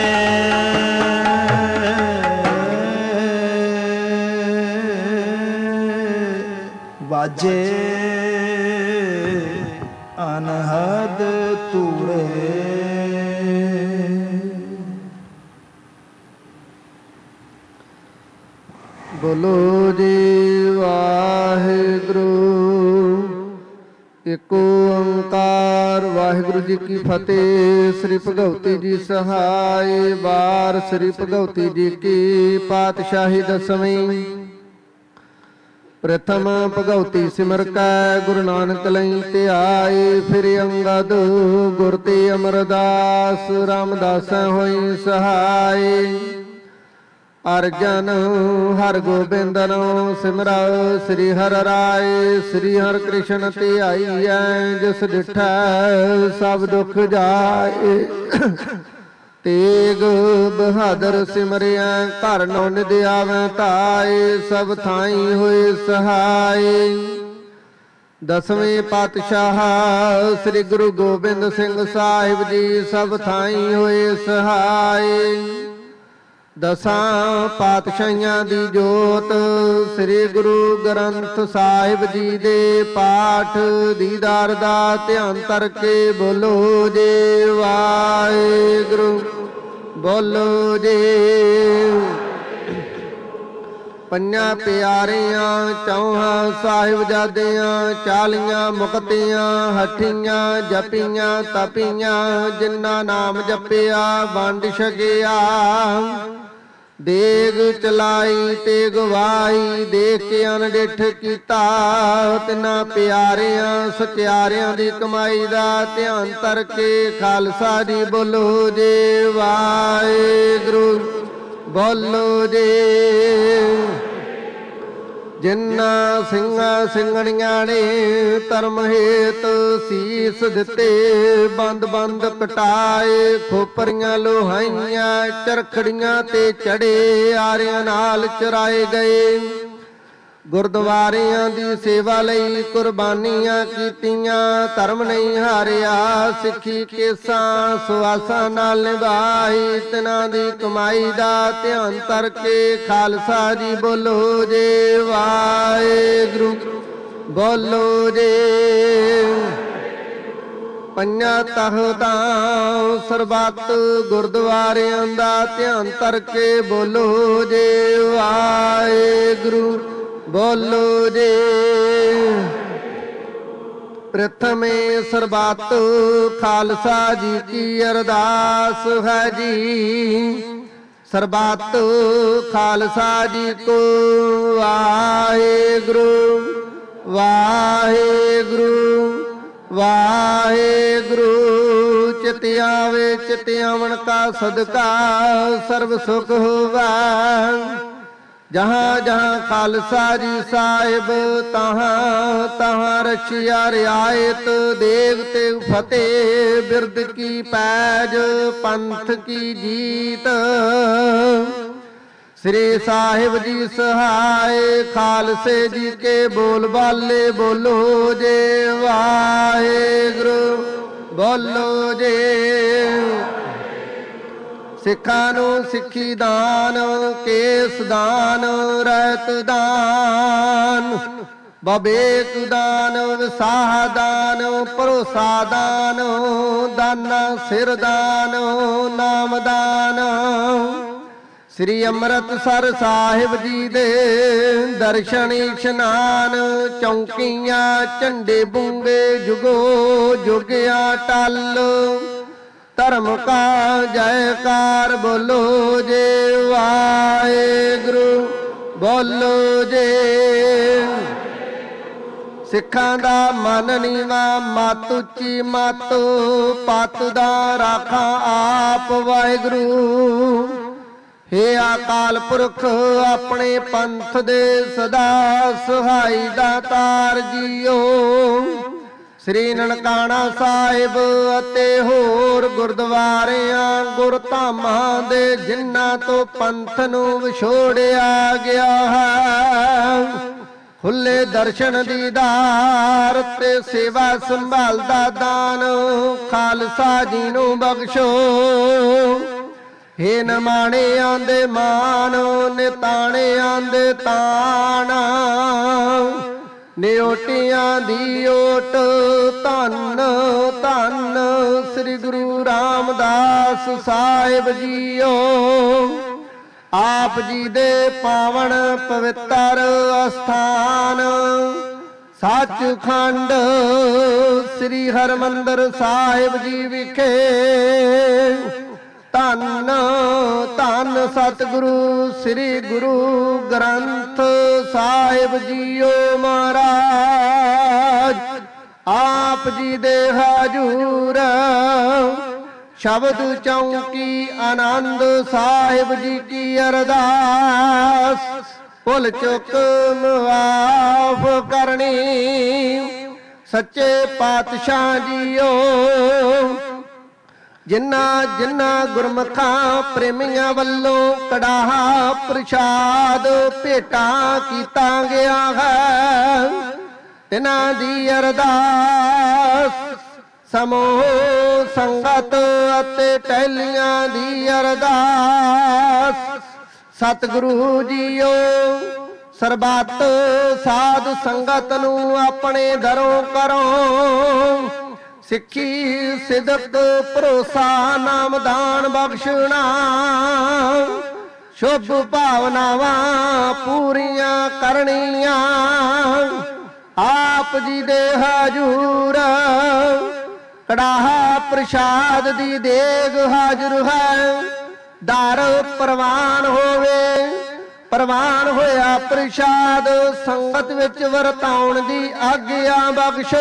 ਵਾਜੇ ਅਨਹਦ ਤੂਰੇ ਬੋਲੋ ਜੀ ਵਾਹਿਗੁਰੂ ਏਕ ਓੰਕਾਰ ਵਾਹਿਗੁਰੂ ਜੀ ਕੀ ਫਤਿਹ। ਸ੍ਰੀ ਭਗਵਤੀ ਜੀ ਸਹਾਇ ਵਾਰ ਸ੍ਰੀ ਭਗਵਤੀ ਜੀ ਕੀ ਪਾਤਸ਼ਾਹੀ ਦਸਵੀਂ। ਪ੍ਰਥਮ ਭਗਵਤੀ ਸਿਮਰ ਕੈ ਗੁਰੂ ਨਾਨਕ ਲਈ ਧਿਆਏ, ਫਿਰ ਅੰਗਦ ਗੁਰ ਤੇ ਅਮਰਦਾਸ ਰਾਮਦਾਸ ਹੋਈ ਸਹਾਈ। ਅਰਜਨ ਹਰ ਗੋਬਿੰਦਨੋ ਸਿਮਰਉ ਸ੍ਰੀ ਹਰਿ ਰਾਏ, ਸ੍ਰੀ ਹਰਿ ਕ੍ਰਿਸ਼ਨ ਧਿਆਈਐ ਜਿਸ ਡਿਠੈ ਸਭ ਦੁਖ ਜਾਏ। ਤੇਗ ਬਹਾਦਰ ਸਿਮਰਿਆ ਘਰ ਨੋ ਨਿਦ ਆਵੈ ਧਾਏ, ਸਭ ਥਾਈ ਹੋਏ ਸਹਾਈ। ਦਸਵੇਂ ਪਾਤਸ਼ਾਹ ਸ੍ਰੀ ਗੁਰੂ ਗੋਬਿੰਦ ਸਿੰਘ ਸਾਹਿਬ ਜੀ ਸਭ ਥਾਈ ਹੋਏ ਸਹਾਈ। ਦਸਾਂ ਪਾਤਸ਼ਾਹੀਆਂ ਦੀ ਜੋਤ ਸ੍ਰੀ ਗੁਰੂ ਗ੍ਰੰਥ ਸਾਹਿਬ ਜੀ ਦੇ ਪਾਠ ਦੀਦਾਰ ਦਾ ਧਿਆਨ ਧਰ ਕੇ ਬੋਲੋ ਜੀ ਵਾਹਿਗੁਰੂ ਬੋਲੋ ਜੀ। ਪੰਜਾਂ ਪਿਆਰਿਆਂ ਚੌਹਾਂ ਸਾਹਿਬਜ਼ਾਦਿਆਂ ਚਾਲੀਆਂ ਮੁਕਤੀਆਂ ਹੱਠੀਆਂ ਜਪੀਆਂ ਤਪੀਆਂ ਜਿਨ੍ਹਾਂ ਨਾਮ ਜਪਿਆ ਵੰਡ ਛਕਿਆ। ਦੇਗ ਚਲਾਈ ਤੇ ਗਵਾਈ ਦੇਖ ਕੇ ਅਣਡਿੱਠ ਕੀਤਾ। ਤਿੰਨਾਂ ਪਿਆਰਿਆਂ ਸਚਿਆਰਿਆਂ ਦੀ ਕਮਾਈ ਦਾ ਧਿਆਨ ਧਰ ਕੇ ਖਾਲਸਾ ਜੀ ਬੋਲੋ ਜੀ ਵਾਹਿਗੁਰੂ ਬੋਲੋ ਜੀ। ਜਿਨ੍ਹਾਂ ਸਿੰਘਾਂ ਸਿੰਘਣੀਆਂ ਨੇ ਧਰਮ ਹੇਤ ਸੀਸ ਦਿੱਤੇ ਬੰਦ ਬੰਦ ਕਟਾਏ ਖੋਪਰੀਆਂ ਲੋਹਾਈਆਂ ਚਰਖੜੀਆਂ ਤੇ ਚੜੇ ਆਰਿਆਂ ਨਾਲ ਚਰਾਏ ਗਏ। ਗੁਰਦੁਆਰਿਆਂ ਦੀ ਸੇਵਾ ਲਈ ਕੁਰਬਾਨੀਆਂ ਕੀਤੀਆਂ ਧਰਮ ਨਹੀਂ ਹਾਰਿਆ ਸਿੱਖੀ ਕੇਸਾਂ ਸੁਆਸਾਂ ਨਾਲ ਨਿਭਾਈ। ਤਿਨਾਂ ਦੀ ਕਮਾਈ ਦਾ ਧਿਆਨ ਧਰ ਕੇ ਖਾਲਸਾ ਜੀ ਬੋਲੋ ਜੀ ਵਾਹਿਗੁਰੂ ਬੋਲੋ ਜੀ। ਪੰਜਾਂ ਤਖਤਾਂ ਸਰਬੱਤ ਗੁਰਦੁਆਰਿਆਂ ਦਾ ਧਿਆਨ ਧਰ ਕੇ ਬੋਲੋ ਜੀ ਵਾਹਿਗੁਰੂ ਬੋਲੋ ਜੀ। ਪ੍ਰਥਮੇ ਸਰਬੱਤ ਖਾਲਸਾ ਜੀ ਕੀ ਅਰਦਾਸ ਹੈ ਜੀ। ਸਰਬੱਤ ਖਾਲਸਾ ਜੀ ਕੋ ਵਾਹਿਗੁਰੂ ਵਾਹਿਗੁਰੂ ਵਾਹਿਗੁਰੂ। ਚਿਤ ਆਵੇ ਚਿਤ ਆਵਣ ਕਾ ਸਦਕਾ ਸਰਬ ਸੁਖ ਹੋਵੇ। ਜਹਾਂ ਜਹਾਂ ਖਾਲਸਾ ਜੀ ਸਾਹਿਬ ਤਹਾਂ ਤਹਾਂ ਰਖਿਆ ਰਿਆਇਤ। ਦੇਗ ਤੇ ਫਤਿਹ ਬਿਰਦ ਕੀ ਪੈਜ ਪੰਥ ਕੀ ਜੀਤ। ਸ੍ਰੀ ਸਾਹਿਬ ਜੀ ਸਹਾਇ ਖਾਲਸੇ ਜੀ ਕੇ ਬੋਲ ਬਾਲੇ ਬੋਲੋ ਜੇ ਵਾਹਿਗੁਰੂ ਬੋਲੋ ਜੇ। ਸਿੱਖਾਂ ਨੂੰ ਸਿੱਖੀ ਦਾਨ ਕੇਸ ਦਾਨ ਰਹਿਤ ਦਾਨ ਬਬੇਕ ਦਾਨ ਵਿਸਾਹ ਦਾਨ ਭਰੋਸਾ ਦਾਨ ਦਾਨਾ ਸਿਰ ਦਾਨ ਨਾਮ ਦਾਨ। ਸ੍ਰੀ ਅੰਮ੍ਰਿਤਸਰ ਸਾਹਿਬ ਜੀ ਦੇ ਦਰਸ਼ਨ ਇਸ਼ਨਾਨ ਚੌਂਕੀਆਂ ਝੰਡੇ ਬੁੰਗੇ ਜੁਗੋ ਜੁਗਿਆ ਟਲ। ਧਰਮ ਕਾ ਜੈਕਾਰ ਬੋਲੋ ਜੇ ਵਾਹਿਗੁਰੂ ਬੋਲੋ ਜੇ। ਸਿੱਖਾਂ ਦਾ ਮਨ ਨੀਵਾ ਮਤ ਉੱਚੀ ਮਤ ਪਤ ਦਾ ਰਾਖਾਂ ਆਪ ਵਾਹਿਗੁਰੂ। ਹੇ ਅਕਾਲ ਪੁਰਖ ਆਪਣੇ ਪੰਥ ਦੇ ਸਦਾ ਸਹਾਈ ਦਾਤਾਰ ਜੀਓ। ਸ੍ਰੀ ਨਨਕਾਣਾ ਸਾਹਿਬ ਅਤੇ ਹੋਰ ਗੁਰਦੁਆਰਿਆਂ ਗੁਰਧਾਮਾਂ ਦੇ ਜਿਨ੍ਹਾਂ ਤੋਂ ਪੰਥ ਨੂੰ ਵਿਛੋੜਿਆ ਗਿਆ ਹੈ ਖੁੱਲੇ ਦਰਸ਼ਨ ਦੀਦਾਰ ਤੇ ਸੇਵਾ ਸੰਭਾਲ ਦਾ ਦਾਨ ਖਾਲਸਾ ਜੀ ਨੂੰ ਬਖਸ਼ੋ। ਹੇ ਨਮਾਣਿਆਂ ਦੇ ਮਾਨ ਨਿਤਾਣਿਆਂ ਦੇ ਤਾਣ ਨਿਓਟਿਆਂ ਦੀ ਓਟ ਧੰਨ ਧੰਨ ਸ੍ਰੀ ਗੁਰੂ ਰਾਮਦਾਸ ਸਾਹਿਬ ਜੀਓ। ਆਪ ਜੀ ਦੇ ਪਾਵਨ ਪਵਿੱਤਰ ਅਸਥਾਨ ਸੱਚਖੰਡ ਸ੍ਰੀ ਹਰਿਮੰਦਰ ਸਾਹਿਬ ਜੀ ਵਿਖੇ ਧੰਨ ਧੰਨ ਸਤਿਗੁਰੂ ਸ੍ਰੀ ਗੁਰੂ ਗ੍ਰੰਥ ਸਾਹਿਬ ਜੀਓ ਮਹਾਰਾਜ। ਆਪ ਜੀ ਦੇ ਹਜੂਰ ਸ਼ਬਦ ਚੌਂਕੀ ਆਨੰਦ ਸਾਹਿਬ ਜੀ ਕੀ ਅਰਦਾਸ ਭੁੱਲ ਚੁੱਕ ਮਾਫ ਕਰਨੀ ਸੱਚੇ ਪਾਤਸ਼ਾਹ ਜੀਓ। ਜਿਨ੍ਹਾਂ ਜਿਨ੍ਹਾਂ ਗੁਰਮੁਖਾਂ ਪ੍ਰੇਮੀਆਂ ਵੱਲੋਂ ਕੜਾਹਾ ਪ੍ਰਸ਼ਾਦ ਭੇਟਾਂ ਕੀਤਾ ਗਿਆ ਹੈ ਤਿਨਾਂ ਦੀ ਅਰਦਾਸ ਸਮੂਹ ਸੰਗਤ ਅਤੇ ਟਹਿਲੀਆਂ ਦੀ ਅਰਦਾਸ। ਸਤਿਗੁਰੂ ਜੀਓ ਸਰਬੱਤ ਸਾਧ ਸੰਗਤ ਨੂੰ ਆਪਣੇ ਦਰੋਂ ਕਰੋ ਸਿੱਖੀ ਸਿਦਕ ਭਰੋਸਾ ਨਾਮ ਦਾਨ ਬਖਸ਼ਣਾ ਸ਼ੁਭ ਭਾਵਨਾਵਾਂ ਪੂਰੀਆਂ ਕਰਨੀਆਂ ਆਪ ਜੀ ਦੇ ਹਜੂਰ ਕੜਾਹਾ ਪ੍ਰਸ਼ਾਦ ਦੀ ਦੇਗ ਹਾਜ਼ਰ ਹੈ ਦਰ ਪ੍ਰਵਾਨ ਹੋਵੇ ਪ੍ਰਵਾਨ ਹੋਇਆ ਪ੍ਰਸ਼ਾਦ ਸੰਗਤ ਵਿੱਚ ਵਰਤਾਉਣ ਦੀ ਆਗਿਆ ਬਖਸ਼ੋ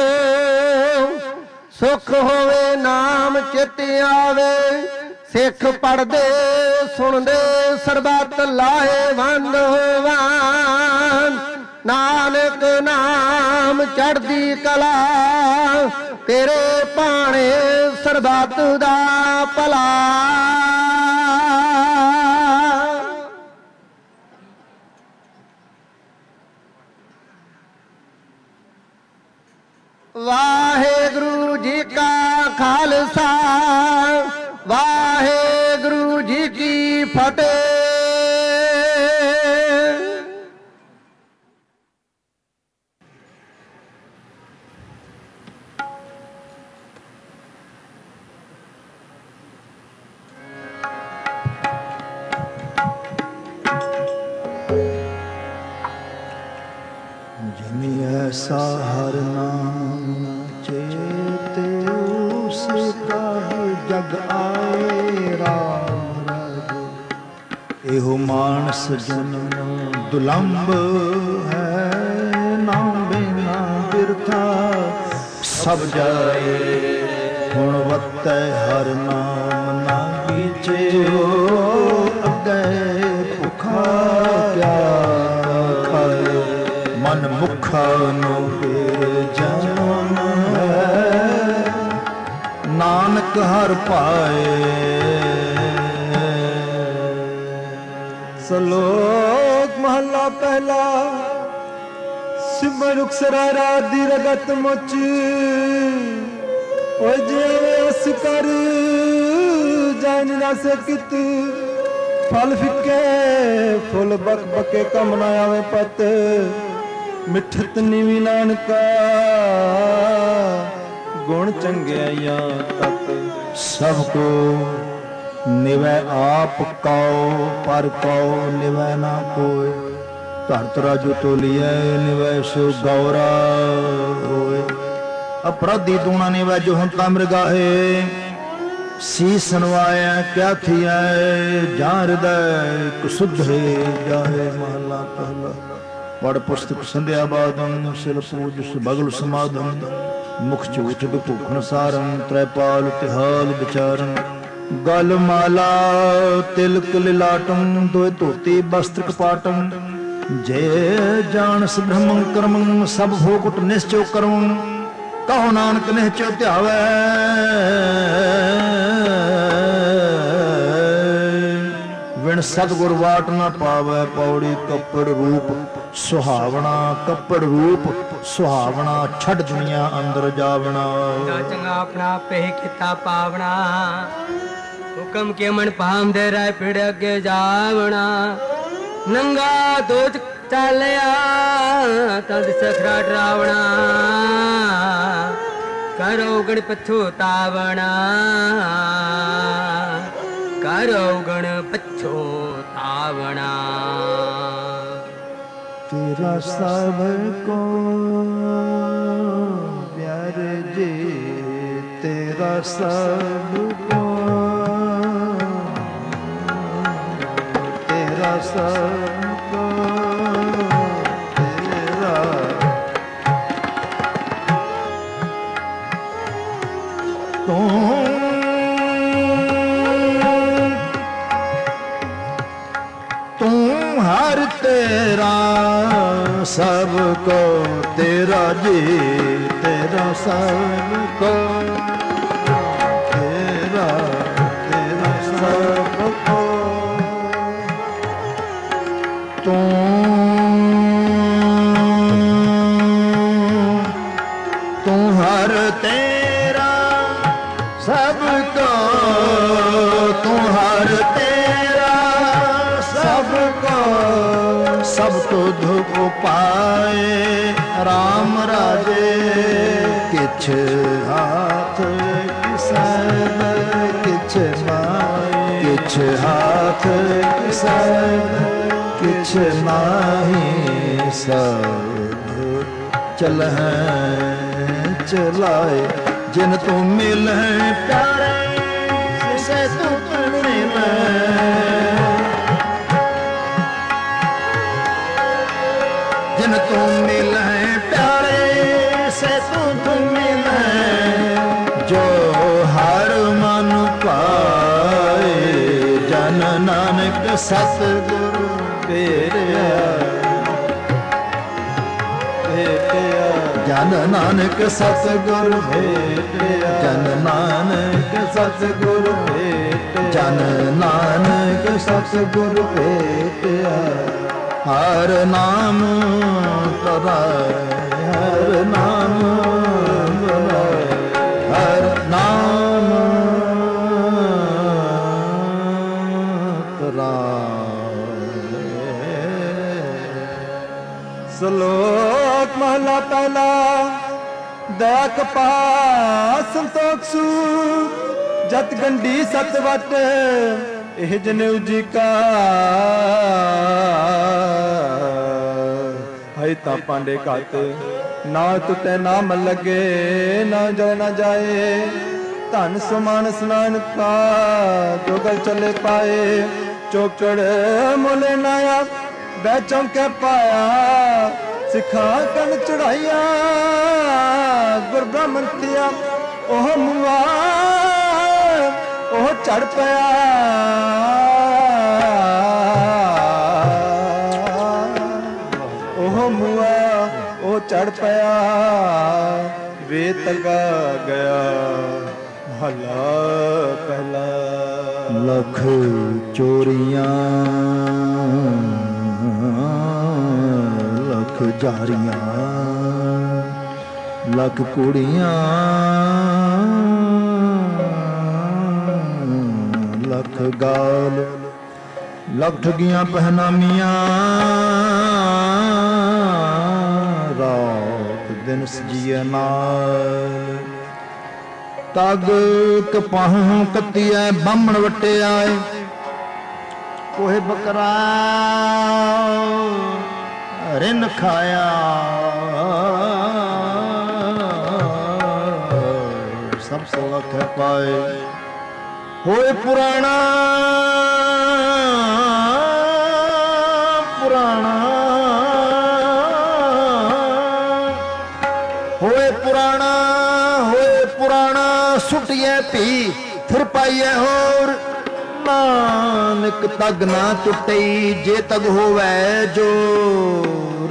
ਸੁਖ ਹੋਵੇ ਨਾਮ ਚਿਤ ਆਵੇ ਸਿੱਖ ਪੜਦੇ ਸੁਣਦੇ ਸਰਬੱਤ ਲਾਹੇਵੰਦ ਹੋਵਨ ਨਾਨਕ ਨਾਮ ਚੜ੍ਹਦੀ ਕਲਾ ਤੇਰੇ ਭਾਣੇ ਸਰਬੱਤ ਦਾ ਭਲਾ ਵਾਹਿਗੁਰੂ ਜੀ ਕਾ ਖਾਲਸਾ ਵਾਹਿਗੁਰੂ ਜੀ ਕੀ ਫਤਿਹ। ਜਿਨੀ ਐਸਾ ਹਰ ਨਾਮ ਚੇਤੇ ਉਸਕਾ ਜਗ ਆਏ ਰਾਮ ਰਾਜੇ ਇਹੋ ਮਾਨਸ ਜਨਮ ਦੁਲੰਭ ਹੈ ਨਾਮ ਬਿਨਾ ਬਿਰਥਾ ਸਭ ਜਾਏ ਹੁਣ ਵਤੈ ਹਰ ਨਾਮ ਨਾ ਵਿਚਿਓ ਅੱਗੇ ਭੁਖਾ ਕਿਆ ਖਾਏ ਮਨ ਮੁਖਾ ਨੂੰ ਬੇਜਾਨ ਹੈ ਨਾਨਕ ਹਰ ਪਾਏ। ਸਲੋਕ ਮਹਲਾ ਪਹਿਲਾ ਸਿਮਰ ਰੁਖਸਰਾ ਰਾਤ ਦੀ ਰਗਤ ਮੁੱਚ ਓ ਜਿਵੇਂ ਅਸ ਕਰ ਜਾਣ ਨਾ ਸਕਿਤ ਫਲ ਫਿੱਕੇ ਫੁੱਲ ਬਕ ਬਕੇ ਕੰਮ ਨਾ ਆਵੇ ਪਤ ਮਿੱਠਤ ਨਿਵੀ ਨਾਨਕਾ ਗੁਣ ਚੰਗਿਆਈਆਂ ਤਤ ਸਭ ਕੋ ਨਿਵੈ ਆਪ ਕਉ ਪਰ ਕਉ ਨਿਵੈ ਨਾ ਕੋਇ ਧਰਤ ਰਾਜੂ ਤੋਲੀਐ ਨਿਵੈ ਸੋ ਗੌਰਾ ਹੋਏ ਅਪਰਾਧੀ ਦੂਣਾ ਨਿਵੈ ਜੋ ਹੰਤਾ ਮ੍ਰਿਗਾਹੇ ਸੀਸ ਨਵਾਇਆ ਕਿਆ ਥੀਐ ਜਾਂ ਹਿਰਦੈ ਕੁਸੁਧੇ ਜਾਹੇ ਮਹਲਾ ਪਹਿਲਾ ਪੜ ਪੁਸਤਕ ਸੰਧਿਆ ਬਾਦੰ ਸਿਲ ਪੂਜ ਬਗਲ ਸਮਾਦੰ ਮੁਖ ਝੂਠ ਭੁਖਨ ਸਾਰੰ ਤ੍ਰੈਪਾਲ ਤਿਹਾਲ ਵਿਚਾਰਨ ਗਲ ਮਾਲਾ ਤਿਲਕ ਲਿਲਾਟੰ ਦੋਇ ਧੋਤੀ ਬਸਤਰ ਕਪਾਟੰ ਜੇ ਜਾਣਸ ਬ੍ਰਹਮੰ ਕਰਮੰ ਸਭ ਭੋਗਟ ਨਿਸ਼ਚੋ ਕਰਮੰ ਕਹੋ ਨਾਨਕ ਨਿਹਚੋ ਧਿਆਵੈ ਵਿਣ ਸਤਿਗੁਰ ਵਾਟ ਨਾ ਪਾਵੈ ਪੌੜੀ ਕੱਪੜ ਰੂਪ ਸੁਹਾਵਣਾ ਕੱਪੜ ਰੂਪ ਸੁਹਾਵਣਾ ਛੱਡ ਦੁਨੀਆ ਅੰਦਰ ਜਾਵਣਾ ਚੰਗਾ ਆਪਣਾ ਪਹਿ ਕੀਤਾ ਪਾਵਣਾ ਹੁਕਮ ਕੇ ਮਨ ਪਾਮ ਦੇ ਰਾਏ ਪਿੜ ਅੱਗੇ ਜਾਵਣਾ ਨੰਗਾ ਦੋਚ ਚਾਲਿਆ ਤਦ ਸਖਰਾ ਡਰਾਵਣਾ ਕਰੋ ਗਣ ਪਛੋਤਾਵਣਾ ਕਰੋ ਗਣ ਪਛੋਤਾਵਣਾ ਤੇਰਾ ਸਭ ਕੋ ਪਿਆਰ ਜੀ ਤੇਰਾ ਸਭ ਕੋ ਤੇਰਾ ਸਭ ਕੋ ਤੇਰਾ ਤੂੰ ਤੂੰ ਹਰ ਤੇਰਾ ਸਭ ਕੋ ਤੇਰਾ ਜੀ ਤੇਰਾ ਸਭ ਕੋ ਤੇਰਾ ਤੇਰਾ ਸਭ ਕੋ ਤੂੰ ਤੂੰ ਹਰ ਤੇਰਾ ਸਭ ਕੋ ਤੂੰ ਹਰ ਤੇਰਾ ਸਭ ਕੋ ਸਭ ਤੁਧ ਉਪਾਏ RAM ਰਾਜੇ ਕਿਛ ਹਾਥ हाथ सब किछ नाही सब चल चलाए जिन तू मिल प्यारे से तू मिल जिन तू मिल प्यारे से तू मिल जो हर मन पाए जन नानक सतगुरु भेटिया भेटिया जन नानक सतगुरु भेटिया जन नानक सतगुरु भेटिया जन नानक सतगुरु भेटिया हर नाम तराय हर नाम तराय हर नाम श्लोक महला पहला दया कपास संतोख सू जत गंडी सतवट एह जनेऊ जी का है ता पांडे घात ना तुटे नाम लगे ना जल ना जाए धन समान स्नान का जो गल चले पाए चौकड़ मोले नाया वह चौंके पाया सिखा कन चढ़ाइया गुर ब्राह्मण थिया ओह मुआ ओह चढ़ पाया ओह मुआ ओह चढ़ पाया वे तगा गया भला पहला लख चोरियां लख जारियां लख कुड़ियां लख गाल लख ठगियां पहनामियां रात दिन सजिया नाल तग कपाहूं कत्तिया बामण वटे आए कोहे बकरा रिन खाया सब सलख पाए होए पुराना पुराना होए पुराना होए पुराना सुटिए पी फिर पाइए होर नानक तग ना टुटे जे तग होवे जोर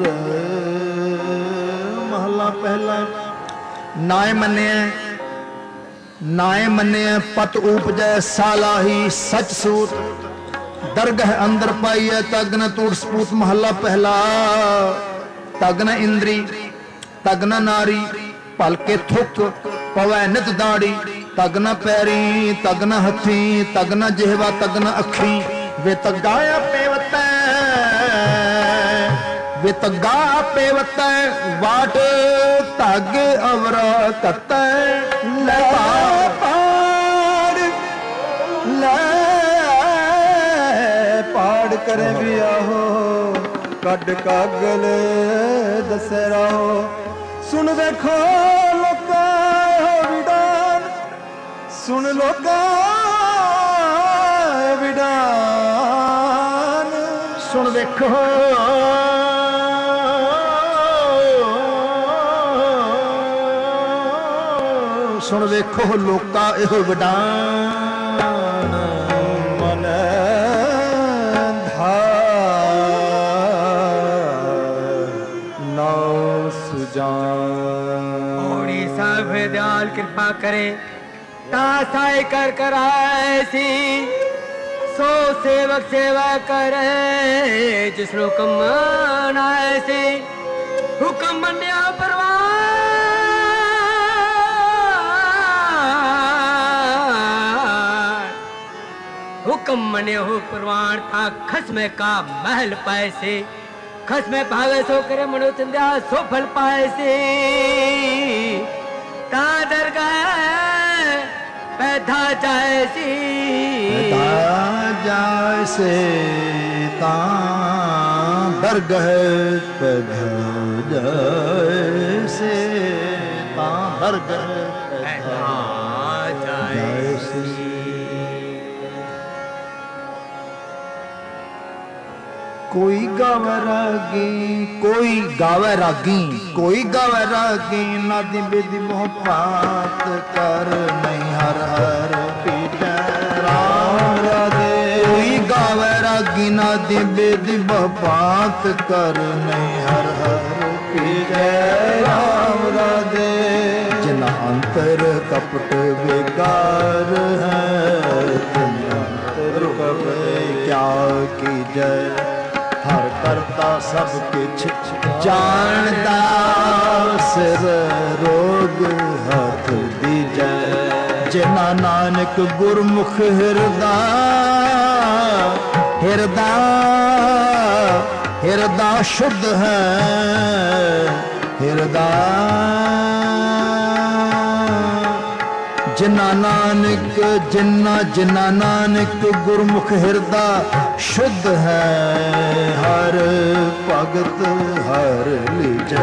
महला पहला नाय मने नाय मने पत उपजै सालाही सच सूत दरगह अंदर पाइए तग न टूट सपूत महला पहला तग न इंद्री तग न नारी पलके थुक पवै नित दाड़ी तग न पैरी तग न हथी तग न जिहवा तग न अखी वे तगाया पेवत वे तगा पेवत वाट तग अवरा कत ले पाड़ ले पाड़ करे भी आहो कड कागल दसरा हो सुन देखो लोका विडान सुन लोका विडान सुन देखो सुन देखो लोका एहो विडान मन दयाल कृपा करे तासाए कर करासी सो सेवक सेवा करे जिस हुक्म मनासी हुक्म मन्या परवान हुक्म मन्या हो परवान था खस्म का महल पाए से खस्म भावे सो करे मनो चंद्या सो फल पाए से ता दरगाह पैदा जाए सी जायसे तां दरगह पे जायसे तां दरगह पे जायसे। कोई गावे रागी कोई गावे रागी कोई गावे रागी नादी बेदी मोह पात कर नहीं हर हर पीटे राम राधे। कोई गावे रागी नादी बेदी मोह पात कर नहीं हर हर पीटे राम राधे। जिना अंतर कपट बेकार है जिना अंतर कपट क्या की जय। हर करता सब किछ जानदा सिर रोग हाथ दीजै। जिना नानक गुरमुख हिरदा हिरदा हिरदा शुद्ध है हिरदा। जिना नानक जिन्ना जिना नानक गुरमुख हिरदा शुद्ध है हर भगत हर लीजै।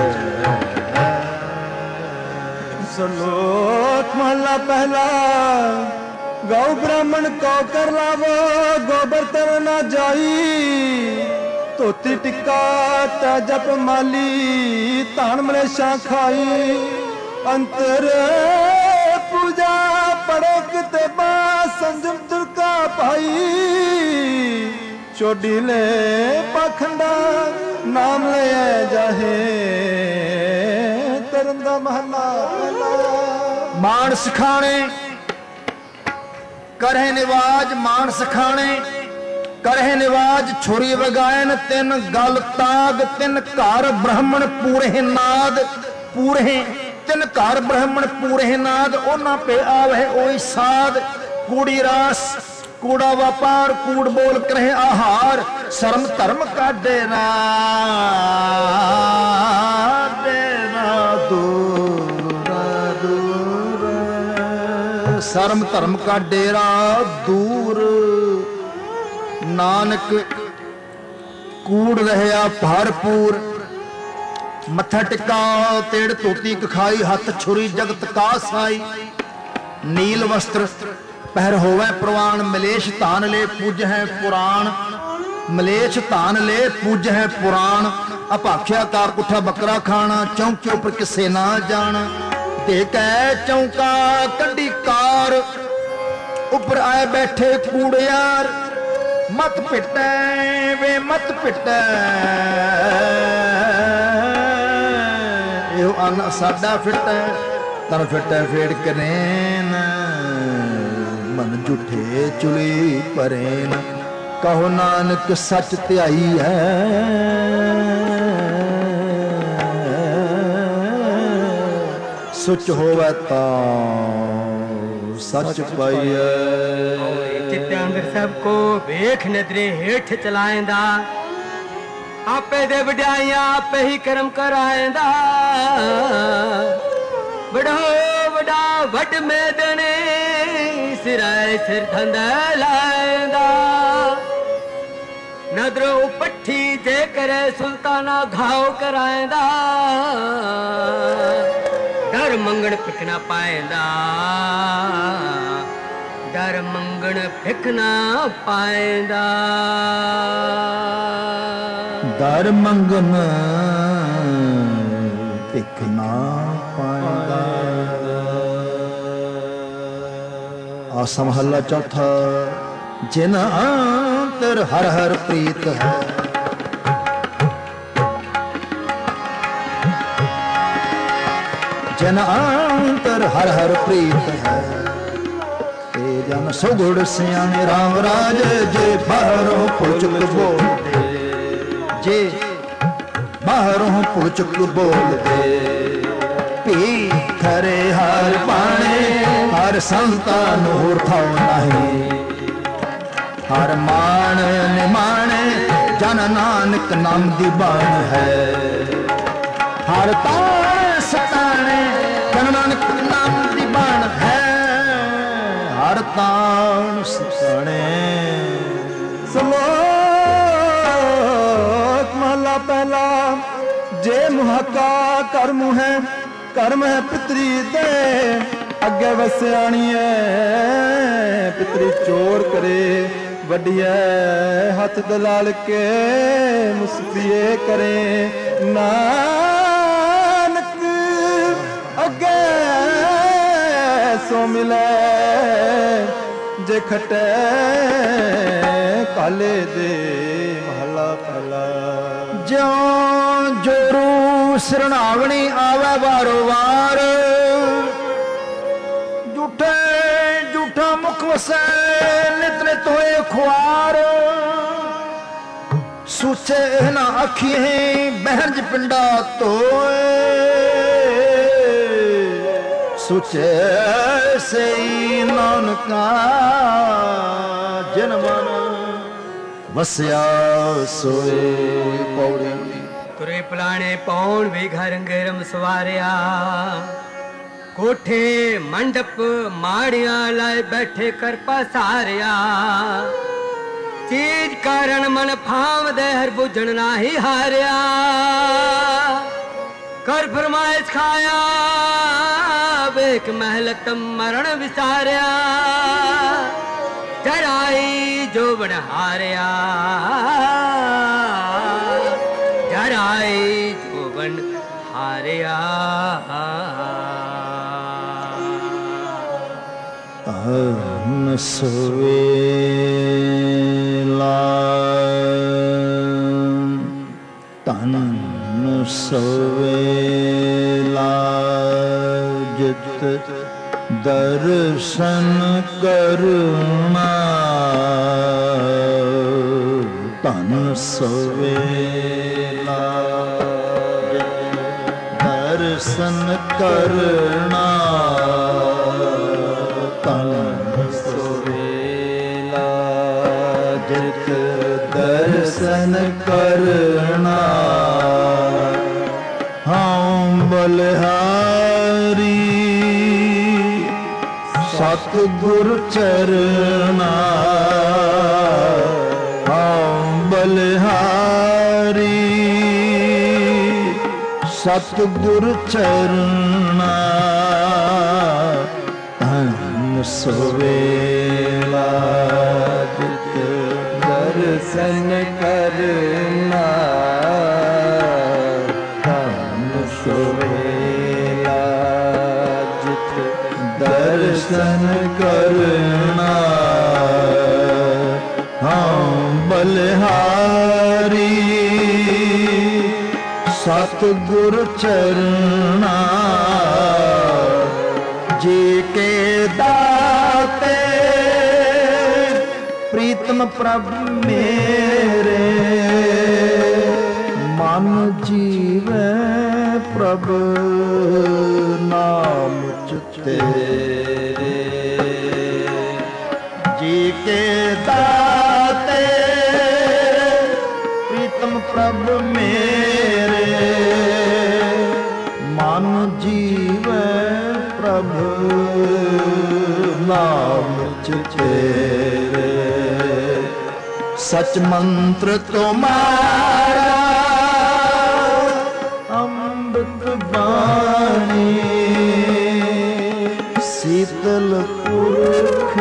सलोक महला पहला गौ ब्राह्मण को कर लावो गोबर तर ना जाई। धोती टिक्का ता जप माली तान मलेशा खाई। अंतर पूजा पड़े किते बा संजम तुरका पाई। चोडी ले पाखंडा नाम ले जाहे तरंदा महला मान सिखाने करहे निवाज मान सिखाने करहे निवाज छुरी वगायन। तिन गल ताग तिन घर ब्राह्मण पूरे नाद पूरे तिन घर ब्राह्मण पूरे नाद। ओना पे आवे ओई साध कूड़ी रास कूड़ा व्यापार कूड़ बोल करे आहार। शर्म धर्म का डेरा डेरा दूर दूर। शर्म धर्म का डेरा दूर। नानक कूड़ रहा भरपूर। मत्था टिका तेड़ धोती कखाई हथ छुरी जगत का साई। नील वस्त्र पहर होवे प्रवान मलेश धान ले पूज है पुराण। मलेश धान ले पूज है पुराण। अपाख्या का कुठा बकरा खाना चौके उपर किसे ना जाना। देख चौका कड्डी कार उपर आए बैठे कूड़ियार। मत पिटे वे मत पिटे यो अन साडा फिटे तन फिटे फेड़ करेन। मन झूठे चुली परेन कहो नानक सच त्याई है। सुच होवे ता सच पाइए। चित्ते अंदर सबको वेख नजरे हेठ चलाएंदा। आपे दे वड्याइयां आपे ही कर्म कराएंदा। बड़ो बड़ा वड मैदने सिराए सिर धंधा लाएंदा। नदरो पट्ठी जे करे सुल्ताना घाव कराएंदा। डर मंगण पिकना पाएंदा डर मंगण फिकना पाएंदा। डर मंगन फिकना पाएंदा। आसा महला चौथा। जिन अंतर हर हर प्रीत है जिन अंतर हर हर प्रीत है। जन सुगुड़ सियाने राम राज जे बाहरों पुचक बोल दे जे बाहरों पुचक बोल दे। पी खरे हर पाने हर संतान होर थाओ नहीं। हर मान निमाने जन नानक नाम दी बाण है। हर तान सताने जन नानक नाम दी बाण है। हर तान सताने ਸ਼ਲੋਕ ਮਹਲਾ ਪਹਿਲਾ। ਜੇ ਮੁਹਾਕਾ ਕਰਮ ਹੈ ਕਰਮ ਹੈ ਪਿਤਰੀ ਦੇ ਅੱਗੇ ਵਸਿਆਣੀਏ। ਪਿਤਰੀ ਚੋਰ ਕਰੇ ਵੱਡੀਐ ਹੱਥ ਦਲਾਲ ਕੇ ਮੁਸਫੀਏ ਕਰੇ। ਨਾਨਕ ਅੱਗੇ ਸੋ ਮਿਲੇ ਜੇ ਖਟੇ ਕਾਲੇ ਦੇ ਮਹਲਾ ਪਹਿਲਾ। ਜਿਉਂ ਜੋਰੂ ਸਰਣਾਵਣੀ ਆਵੇ ਵਾਰੋ ਵਾਰ। ਝੂਠੇ ਝੂਠਾ ਮੁਖ ਵਸੈ ਨਿਤ ਨਿਤ ਹੋਏ ਖੁਆਰ। ਸੂਚੇ ਨਾ ਅੱਖੀਂ ਬਹਿਰਜ ਪਿੰਡਾ ਤੋਏ। ਸੁਚੇ ਸਈ ਨਾਨਕਾ ਜਨ ਮਨ ਵਸਿਆ ਸੋਏ। ਪੌੜੀ ਤੁਰੇ ਪਲਾਣੇ ਪੌਣ ਵੀ ਘਰ ਗਰਮ ਸਵਾਰਿਆ। ਕੋਠੇ ਮੰਡਪ ਮਾੜੀਆਂ ਲਾਏ ਬੈਠੇ ਕਰ ਪਸਾਰਿਆ। ਚੀਜ਼ ਕਾਰਨ ਮਨ ਫਾਵਦੇ ਹਰ ਬੁਝਣ ਨਾਹੀ ਹਾਰਿਆ। ਕਰ ਫਰਮਾਇਸ਼ ਖਾਇਆ ਵੇਖ ਮਹਿਲਤ ਮਰਨ ਵਿਸਾਰਿਆ। ਜਰਾਈ ਜੋਬਨ ਹਾਰਿਆ ਜਰਾਈ ਜੋਬਨ ਹਾਰਿਆ। ਅਨ ਸਵੇਲਾ ਤਨ ਸਵੇਲਾ ਜਿਤ ਦਰਸ਼ਨ ਕਰਨਾ। ਤਨ ਸਵੇਲਾ ਦਰਸ਼ਨ ਕਰਨਾ। ਤਨ ਸਵੇਲਾ ਜਿਤ ਦਰਸ਼ਨ ਕਰਨਾ। ਹਉ ਬਲਿਹਾਰੀ ਸਤਿਗੁਰ ਚਰਨਾ। ਹਉ ਬਲਿਹਾਰੀ ਸਤਿਗੁਰ ਚਰਨਾ। ਧੰਨ ਸਵੇਲਾ ਜਿਤ ਦਰਸ਼ਨ ਕਰਨਾ। ਧੰਨ ਸਵੇਲਾ ਜਿਤ ਦਰਸ਼ਨ ਕਰਨਾ। ਹਉ ਬਲਿਹਾਰੀ ਸਤਿਗੁਰ ਚਰਨਾ। ਜੀ ਕੇ ਦਾਤੇ ਪ੍ਰੀਤਮ ਪ੍ਰਭ ਮੇਰੇ। ਮਨ ਜੀਵੈ ਪ੍ਰਭ ਨਾਮ ਤੇਰੇ। ਜੀ ਕੇ ਦਾਤੇ ਪ੍ਰੀਤਮ ਪ੍ਰਭ ਮੇਰੇ। ਮਨ ਜੀਵੈ ਪ੍ਰਭ ਨਾਮ ਤੇਰੇ। ਸਚ ਮੰਤਰ ਤੁਮਾਰਾ ਅੰਮ੍ਰਿਤ ਬਾਣੀ। ਸੀਤਲ ਪੁਰਖ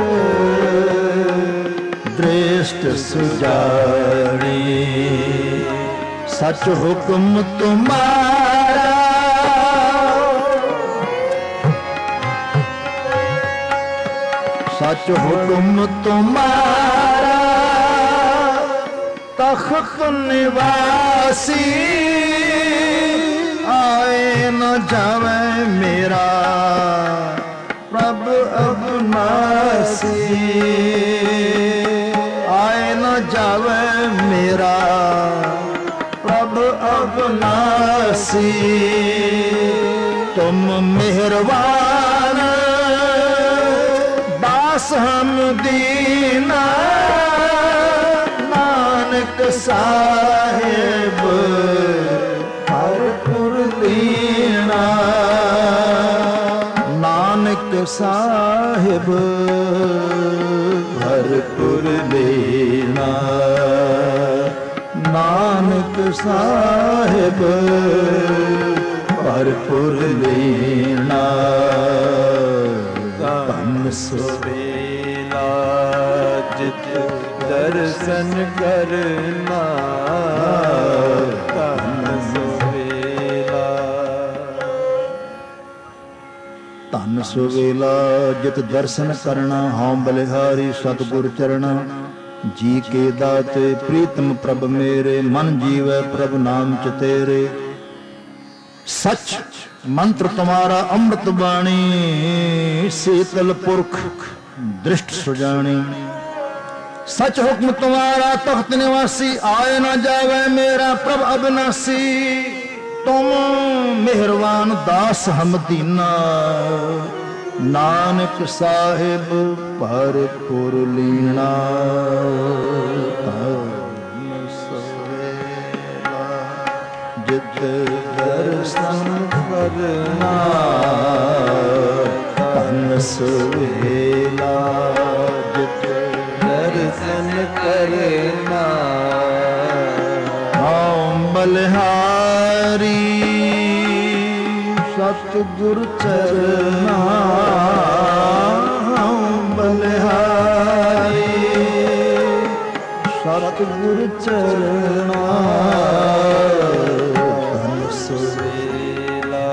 ਦ੍ਰਿਸ਼ਟ ਸੁਜਾਣੀ। ਸਚ ਹੁਕਮ ਤੁਮਾਰਾ सच हुक्म तुम्हारा तख्त निवासी। आए न जावे मेरा प्रभ अविनाशी। आए न जावे मेरा प्रभ अविनाशी। तुम मेहरबान दास हम दीना। नानक साहिब हरपुर लीना। नानक साहिब हरपुर लीना। ਜਗ ਸਾਹਿਬ ਭਰਪੁਰ ਲੀਣਾ ਧੰਨ ਸੁਬੇਲਾ ਜਿਤ ਦਰਸ਼ਨ ਕਰਨਾ ਧੰਨ ਸੁਬੇਲਾ ਧੰਨ ਸੁਬੇਲਾ ਜਿਤ ਦਰਸ਼ਨ ਕਰਨਾ ਹਉ ਬਲਿਹਾਰੀ ਸਤਿਗੁਰ ਚਰਣਾ ਜੀ ਕੇ ਦਾਤੇ ਪ੍ਰੀਤਮ ਪ੍ਰਭ ਮੇਰੇ ਮਨ ਜੀਵੈ ਪ੍ਰਭ ਨਾਮ ਚ ਤੇਰੇ ਸਚ ਮੰਤਰ ਤੁਮਾਰਾ ਅੰਮ੍ਰਿਤ ਬਾਣੀ ਸੀਤਲ ਪੁਰਖ ਦ੍ਰਿਸ਼ਟ ਸੁਜਾਣੀ सच हुक्म तुम्हारा तख्त निवासी आए न जावे मेरा प्रभ अविनाशी तुम मेहरबान दास हम दीना नानक साहिब भरपुर लीना जित दर्शन करना धन सुवेला जित दर्शन करना हम बलिहारी सतगुर चरना हम बलिहारी सतगुर चरना धन सुवेला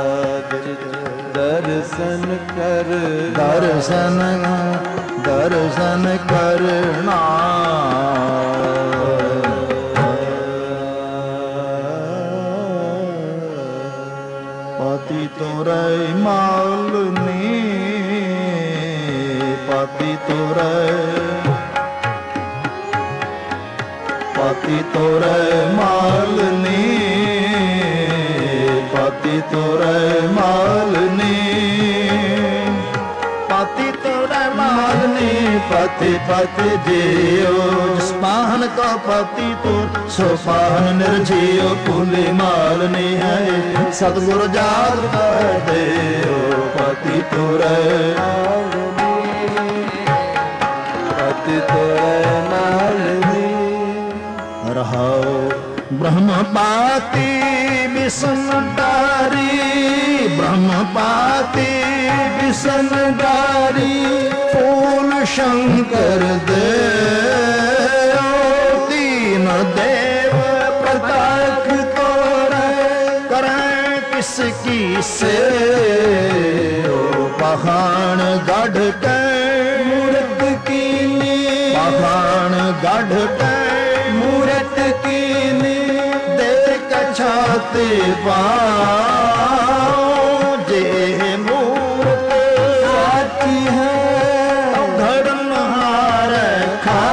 दर्शन कर दर्शन दर्शन करना पाती तोरे माल ने पाती तोरे पाती तोरे माल ने पाती तोरे माल ने पाती तोरे माल ने पति पति जियो जिस पाहन का पति तो सो पाहन निर्जियो पुले माल ने है सतगुरु जाग कर दे पति तोरे पति तोरे माल ने रहाओ ब्रह्म पाती विसनदारी ब्रह्म पाती विसनदारी फूल शंकर दे तीन देव प्रताप तोरे करें किसकी से पहाड़ गढ़ के मूर्त कीनी पहाड़ गढ़ के मूर्त कीनी देख छाते पाओ जे मूर्त साची है घड़नहार खा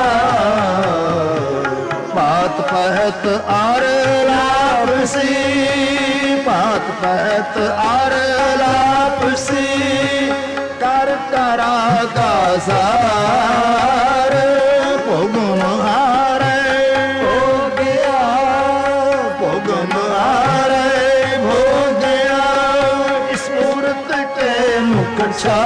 पात पहत आर लापसी पात पहत आर लापसी कर करा का सार भोगुन हार हो गया भोगुन हार हो गया इस मूर्त के मुख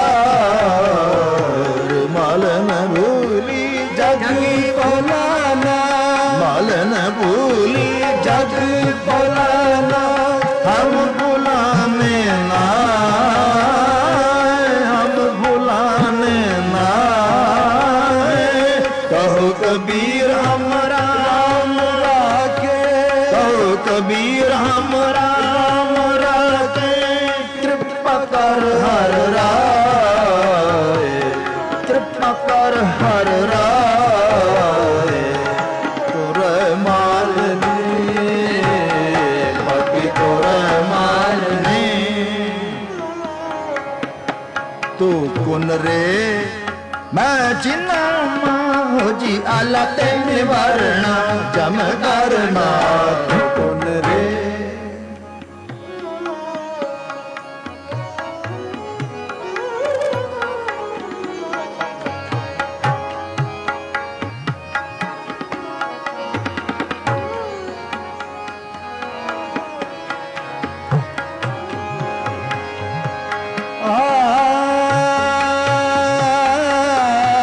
छार माल न भूली जग बोलाना माल न भूली जग बोलाना हम बुलाने ना हम बुलाने ना कहो कबीर हम राम राखे कहो कबीर हम राम राखे कृपा कर हर राय कृपा कर हर राय तोरे माल ने बाकी तोरे माल ने तू कुन रे मैं जिन्ना हो जी आला ते निवारणा जम करना तू कुन रे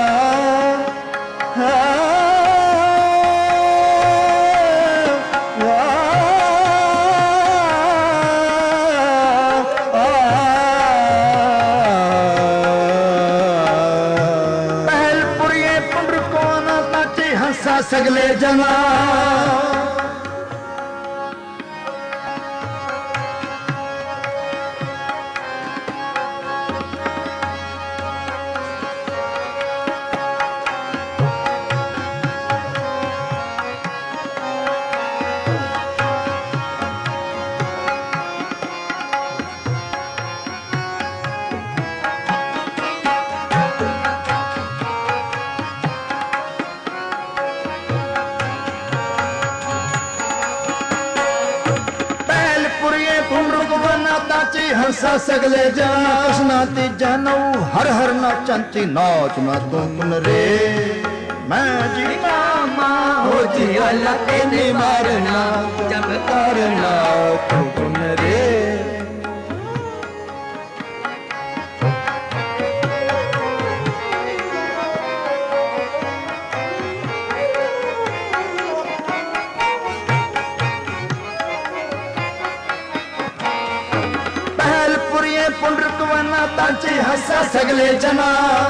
Ah हंसा सगले जना हंसा सगले जाना कृष्णा तीजा नौ हर हर नाचंती नाच ना तू कुन रे मैं जी मामा हो जी अल्लाह तेने मारना जब करना तू कुन रे तांची हंसा सगले जना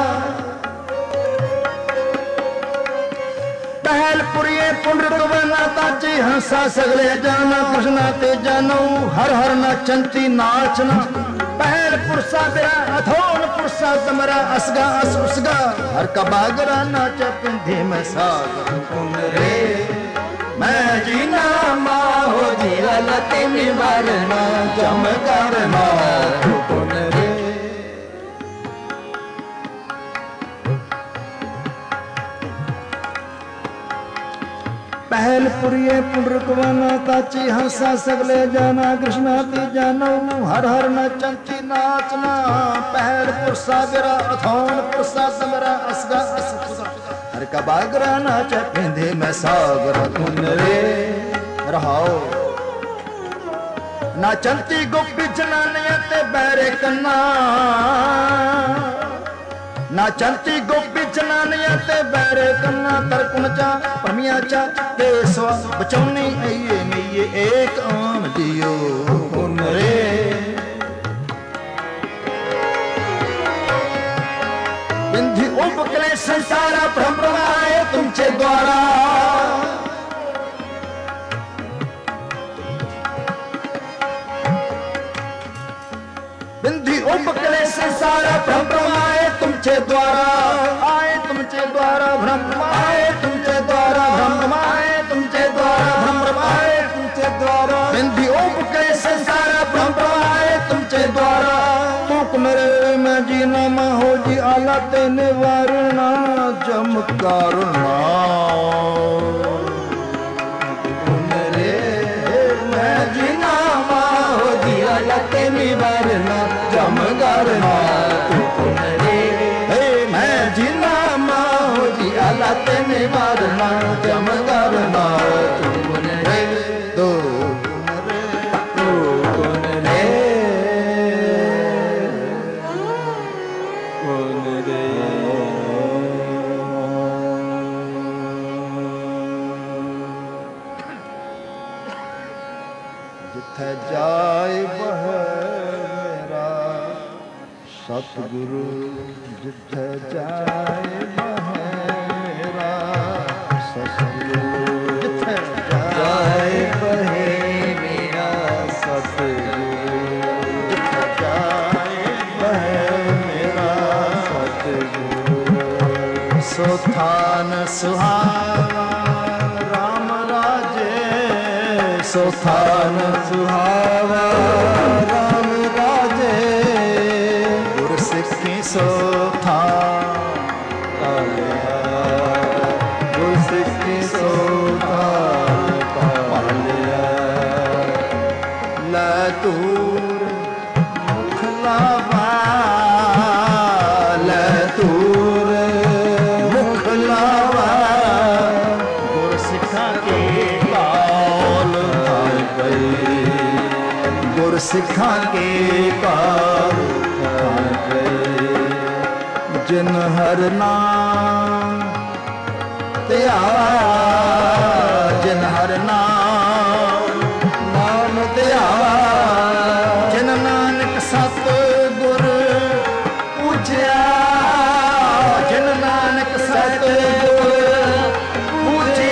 पहलपुरिये पुंडरकवना तांची हंसा सगले जना कृष्णा ते जानो हर हर नाचंती नाचना पहलपुर सा तेरा अथोन पुरसा तमरा असगा अस उसगा हर का बागरा नाच पिंधे में सागर कुन रे मैं जीना मा हो जी ललते में मारना जम करना कुन रे पहलपुरिये पुंडरकवना ताची हंसा सगले जाना कृष्णा ती जानो हर हर नाचंती नाचना पहलपुर सागरा अथौन पुरसा समरा असगा अस हर का बागरा नाच पिंधे में सागर कुन रे रहाओ नाचंती गोपी जनानिया ते बैरे कन्ना नाचंती गोपी जनानिया ते बैरे कन्ना तरकुन चा परमिया चा केसवा बचौनी आइए मैये एक आम दियो कुन रे बिंधी उपकले संसारा भ्रमराए तुमचे द्वारा बिंधी उपकले संसारा भ्रमराए तुमचे द्वारा आए तुमचे द्वारा भ्रम आए तुमचे द्वारा भ्रम आए तुमचे द्वारा भ्रम आए तुमचे द्वारा बिंधी उपकले संसारा भ्रम आए तुमचे द्वारा तुक मेरे में जीना माँ हो जी आला तेने वारना चमकारना मेरे मैं जीना माँ हो जी आला तेने वारना चमकारना मैं जीना माँ हो जी आला तेने वारना चमकारना दो जिथे जाए वह मेरा सतगुरु जिथे जाए वह मेरा सतगुरु जिथे जाए वह मेरा सतगुरु जिथे जाए वह मेरा सतगुरु सोथान सुहावा राम राजे सोथान सुहावा राम राजे गुर सिखी सोथा गुर सिखी सोथा पालिया लतूर मुख लावा लतूर मुख लावा गुर सिखा के काल गुर सिखा के काल जिन हर नाम त्यावा जिन हर नाम नाम त्यावा जिन नानक सत गुर पूजया जिन नानक सत गुर पूजया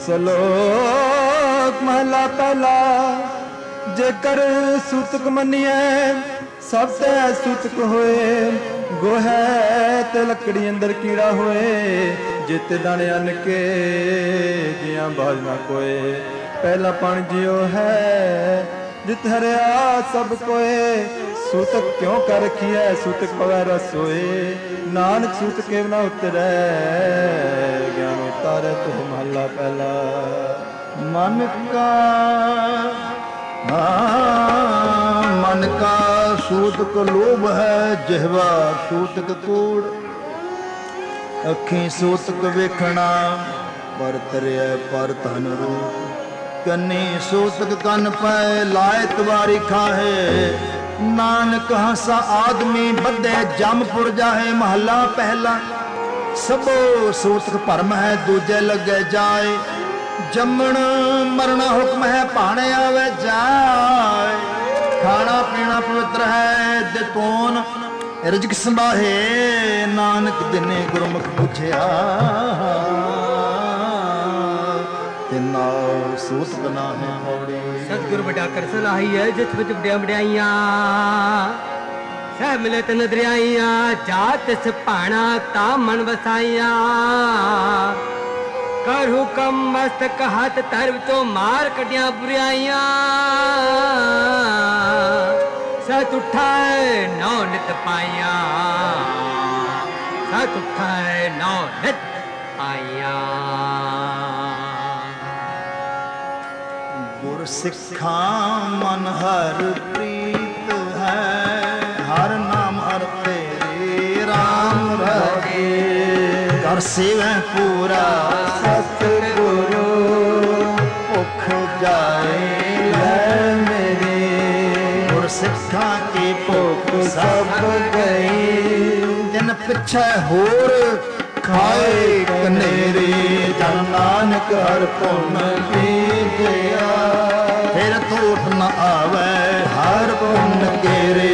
ਸਲੋਕ ਮਹਲਾ ਪਹਿਲਾ। ਜੇਕਰ ਸੂਤਕ ਮੰਨੀਐ ਸਭ ਤੈ ਸੂਤਕ ਹੋਏ, ਗੋਹੈ ਤੇ ਲੱਕੜੀ ਅੰਦਰ ਕੀੜਾ ਹੋਏ। ਜਿਤ ਦਾਣੇ ਅੰਨ ਕੇ ਜਿਆਂ ਬਾਜ ਨਾ ਕੋਏ, ਪਹਿਲਾ ਪਣ ਜਿਉ ਹੈ ਜਿਤ ਹਰਿਆ ਸਭ ਕੋਏ। ਸੂਤਕ ਕਿਉਂ ਕਰ ਰਖੀਐ ਸੂਤਕ ਪਵੈ ਰਸੋਏ, ਨਾਨਕ ਸੂਤਕ ਕੇ ਨਾ ਉਤਰੈ ਗਿਆਨ ਉਤਾਰੈ ਤੁਹ ਮਹਲਾ ਪਹਿਲਾ। ਮਨ ਕਾ मन का सूतक लोभ है, जिहवा सूतक कूड़। अखी सूतक वेखना पर तरिया पर धन रूप। कन्नी सूतक कन पाए लाए तवारी खाहे, नानक हंसा आदमी बद्धे जमपुर जाहे महला पहला। सबो सूतक भरम है दूजे लगे जाए, जमण मरना हुक्म है भाणे आवे जाए। खाना पीना पवित्र है दितोन रिजक संभाहे, नानक दिने गुरमुख पूछया तिना सूत बना है मौड़ी। सतगुर बड़ा कर सलाही है जित विच बड़िया बड़ियाइयां, सह मिलत नदरियाइयां। जात सभाना ता मन वसाइयां, कर हुकम मस्तक हथ धर तो मार कटिया बुराइयां। सत उठाए नौ नित पाइया, सत उठाए नौ नित पाइया। गुर सिखा मन हर प्रीत है, हर नाम हर तेरे राम रहे। कर सेवै पूरा सतगुरु, भुख जाए लै मेरे। गुर सिखा की भुख सब गई, दिन पिछे होर खाए कनेरे। जन नानक हर पुन बीजया, फिर टूट न आवे हर पुन गेरे।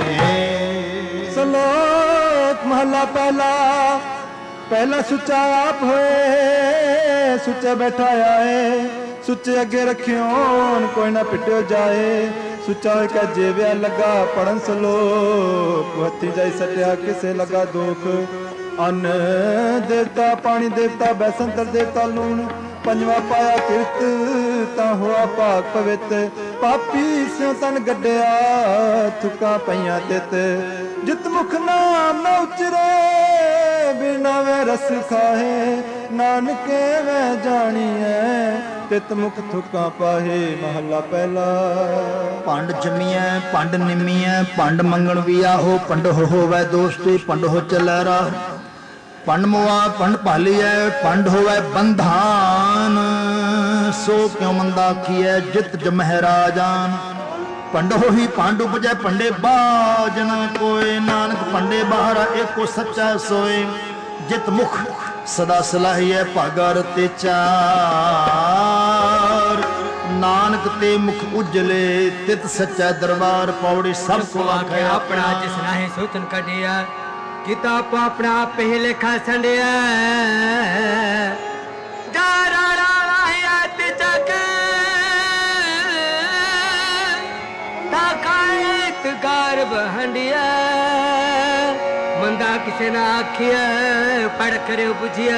सलोक महला पहला। पहला सुचा आप होए, सुचे बैठा आए। सुचे अगे रखियो कोई ना पिटियो जाए। सुचा का जेव्या लगा पढ़न सलोक, हथी जाई सटिया किसे लगा दुख। अन्न देवता पानी देवता बैसंतर देवता लूण, पंजवा पाया किरत ता हुआ पाक पवित। पापी स्यों तन गड्ढिया थुका पईयां तित। जित मुख नाम न उचरे बिना वे रस खाहे, नानके मैं जानी है तित मुख थुका पाहे। महला पहला। पंड जमीए पंड निमीए पंड मंगण भी आहो। पंड हो होवै दोस्ती पंड हो चलै राह। पंड मुआ पंड भालीए पंड होवै बंधान। सो क्यों मंदा किए जित जमह राजान। पंड हो ही पांडु उपजै पंडे बाज न कोय। नानक पंडे बाहरा एको सच्चा सोए। जित मुख सदा सलाहिए भागर ते चार। नानक ते मुख उजले तित सच्चा दरबार। पौड़ी सब को आखे अपना जिस राहे सोचन कटिया, किताब अपना पहले खा संडिया। दारा राया ते जग ताकायत गारब हंडिया। मंदा किसे ना आखिया पढ़ करे बुझिया।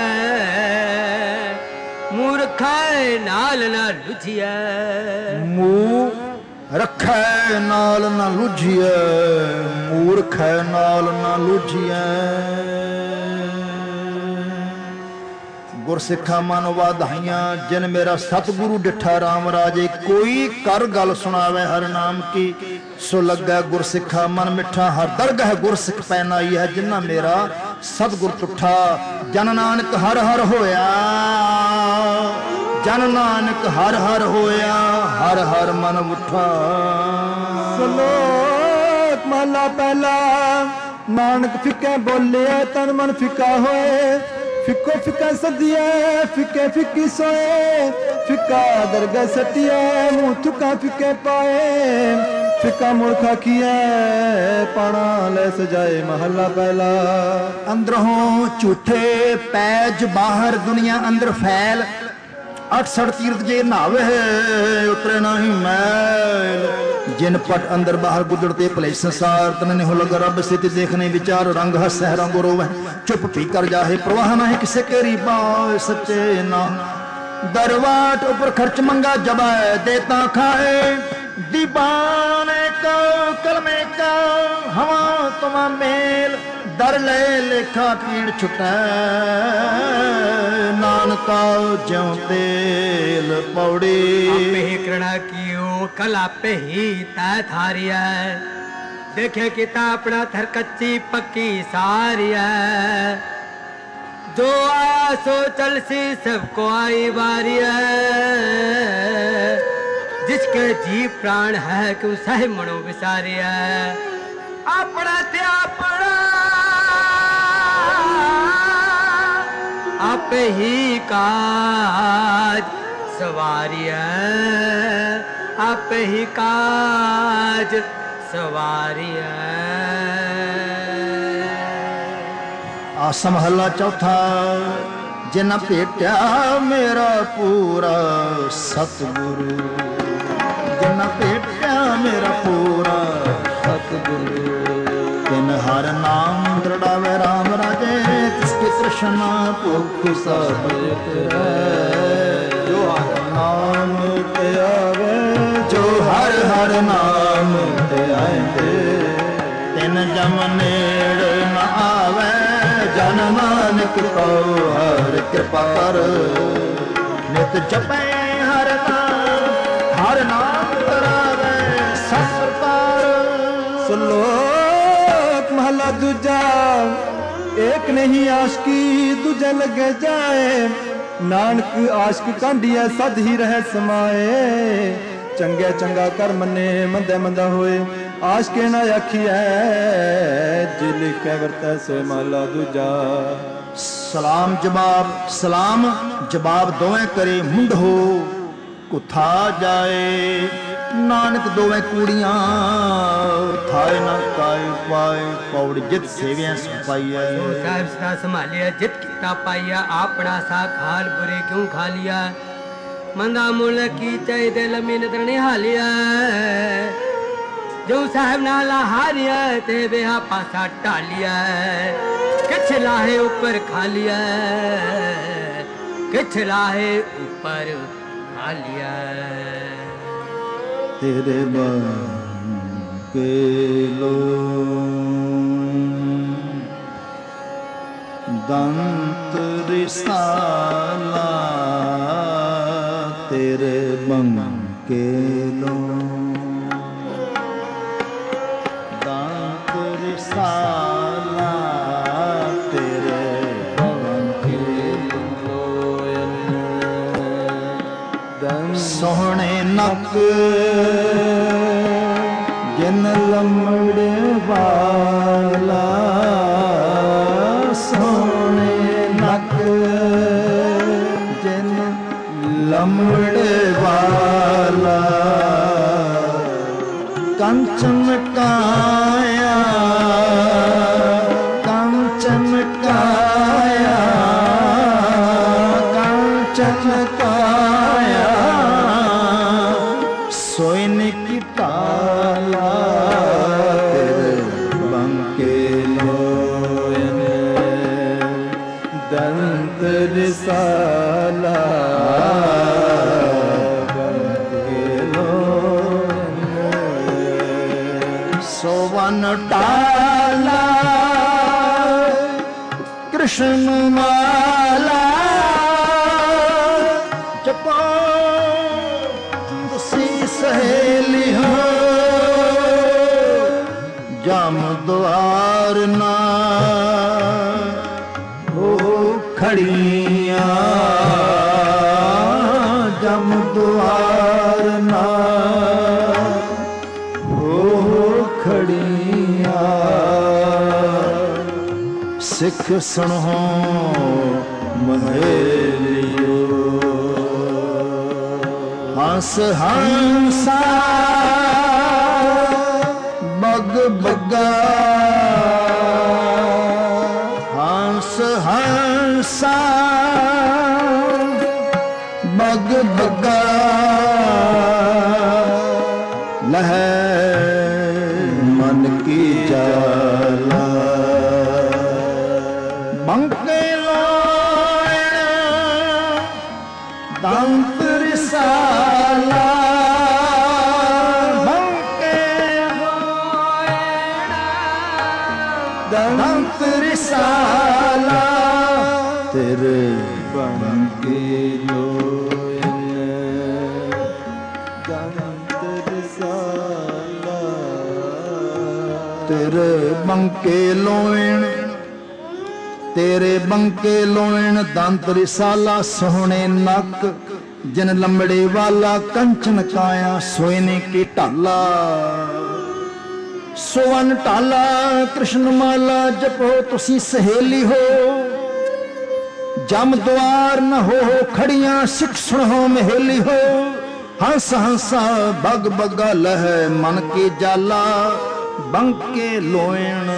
मूर्खा नाल ना लुझिया। मुंह रखै नाल न लुझिए, मूर्ख नाल न लुझिए। गुरसिखा मन वाधाइयां जिन मेरा सतगुरु डिठा राम राजे। कोई कर गल सुनावे हर नाम की, सो लगे गुरसिखा मन मिठा। हर दरगह गुरसिख पैनाई है जिन्ना मेरा सतगुर टुठा। जन नानक हर हर होया, जन नानक हर हर होया। हर हर मन उठा। सलोक महला पहला। नानक फिके बोले तन मन फिका होए। फिको फिका सदिया फिके फिकी सोए। फिका दरगाह सटिया मुँह थुका फिके पाए। फिका मुर्खा किया पाना ले सजाए। महला पहला। अंदरों झूठे पैज बाहर दुनिया अंदर फैल। अठसठ तीर्थ जे नावे उतरे नहीं मैल। जिन पट अंदर बाहर गुजरते भले संसार तन हो लग रब स्थिति देखने विचार रंग हसै रंग रोवे चुप पी कर जाहे प्रवाह नहीं किसे केरी बाय सच्चे ना। दरवाट ऊपर खर्च मंगा जबा देता खाए दीवाने का कलमे का हवा तुमा मेल दर ले लेखा पीड़ छुटै नानका ज्यों तेल पौड़ी। आपे ही कृणा कियो कल आपे ही तय थारिया देखे किता अपना थर कच्ची पक्की सारिया। जो आया सो चल सी सबको आई बारिया जिसके जीव प्राण है क्यों सह मनो विसारिया। अपना ते अपना आप ही काज सवारिया आप ही काज सवारिया। आसा महला चौथा जिन्ना भेटिया मेरा पूरा सतगुरु जिन्ना भेटिया मेरा पूरा सतगुरु। तिन हर नाम दृढ़ावे राम राजे तिसकी तृष्णा भुख सब जो हर नाम ते आवे जो हर हर नाम ते आए तिन जम नेड़ न आवे जन नानक को हर कृपा कर। नित जपे हर नाम हर नाम करावे सत प्रकार। श्लोक महला दूजा एक नहीं आशिकी दूजा लगे जाए नानक आशिक कांडिया सद ही रह समाए। चंगे चंगा कर मने मंदे मंदा होए आशिके ना आखिए जे लिखे वरतै सो महला दूजा। सलाम जवाब सलाम जवाब दोवें करे मुंड हो कुथा जाए नानक दोवें कूड़ियां थाए ना काए पाए पौड़ जित सेवियां सपाइया। जो साहिब सदा संभालिया जित किता पाइया अपना सा खाल बुरे क्यों खा लिया। मंदा मुल की चाहिए लम्मी नजर निहालिया जो साहब नाला हारिया ते बेहा पासा टालिया। किछ लाहे ऊपर खा लिया किछ लाहे ऊपर खा लिया। तेरे बन के लो दंत रिसाला तेरे बन के लो दंत रिसाला तेरे बन के लो। सोहने नक जिन लमड़े वाला सोने नक जिन लमड़े वाला कंचन काया कंचन काया कंचन काया सोइन की ताला तेरे बंके लोयन दंत रिसाला बंके लोयन सोवन टाला कृष्ण माला जपो सहेली हो जम द्वार ना हो खड़िया जम द्वार ना हो खड़िया। सिख सुनो महेलियो हंस हंसा बग बगा हंस हंसा बग बगा लहै मन की जाला बंके दंत रिसाला बंके दंत रिसाला तेरे बंके लोयन दंत रिसाला तेरे बंके लोयन तेरे बंके लोयन दंत रिसाला सोहने नक जिन लंबड़े वाला कंचन काया सोने की ढाला सोवन ढाला कृष्ण माला जपो तुसी सहेली हो जम द्वार न हो खड़ियां सिख सुन हो महेली हो हंस हंसा बग बगा लह मन की जाला बंके लोयन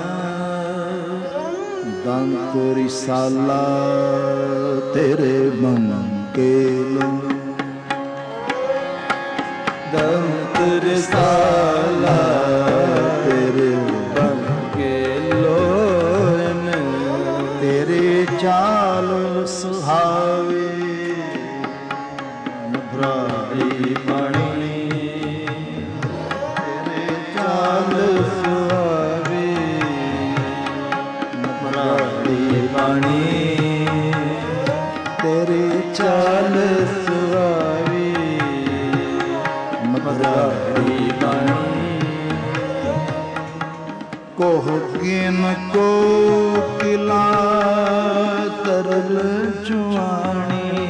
दंत रिसाला तेरे बंके लो दंत रिसाला तेरे बंके लोयन तेरे चाल सुहावे मधुराई पानी तेरे चाल सुहावे बाणी तेरे चाल सुहावी मधुराई बाणी कोह किन को किला तरल जुआनी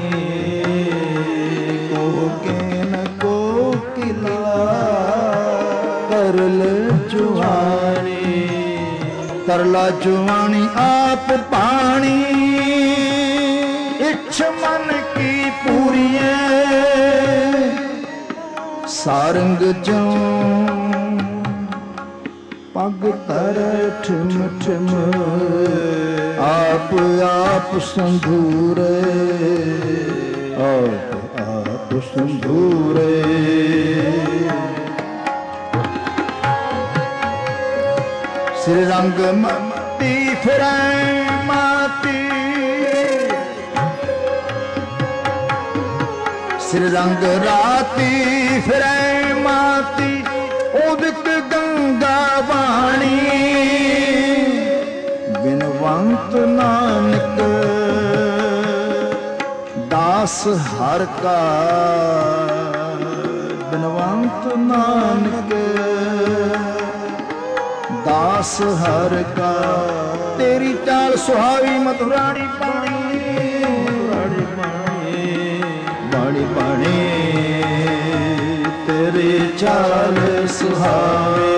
कोह किन को किला तरल जुआनी तरला जुआनी आप पानी इच्छ मन की पूरी सारंग जो पग तर ठिम ठिम आप आप संधूरे आप आप संधूरे श्री रंग मती फिरै माती श्री रंग राती फिरै माती उदित गंगा वाणी बिनवंत नानक दास हर का बिनवंत नानक दास हर का तेरी चाल सुहावी मधुराणी पानी मधुराणी पानी बाणी पानी तेरी चाल सुहावे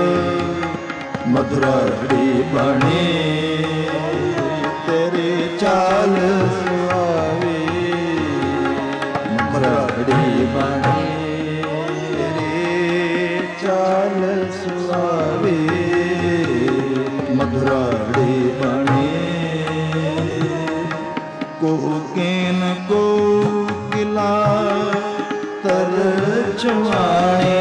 मधुराणी पानी तेरी चाल सुहावे मधुराणी पानी तेरी चाल सुहावे मधुराड़ी बने को केन को किला तर चवाने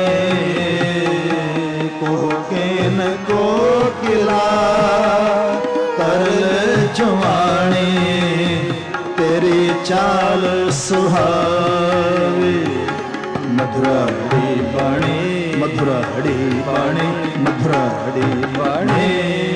को केन को किला तर चवाने तेरी चाल सुहावे मधुराड़ी बने मधुराड़ी बने मधुराड़ी बने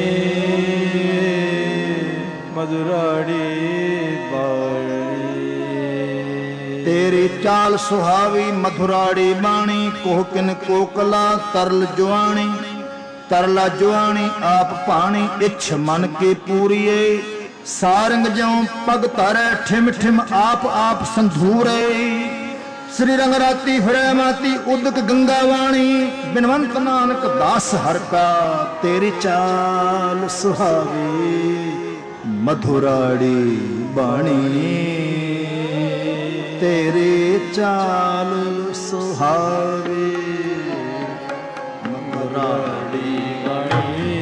मधुराड़ी बाणी तेरी चाल सुहावी मधुराड़ी बाणी कोहकिन कोकला तरल जुआणी तरला जुआणी आप पानी इच्छ मन के पूरिए सारंग ज्यों पग तारे ठिम ठिम आप आप संधूरे श्री रंग राती फिरै माती उदक गंगा वाणी बिनवंत नानक दास हर का तेरी चाल सुहावी मधुराड़ी बाणी तेरे चाल सुहावे मधुराड़ी बाणी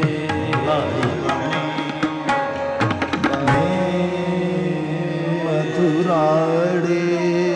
मधुराड़ी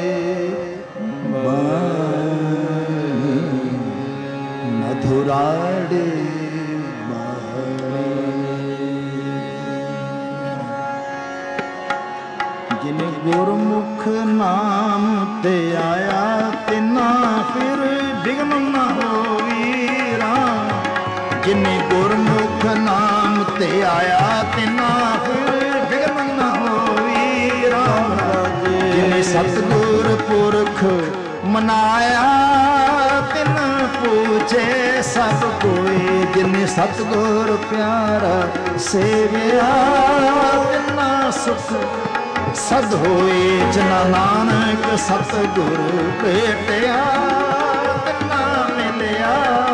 ਗੁਰਮੁਖ ਨਾਮ ਤੇ ਆਇਆ ਤਿਨਾ ਫਿਰ ਬਿਗਨ ਨਾ ਹੋਵੀ ਰਾਮ। ਜਿਨੇ ਗੁਰਮੁਖ ਨਾਮ ਤੇ ਆਇਆ ਤਿਨਾ ਫਿਰ ਬਿਗਨ ਨਾ ਹੋਵੀ ਰਾਮ। ਜਿਨੇ ਸਤਿਗੁਰ ਪੁਰਖ ਮਨਾਇਆ ਤਿਨ ਪੂਜੇ ਸਭ ਕੋਈ। ਜਿਨੇ ਸਤਿਗੁਰ ਪਿਆਰਾ ਸੇਵਿਆ ਤਿਨਾ ਸੁਖ ਸਦ ਹੋਏ। ਜਿਨਾ ਨਾਨਕ ਸਤਿਗੁਰ ਭੇਟਿਆ ਤਿਨਾ ਮਿਲਿਆ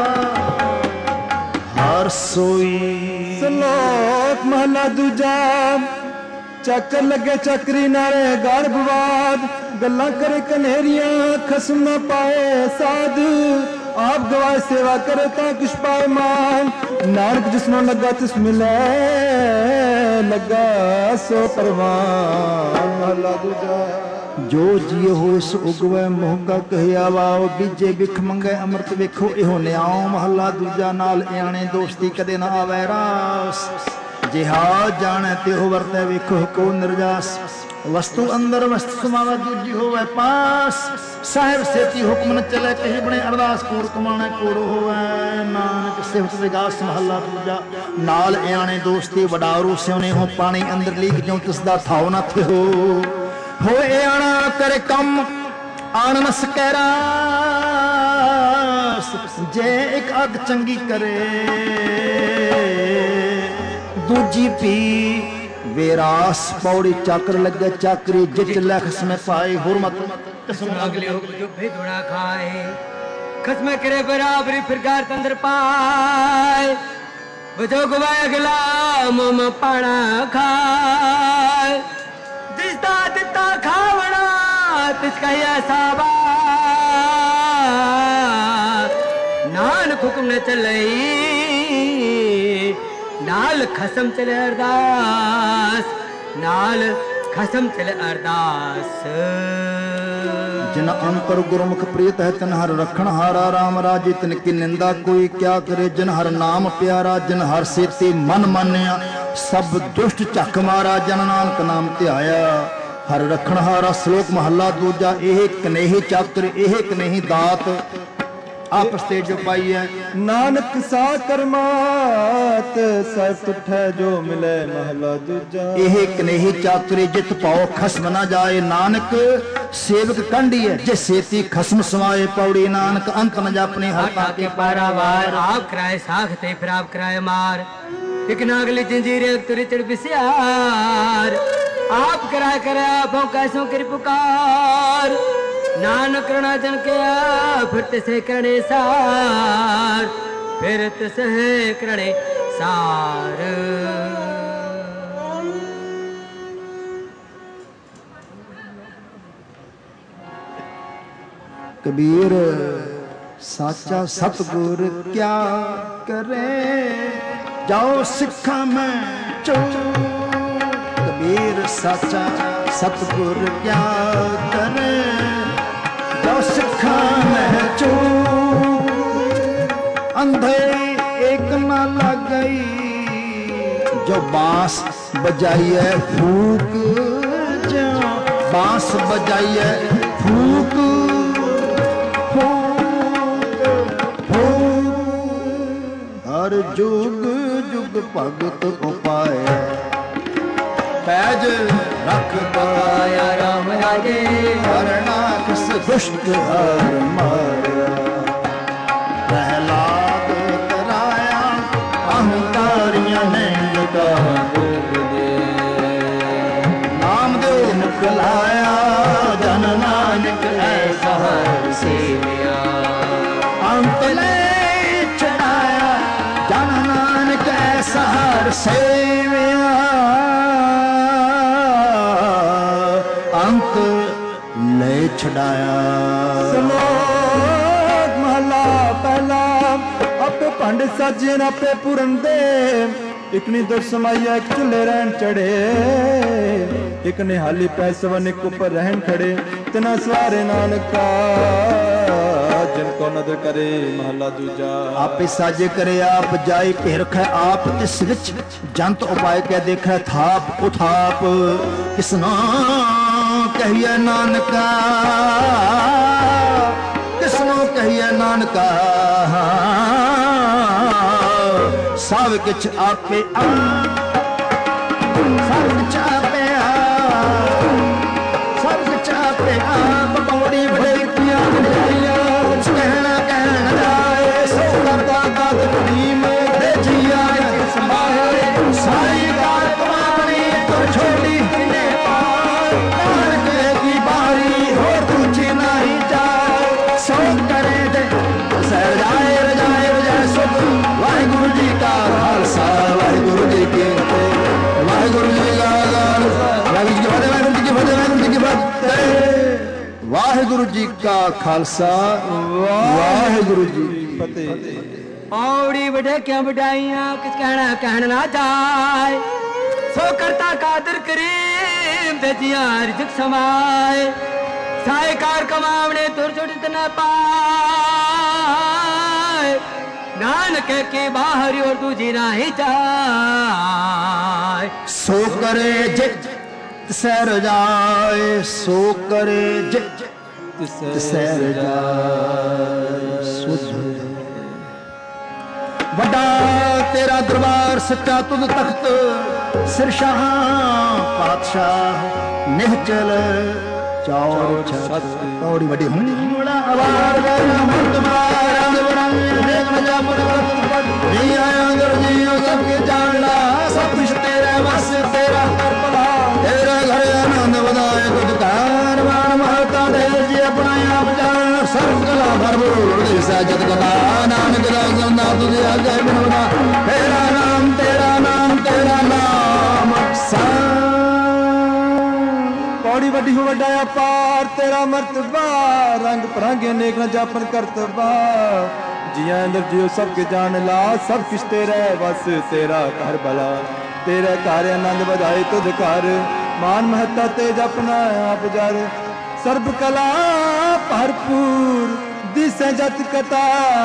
ਹਰ ਸੋਈ। ਸ਼ਲੋਕ ਮਹਲਾ ਦੂਜਾ। ਚੱਕਰ ਲੱਗੇ ਚੱਕਰੀ ਨਾਲੇ ਗੜ ਬਵਾਦ। ਗੱਲਾਂ ਕਰੇ ਕਨੇਰੀਆਂ ਖਸਮ ਨਾ ਪਾਏ ਸਾਧ। ਆਪ ਗਵਾਏ ਸੇਵਾ करे ਤਾਂ ਕਿਛ ਪਾਏ ਮਾਨ। ਨਾਨਕ ਜਿਸਨੂੰ ਲੱਗਾ ਤਿਸ ਮਿਲੇ ਲੱਗਾ ਸੋ ਪਰਵਾਨ। ਮਹਲਾ ਦੂਜਾ। ਜੋ ਜੀਉ ਹੋਇ ਸੋ ਉਗਵੈ ਮੋਹਗਾ ਕਹਿਆ ਵਾਓ। ਬੀਜੇ ਬਿਖ ਮੰਗੇ ਅੰਮ੍ਰਿਤ ਵੇਖੋ ਇਹੋ ਨਿਆਉ। ਮਹੱਲਾ ਦੂਜਾ। ਨਾਲ ਇਆਣੇ ਦੋਸਤੀ ਕਦੇ ਨਾ ਆਵੈ ਰਾਸ। ਜਿਹਾ ਜਾਣੈ ਤਿਹੁ ਵਰਤੈ ਵੇਖੋ ਕੋ ਨਿਰਜਾਸ। ਵਸਤੂ ਅੰਦਰ ਵਸਤ ਸਮਾਵੈ ਦੂਜੀ ਹੋਵੈ ਪਾਸ। ਸਾਹਿਬ ਸੇਤੀ ਹੁਕਮ ਨ ਚਲੇ ਕਹੀ ਬਣੇ ਅਰਦਾਸ ਕੂੜ ਕਮਾਣਾ ਕੂੜ ਹੋਵੈ। ਨਾਨਕ ਸਿਫਤ ਵਿਗਾਸ ਮਹੱਲਾ ਦੂਜਾ। ਨਾਲ ਇਆਣੇ ਦੋਸਤੀ ਵਡਾਰੂ ਸਿਉਨੇ ਹੋ ਪਾਣੀ ਅੰਦਰ ਲੀਕ ਜਿਉ ਤਿਸ ਦਾ ਥਾਉ ਨਾ ਥਿਓ। ਹੋਏ ਆਣਾ ਕਰ ਕੰਮ ਆਣ ਨ ਸਕੈ ਰਾਸ। ਜੇ ਇੱਕ ਅੱਗ ਚੰਗੀ ਕਰੇ ਦੂਜੀ ਪੀ ਵੇਰਾਸ। ਪੌੜੀ ਚਾਕਰ ਲੱਗੇ ਚਾਕਰੀ ਜਿਚ ਲੈ ਖਸਮੇ ਪਾਏ। ਹੁਰਮਤ ਕਸਮ ਅਗਲੇ ਹੁਕਮ ਜੋ ਭੇਦੋੜਾ ਖਾਏ। ਖਸਮੇ ਕਰੇ ਬਰਾਬਰੀ ਫਿਰ ਘਰ ਤੰਦਰ ਪਾਏ। ਵਜੋ ਗਵਾਏ ਅਗਲਾ ਮਮ ਪਾਣਾ ਖਾਏ। ਜਿਸਦਾ ਦਿੱਤਾ ਖਾਵਣਾ ਤਿਸ ਕਹਿਆ ਸਾਬਾ। ਨਾਨਕ ਹੁਕਮ ਨ ਚੱਲਈ ਨਾਲ ਖਸਮ ਚਲੇ ਅਰਦਾਸ। ਨਾਲ ਖਸਮ ਚਲੇ ਅਰਦਾਸ। ਜਿਨ ਅੰਤਰ ਗੁਰਮੁਖ ਪ੍ਰੀਤ ਹੈ ਤਿਨ ਹਰ ਰਖਣ ਹਾਰਾ। ਰਾਮ ਰਾਜੇ ਤਿਨ ਕੀ ਨਿੰਦਾ ਕੋਈ ਕਿਆ ਕਰੇ। ਜਿਨ ਹਰ ਨਾਮ ਪਿਆਰਾ ਜਿਨ ਹਰ ਸੇਤੀ ਮਨ ਮਾਨਿਆ। ਸਭ ਦੁਸ਼ਟ ਝੱਕ ਮਾਰਾ ਜਨ ਨਾਨਕ ਨਾਮ ਧਿਆਇਆ। ਹਰ ਰਖਣ ਹਾਰਾ। ਸ਼ਲੋਕ ਮਹੱਲਾ ਦੂਜਾ। ਇਹ ਕਨੇਹੀ ਚਾਤਰ ਇਹ ਕਨੇਹੀ ਦਾਤ ਆਪਸ ਤੇ ਜੋ ਪਾਈ ਹੈ। ਨਾਨਕ ਸਾ ਕਰਮਾਤ ਸਹਿਬ ਤੁਠੈ ਜੋ ਮਿਲੇ। ਮਹਲਾ ਦੂਜਾ। ਇਹ ਕਨੇਹੀ ਚਾਤੁਰੇ ਜਿਤ ਪਾਓ ਖਸਮ ਨਾ ਜਾਏ। ਨਾਨਕ ਸੇਵਕ ਕੰਢੀ ਹੈ ਜੇ ਸੇਤੀ ਖਸਮ ਸਮਾਏ। ਪੌੜੀ ਨਾਨਕ ਅੰਤ ਨ ਜਾਪਨੇ ਹਰ ਤਾ ਕੇ ਪਾਰਾਵਾਰ। ਆਪ ਕਰਾਏ ਸਾਖ ਤੇ ਫਿਰ ਆਪ ਕਰਾਏ ਮਾਰ। ਇੱਕ ਨਾਗਲੀ ਜੰਜੀਰੇ ਤੁਰੇ ਚੜ ਬਿਸਿਆਰ। ਆਪ ਕਰਾਏ ਕਰਿਆ ਆਪੋਂ ਕੈਸੋਂ ਕਰੀ ਪੁਕਾਰ। ਨਾਨਕ ਕਰਣਾ ਜਨ ਕਿਆ ਫਿਰ ਤਿਸੇ ਕਰਣੇ ਸਾਰ। ਫਿਰ ਤਿਸੇ ਕਰਣੇ ਸਾਰ। ਕਬੀਰ ਸਾਚਾ ਸਤਿਗੁਰ ਕਿਆ ਕਰੇ। ਜਾਓ ਸਿੱਖਾਂ ਮੈਂ ਚੋ। ਕਬੀਰ ਸਾਚਾ ਸਤਿਗੁਰ ਕਿਆ ਕਰੇ। ਜਾਓ ਸਿੱਖਾਂ ਮੈਂ ਚੋ। अंधे एक न लग गई जो बांस बजाई है फूक। जो बांस बजाई है फूक फूक फूक। हर जुग जुग भगत उपाय पैज रख पाया राम राजे। हरना किस दुष्ट हर माया। प्रहलाद कराया अहंकारियां ने लगा दे। नाम दे मुख लाया जन नानक ऐसा हर सेविया। अंत ले चढ़ाया जन नानक ऐसा हर सेविया। अंत ले छड़ाया। ਆਪੇ ਭੰਡ ਸਾਜੇ ਨਾ ਆਪੇ ਪੁਰਨ ਦੇ। ਇੱਕ ਨੀ ਦੁਰ ਸਮਾਈਆ ਇੱਕ ਝੁੱਲੇ ਰਹਿਣ ਚੜੇ। ਇੱਕ ਨਿਹਾਲੀ ਪੈ ਸਵਨ ਇੱਕ ਉੱਪਰ ਰਹਿਣ ਖੜੇ। ਤਿਨਾ ਸਵਾਰੇ ਨਾਨਕਾ ਜਿਨ ਕੋ ਨਦਰ ਕਰੇ। ਮਹਲਾ ਦੂਜਾ। ਆਪੇ ਸਾਜੇ ਕਰੇ ਆਪ ਜਾਏ ਭੇਰਖੈ ਆਪ ਤਿਸ ਵਿੱਚ। ਜੰਤ ਉਪਾਇ ਕਹਿ ਦੇਖੈ ਥਾਪ ਉਥਾਪ। ਕਿਸਨਾ ਕਹੀਏ ਨਾਨਕਾ, ਕਿਸਨੂੰ ਕਹੀਏ ਨਾਨਕਾ, ਸਭ ਕਿਛ ਆਪੇ ਆ, ਸਭ ਕਿਛ ਆਪੇ ਆ, ਸਭ ਕਿਛ ਆਪੇ ਆਪ। ਪੌੜੀ ਵਡੇਕੀਆਂ ਵਡਿਆਈਆਂ ਕੁਛ ਕਹਿਣਾ ਕਹਿਣ ਨਾ ਜਾਏ, ਸੋ ਕਰਦਾ ਦਾਤ ਕਰੀਮ ਦੇ ਜੀ ਆਏ ਸਮਾਏ। ਸਾਰੀ ਕਾਰ ਕਮਾਵਣੀ ਤੁਰ ਛੋਟੀ ਕਿਨੇ ਪਾਰ, ਨਾਨਕ ਦੀ ਬਾਰੀ ਹੋਰ ਦੂਜੀ ਨਹੀਂ ਜਾਏ। ਸੋ ਕਰੇ ਦੇ ਸਹਿ ਜਾਏ ਰਜਾਏ ਰਜਾਏ ਸੁਖ। ਵਾਹਿਗੁਰੂ ਜੀ ਕਾ ਖਾਲਸਾ ਵਾਹਿਗੁਰੂ ਜੀ ਕੀ ਫਤਿਹ। ਵਾਹਿਗੁਰੂ ਜੀ ਕਾ ਖਾਲਸਾ ਵਾਹਿਗੁਰੂ ਜੀ ਕੀ ਫਤਿਹ। ਵਾਹਿਗੁਰੂ ਜੀ ਕੀ ਫਤਿਹ। ਵਾਹਿਗੁਰੂ ਜੀ ਕਾ ਖਾਲਸਾ ਵਾਹਿਗੁਰੂ ਜੀ ਕੀ ਫਤਿਹ। ਪੌੜੀ ਵਡੇਕਿਆਂ ਵਡਾਈਆਂ ਕਿਛ ਕਹਿਣਾ ਕਹਿਣ ਨਾ ਜਾਏ, ਸੋ ਕਰਤਾ ਕਾਦਰ ਕਰੀਮ ਦੇ ਜੀਆਂ ਰਿਜ਼ਕ ਸਮਾਏ। ਸਾਏ ਕਾਰ ਕਮਾਵਣੇ ਤੁਰ ਛੁੱਟ ਨਾ ਪਾਏ, ਨਾਨਕ ਕੇ ਬਾਹਰ ਔਰ ਦੂਜੀ ਨਹੀਂ ਜਾਏ। ਸੋ ਕਰੇ ਜੇ ਤਿਸੈ ਰਜਾਏ, ਸੋ ਕਰੇ ਜੇ ਤਿਸੈ ਰਜਾਏ। ਸੁਧ ਵੱਡਾ ਤੇਰਾ ਦਰਬਾਰ ਸੱਚਾ ਤੁਧ ਤਖਤ, ਸਿਰ ਸ਼ਾਹ ਪਾਤਸ਼ਾਹ ਨਿਹਚਲ ਚੌਰ ਛਤ। ਪੌੜੀ ਵੱਡੀ ਹੁੰਮੜਾ ਆਵਾਜ਼ ਮਤ ਮਾਰਾਂ ਬਰੰਗ ਦੇਖ ਮਜਾ ਪਰਵਤ ਜੀ ਆਇਆ ਅੰਦਰ ਜੀਓ ਸਭ ਕੇ ਜਾਣਦਾ, ਸਭ ਕੁਛ ਤੇਰੇ ਵਸ ਤੇਰਾ ਕਰ ਭਲਾ। ਤੇਰਾ ਘਰ ਆਨੰਦ ਵਧਾਏ ਤੁਧ ਕਾਰ ਮਾਨ ਮਹਤਾ ਦੇ ਜੀ ਆਪਣਾ ਆਪ ਜਾਣ। ਸਰਬ ਕਲਾ ਭਰਪੂਰ ਦੀ ਸਾਜਤ ਕਥਾ, ਨਾਨਕ ਦਾ ਗੰਦਾ ਤੁਝ ਆਗੇ ਬਿਨੋਦਾ। ਤੇਰਾ ਨਾਮ ਤੇਰਾ ਨਾਮ ਤੇਰਾ ਨਾਮ ਸਾ। ਪੌੜੀ ਵੱਡੀ ਹੋ ਵੱਡਾ ਅਪਾਰ ਤੇਰਾ ਮਰਤਬਾ, ਰੰਗ ਪਰਾਂਗੇ ਨੇਕ ਨਾ ਜਾਪਨ ਕਰਤਬਾ। ਜੀਆਂ ਅੰਦਰ ਜਿਉ ਸਭ ਕੇ ਜਾਣ ਲਾ, ਸਭ ਕਿਛ ਤੇਰਾ ਬਸ ਤੇਰਾ ਘਰ ਭਲਾ। ਤੇਰਾ ਘਰ ਆਨੰਦ ਵਧਾਏ ਤੁਧ ਘਰ, ਮਾਨ ਮਹੱਤਾ ਤੇ ਜਪਨਾ ਆਪ ਜਰ। ਸਰਬ ਕਲਾ ਭਰਪੂਰ ਦਿਸੈ ਜਤ ਕਥਾ,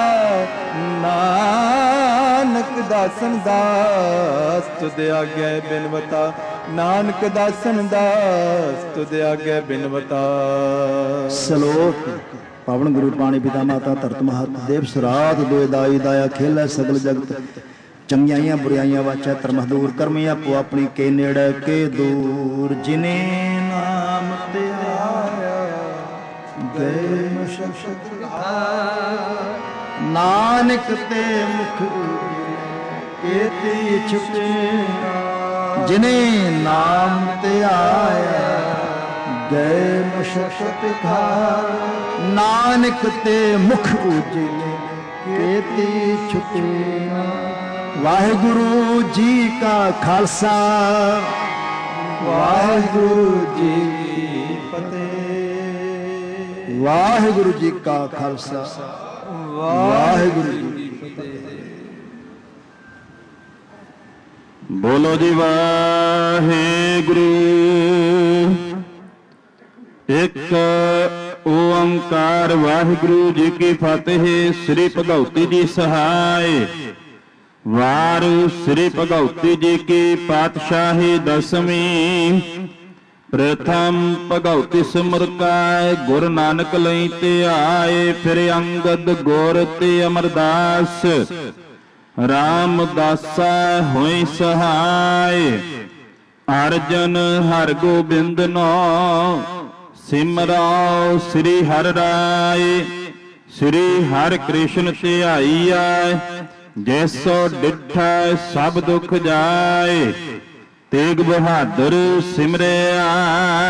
ਨਾਨਕ ਦਾਸਨ ਦਾਸ ਤੁਧ ਆਗੇ ਬਿਨਵਤਾ। ਨਾਨਕ ਦਾਸਨ ਦਾਸ ਤੁਧ ਆਗੇ ਬਿਨਵਤਾ। ਸ਼ਲੋਕ ਪਾਵਨ ਗੁਰੂ ਪਾਣੀ ਪਿਤਾ ਮਾਤਾ ਧਰਤ ਮਹਤ ਦੇਵ ਸਰਾਤ ਦੋਇ ਦਾਈ ਦਾਇਆ ਖੇਲਾ ਸਗਲ ਜਗਤ। ਚੰਗਿਆਈਆਂ ਬੁਰਾਈਆਂ ਵਾਚਾ ਧਰਮ ਦੂਰ ਕਰਮੀ ਆਪੋ ਆਪਣੀ ਕੇ ਨੇੜੇ ਕੇ ਦੂਰ। ਜਿਨੇ ਨਾਮ ਤੇ ਆਇਆ ਗਏ ਮਸ਼ਕਤ ਨਾਨਕ ਤੇ ਮੁਖ ਕੇਤੀ ਛੁਟੇ। ਜਿਨੇ ਨਾਮ ਤੇ ਆਇਆ ਗਏ ਮਸ਼ਕਤ ਘਾਰ, ਨਾਨਕ ਤੇ ਮੁਖ ਉਜਲੇ ਕੇਤੀ ਛੁਟੇ। ਵਾਹਿਗੁਰੂ ਜੀ ਕਾ ਖਾਲਸਾ ਵਾਹਿਗੁਰੂ ਜੀ ਕੀ ਫਤਿਹ। ਵਾਹਿਗੁਰੂ ਜੀ ਕਾ ਖਾਲਸਾ ਵਾਹਿਗੁਰੂ ਜੀ ਕੀ ਫਤਿਹ। ਬੋਲੋ ਜੀ ਵਾਹਿਗੁਰੂ। ਇੱਕ ਓੰਕਾਰ ਵਾਹਿਗੁਰੂ ਜੀ ਕੀ ਫਤਿਹ। ਸ੍ਰੀ ਭਗਉਤੀ ਜੀ ਸਹਾਇ। ਵਾਰ ਸ੍ਰੀ ਭਗਉਤੀ ਜੀ ਕੀ ਪਾਤਸ਼ਾਹੀ ਦਸਵੀਂ। ਪ੍ਰਥਮ ਭਗਉਤੀ ਸਿਮਰ ਕਾਇ, ਗੁਰੂ ਨਾਨਕ ਲਈ ਧਿਆਏ। ਫਿਰ ਅੰਗਦ ਗੁਰ ਤੇ ਅਮਰਦਾਸ, ਰਾਮਦਾਸਾ ਹੋਇ ਸਹਾਇ। ਅਰਜਨ ਹਰਿ ਗੋਬਿੰਦ ਨੋ, ਸਿਮਰਾਓ ਸ੍ਰੀ ਹਰਿ ਰਾਇ। ਸ੍ਰੀ ਹਰਿ ਕ੍ਰਿਸ਼ਨ ਧਿਆਈਆ, ਜੈਸੋ ਡਿਠਾ ਸਭ ਦੁਖ ਜਾਏ। ਤੇਗ ਬਹਾਦਰ ਸਿਮਰਿਆ